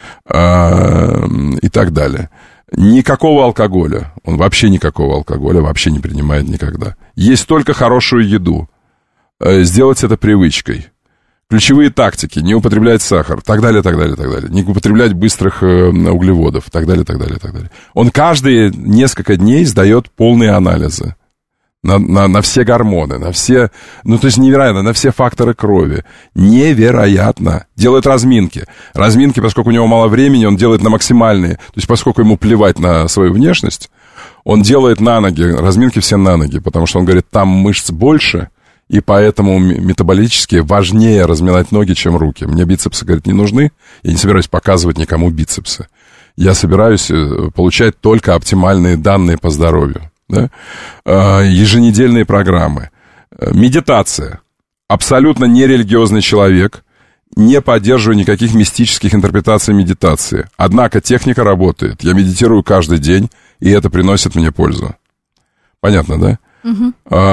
И так далее. Никакого алкоголя. Он вообще никакого алкоголя вообще не принимает никогда. Есть только хорошую еду. Сделать это привычкой. Ключевые тактики: не употреблять сахар, так далее, так далее, так далее. Не употреблять быстрых э, углеводов, так далее, так далее, так далее. Он каждые несколько дней сдает полные анализы на, на, на все гормоны, на все, ну, то есть невероятно, на все факторы крови. Невероятно. Делает разминки. Разминки, поскольку у него мало времени, он делает на максимальные. То есть поскольку ему плевать на свою внешность, он делает на ноги, разминки все на ноги, потому что он говорит, там мышц больше, и поэтому метаболически важнее разминать ноги, чем руки. Мне бицепсы, говорит, не нужны. Я не собираюсь показывать никому бицепсы. Я собираюсь получать только оптимальные данные по здоровью. Да? Еженедельные программы. Медитация. Абсолютно нерелигиозный человек. Не поддерживаю никаких мистических интерпретаций медитации. Однако техника работает. Я медитирую каждый день, и это приносит мне пользу. Понятно, да? Uh-huh.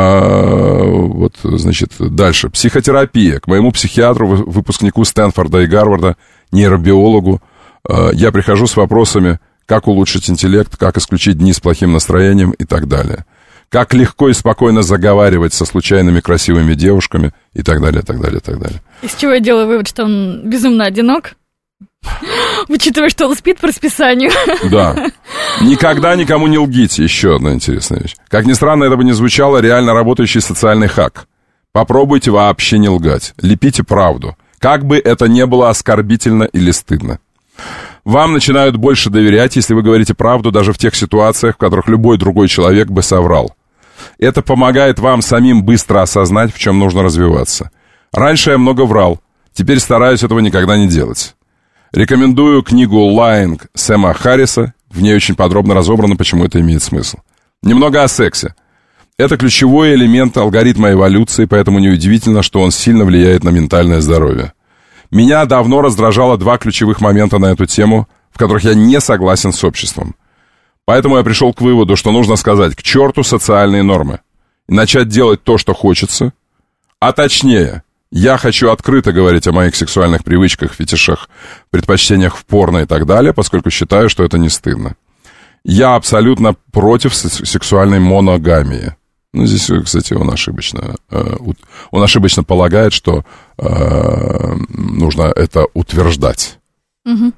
А, вот, значит, дальше. Психотерапия. К моему психиатру, выпускнику Стэнфорда и Гарварда, нейробиологу, а, я прихожу с вопросами, как улучшить интеллект, как исключить дни с плохим настроением и так далее. Как легко и спокойно заговаривать со случайными красивыми девушками и так далее, так далее, так далее. Из чего я делаю вывод, что он безумно одинок? Учитывая, что он спит по расписанию. Да. Никогда никому не лгите. Еще одна интересная вещь. Как ни странно это бы не звучало, реально работающий социальный хак. Попробуйте вообще не лгать. Лепите правду. Как бы это ни было оскорбительно или стыдно. Вам начинают больше доверять, если вы говорите правду даже в тех ситуациях, в которых любой другой человек бы соврал. Это помогает вам самим быстро осознать, в чем нужно развиваться. Раньше я много врал. Теперь стараюсь этого никогда не делать. Рекомендую книгу «Lying» Сэма Харриса. В ней очень подробно разобрано, почему это имеет смысл. Немного о сексе. Это ключевой элемент алгоритма эволюции, поэтому неудивительно, что он сильно влияет на ментальное здоровье. Меня давно раздражало два ключевых момента на эту тему, в которых я не согласен с обществом. Поэтому я пришел к выводу, что нужно сказать к черту социальные нормы и начать делать то, что хочется, а точнее... Я хочу открыто говорить о моих сексуальных привычках, фетишах, предпочтениях в порно и так далее, поскольку считаю, что это не стыдно. Я абсолютно против сексуальной моногамии. Ну, здесь, кстати, он ошибочно, он ошибочно полагает, что э, нужно это утверждать. Угу.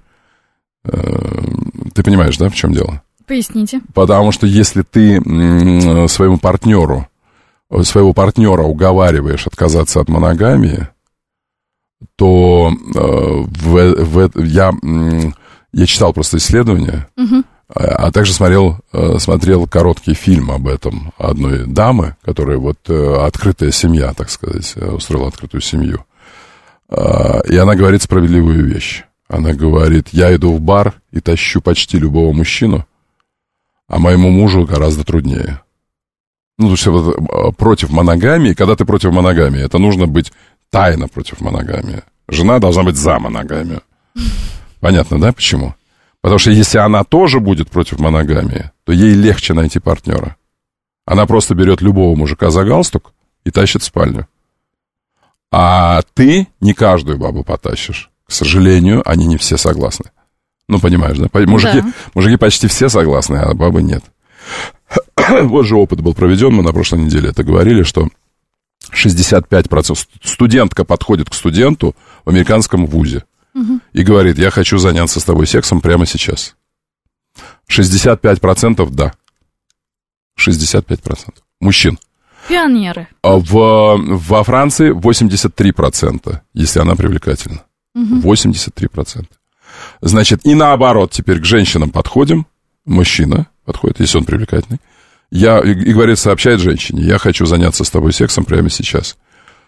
Ты понимаешь, да, в чем дело? Поясните. Потому что если ты своему партнеру своего партнера уговариваешь отказаться от моногамии, то э, в, в, я, я читал просто исследования, uh-huh. а, а также смотрел, э, смотрел короткий фильм об этом одной дамы, которая вот э, открытая семья, так сказать, устроила открытую семью. Э, и она говорит справедливую вещь. Она говорит, я иду в бар и тащу почти любого мужчину, а моему мужу гораздо труднее. Ну, то есть вот, против моногамии, когда ты против моногамии, это нужно быть тайно против моногамии. Жена должна быть за моногамию. Понятно, да, почему? Потому что если она тоже будет против моногамии, то ей легче найти партнера. Она просто берет любого мужика за галстук и тащит в спальню. А ты не каждую бабу потащишь. К сожалению, они не все согласны. Ну, понимаешь, да? Мужики, да. Мужики почти все согласны, а бабы нет. Вот же опыт был проведен, мы на прошлой неделе это говорили, что шестьдесят пять процентов студентка подходит к студенту в американском вузе угу. и говорит, я хочу заняться с тобой сексом прямо сейчас. шестьдесят пять процентов да. шестьдесят пять процентов мужчин. Пионеры. А в, во Франции восемьдесят три процента, если она привлекательна. Угу. восемьдесят три процента. Значит, и наоборот, теперь к женщинам подходим, мужчина, подходит, если он привлекательный. Я, и, и говорит, сообщает женщине, я хочу заняться с тобой сексом прямо сейчас.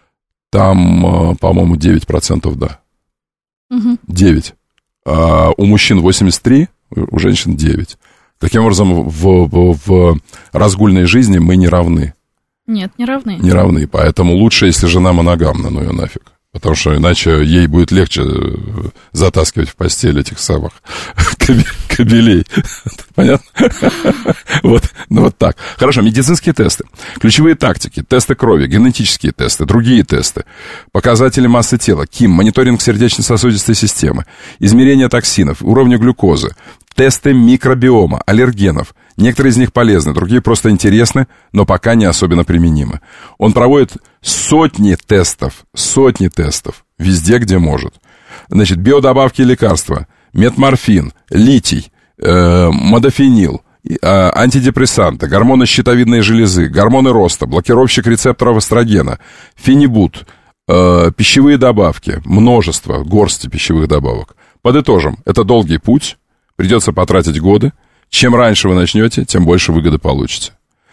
Там, по-моему, девять процентов да. Угу. девять. А у мужчин восемьдесят три, у женщин девять. Таким образом, в, в, в разгульной жизни мы не равны. Нет, не равны. Не равны, поэтому лучше, если жена моногамна, ну ее нафиг. Потому что иначе ей будет легче затаскивать в постель этих самых кобелей. Понятно? Вот, ну вот так. Хорошо, медицинские тесты. Ключевые тактики, тесты крови, генетические тесты, другие тесты, показатели массы тела, КИМ, мониторинг сердечно-сосудистой системы, измерение токсинов, уровня глюкозы, тесты микробиома, аллергенов. Некоторые из них полезны, другие просто интересны, но пока не особенно применимы. Он проводит сотни тестов, сотни тестов, везде, где может. Значит, биодобавки и лекарства, метморфин, литий, э, модофенил, э, антидепрессанты, гормоны щитовидной железы, гормоны роста, блокировщик рецепторов эстрогена, фенибут, э, пищевые добавки, множество, горсти пищевых добавок. Подытожим, это долгий путь, придется потратить годы. Чем раньше вы начнете, тем больше выгоды получите.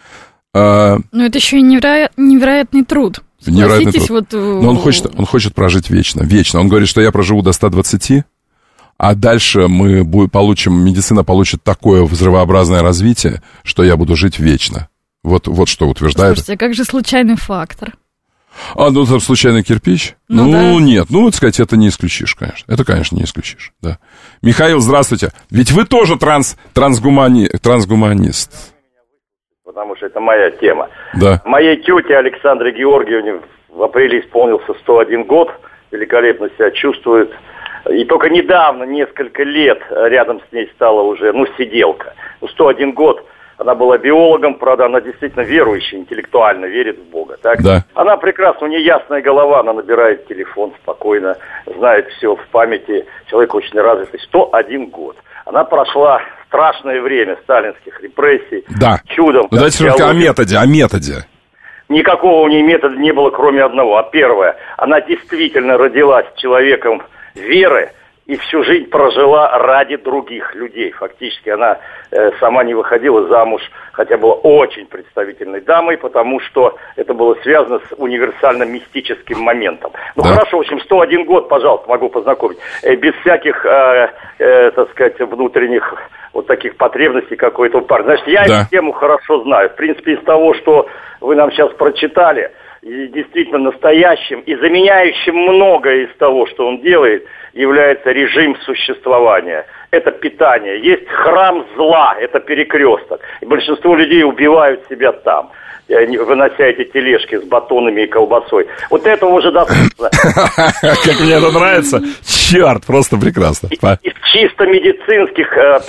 А... Но это еще и неверо... невероятный труд. Невероятный труд. Вот... Но он хочет, он хочет прожить вечно, вечно. Он говорит, что я проживу до ста двадцати, а дальше мы будем, получим, медицина получит такое взрывообразное развитие, что я буду жить вечно. Вот, вот что утверждает. Слушайте, а как же случайный фактор? А, ну, там случайный кирпич? Ну, ну да. Нет, ну, вот сказать, это не исключишь, конечно. Это, конечно, не исключишь, да. Михаил, здравствуйте. Ведь вы тоже транс, трансгумани, трансгуманист. Потому что это моя тема. Да. Моей тете Александре Георгиевне в апреле исполнился сто один год. Великолепно себя чувствует. И только недавно, несколько лет, рядом с ней стала уже, ну, сиделка. Ну, сто один год. Она была биологом, правда, она действительно верующая, интеллектуально верит в Бога. Так? Да. Она прекрасна, у нее ясная голова, она набирает телефон спокойно, знает все в памяти, человек очень развитый. сто один год. Она прошла страшное время сталинских репрессий. Да. Чудом. Ну, давайте только о методе, о методе. Никакого у нее метода не было, кроме одного. А первое, она действительно родилась человеком веры, и всю жизнь прожила ради других людей. Фактически она э, сама не выходила замуж, хотя была очень представительной дамой, потому что это было связано с универсальным мистическим моментом. Ну да. Хорошо, в общем, сто один год, пожалуйста, могу познакомить. Э, без всяких, э, э, так сказать, внутренних вот таких потребностей какой-то парня. Значит, я да. эту тему хорошо знаю. В принципе, из того, что вы нам сейчас прочитали, и действительно настоящим и заменяющим многое из того, что он делает, является режим существования. Это питание. Есть храм зла, это перекресток. И большинство людей убивают себя там, вынося эти тележки с батонами и колбасой. Вот этого уже достаточно. Как мне это нравится. Черт, просто прекрасно. Из чисто медицинских,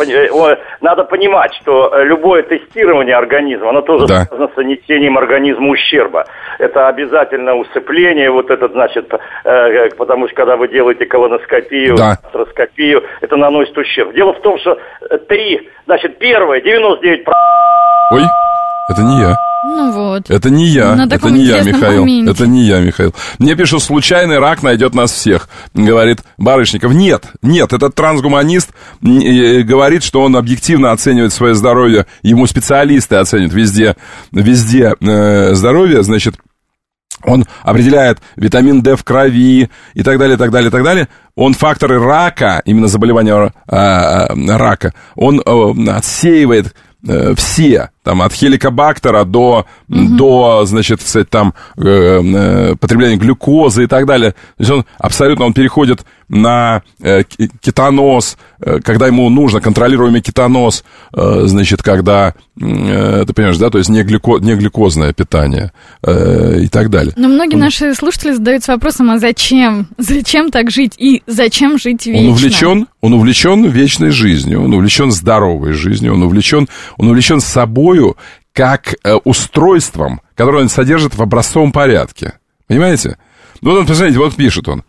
надо понимать, что любое тестирование организма, оно тоже связано с нанесением организму ущерба. Это обязательно усыпление, вот это, значит, потому что когда вы делаете колоноскопию, астроскопию, это наносит ущерб. Дело в том, что три, значит, первое, девяносто девять процентов... Ой, это не я. Ну вот. Это не я, На это не я, Михаил. Моменте. Это не я, Михаил. Мне пишут, случайный рак найдет нас всех, говорит Барышников. Нет, нет, этот трансгуманист говорит, что он объективно оценивает свое здоровье, ему специалисты оценивают везде, везде э, здоровье, значит, он определяет витамин D в крови и так далее, так далее, так далее. Он факторы рака, именно заболевания э, рака, он э, отсеивает э, все, там, от хеликобактера до, mm-hmm. до, значит, кстати, там, э, э, потребления глюкозы и так далее. То есть он абсолютно, он переходит на э, кетоноз, э, когда ему нужно, контролируемый кетоноз, э, значит, когда, э, ты понимаешь, да, то есть не, глюко, не глюкозное питание э, и так далее. Но многие он, наши слушатели задаются вопросом, а зачем? Зачем так жить и зачем жить вечно? Он увлечен, он увлечен вечной жизнью, он увлечен здоровой жизнью, он увлечен, он увлечен собой как э, устройством, которое он содержит в образцовом порядке. Понимаете? Ну, вот он, посмотрите, вот пишет он.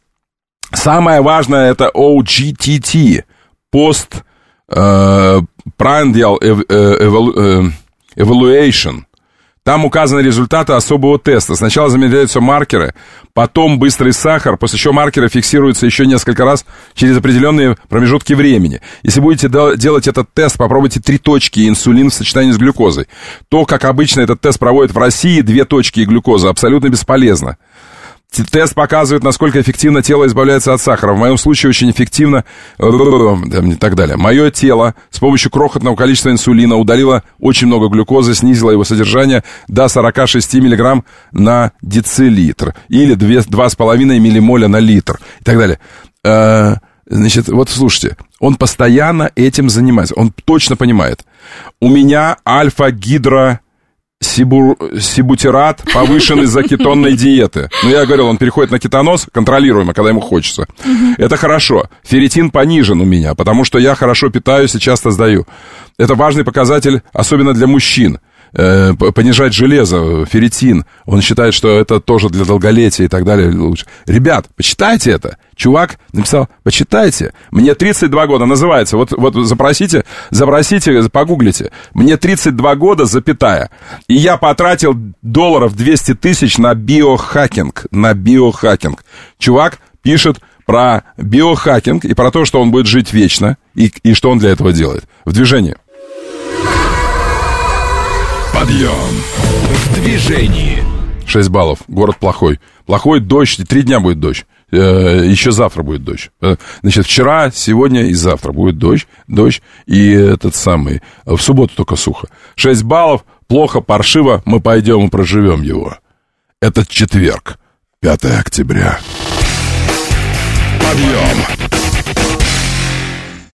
Самое важное это о джи ти ти, Post э, Prandial Evaluation. Там указаны результаты особого теста. Сначала замедляются маркеры, потом быстрый сахар, после чего маркеры фиксируются еще несколько раз через определенные промежутки времени. Если будете делать этот тест, попробуйте три точки и инсулин в сочетании с глюкозой. То, как обычно этот тест проводят в России, две точки и глюкоза, абсолютно бесполезно. Тест показывает, насколько эффективно тело избавляется от сахара. В моем случае очень эффективно и так далее. Мое тело с помощью крохотного количества инсулина удалило очень много глюкозы, снизило его содержание до сорок шесть миллиграмм на децилитр или два с половиной миллимоля на литр и так далее. Значит, вот слушайте, он постоянно этим занимается. Он точно понимает. У меня альфа-гидро... Сибу, сибутират повышен из-за кетонной диеты. Ну, я говорил, он переходит на кетоноз контролируемо, когда ему хочется. Uh-huh. Это хорошо. Ферритин понижен у меня, потому что я хорошо питаюсь и часто сдаю. Это важный показатель, особенно для мужчин. Э, понижать железо, ферритин. Он считает, что это тоже для долголетия и так далее лучше. Ребят, почитайте это. Чувак написал, почитайте. Мне тридцать два года, называется. Вот, вот запросите, запросите, погуглите. Мне тридцать два года, запятая. И я потратил долларов двести тысяч на биохакинг. На биохакинг. Чувак пишет про биохакинг и про то, что он будет жить вечно. И, и что он для этого делает. В движении. Подъем в движении. шесть баллов. Город плохой. Плохой дождь. Три дня будет дождь. Еще завтра будет дождь. Значит, вчера, сегодня и завтра будет дождь. Дождь и этот самый. В субботу только сухо. шесть баллов. Плохо, паршиво. Мы пойдем и проживем его. Это четверг. пятое октября. Подъем.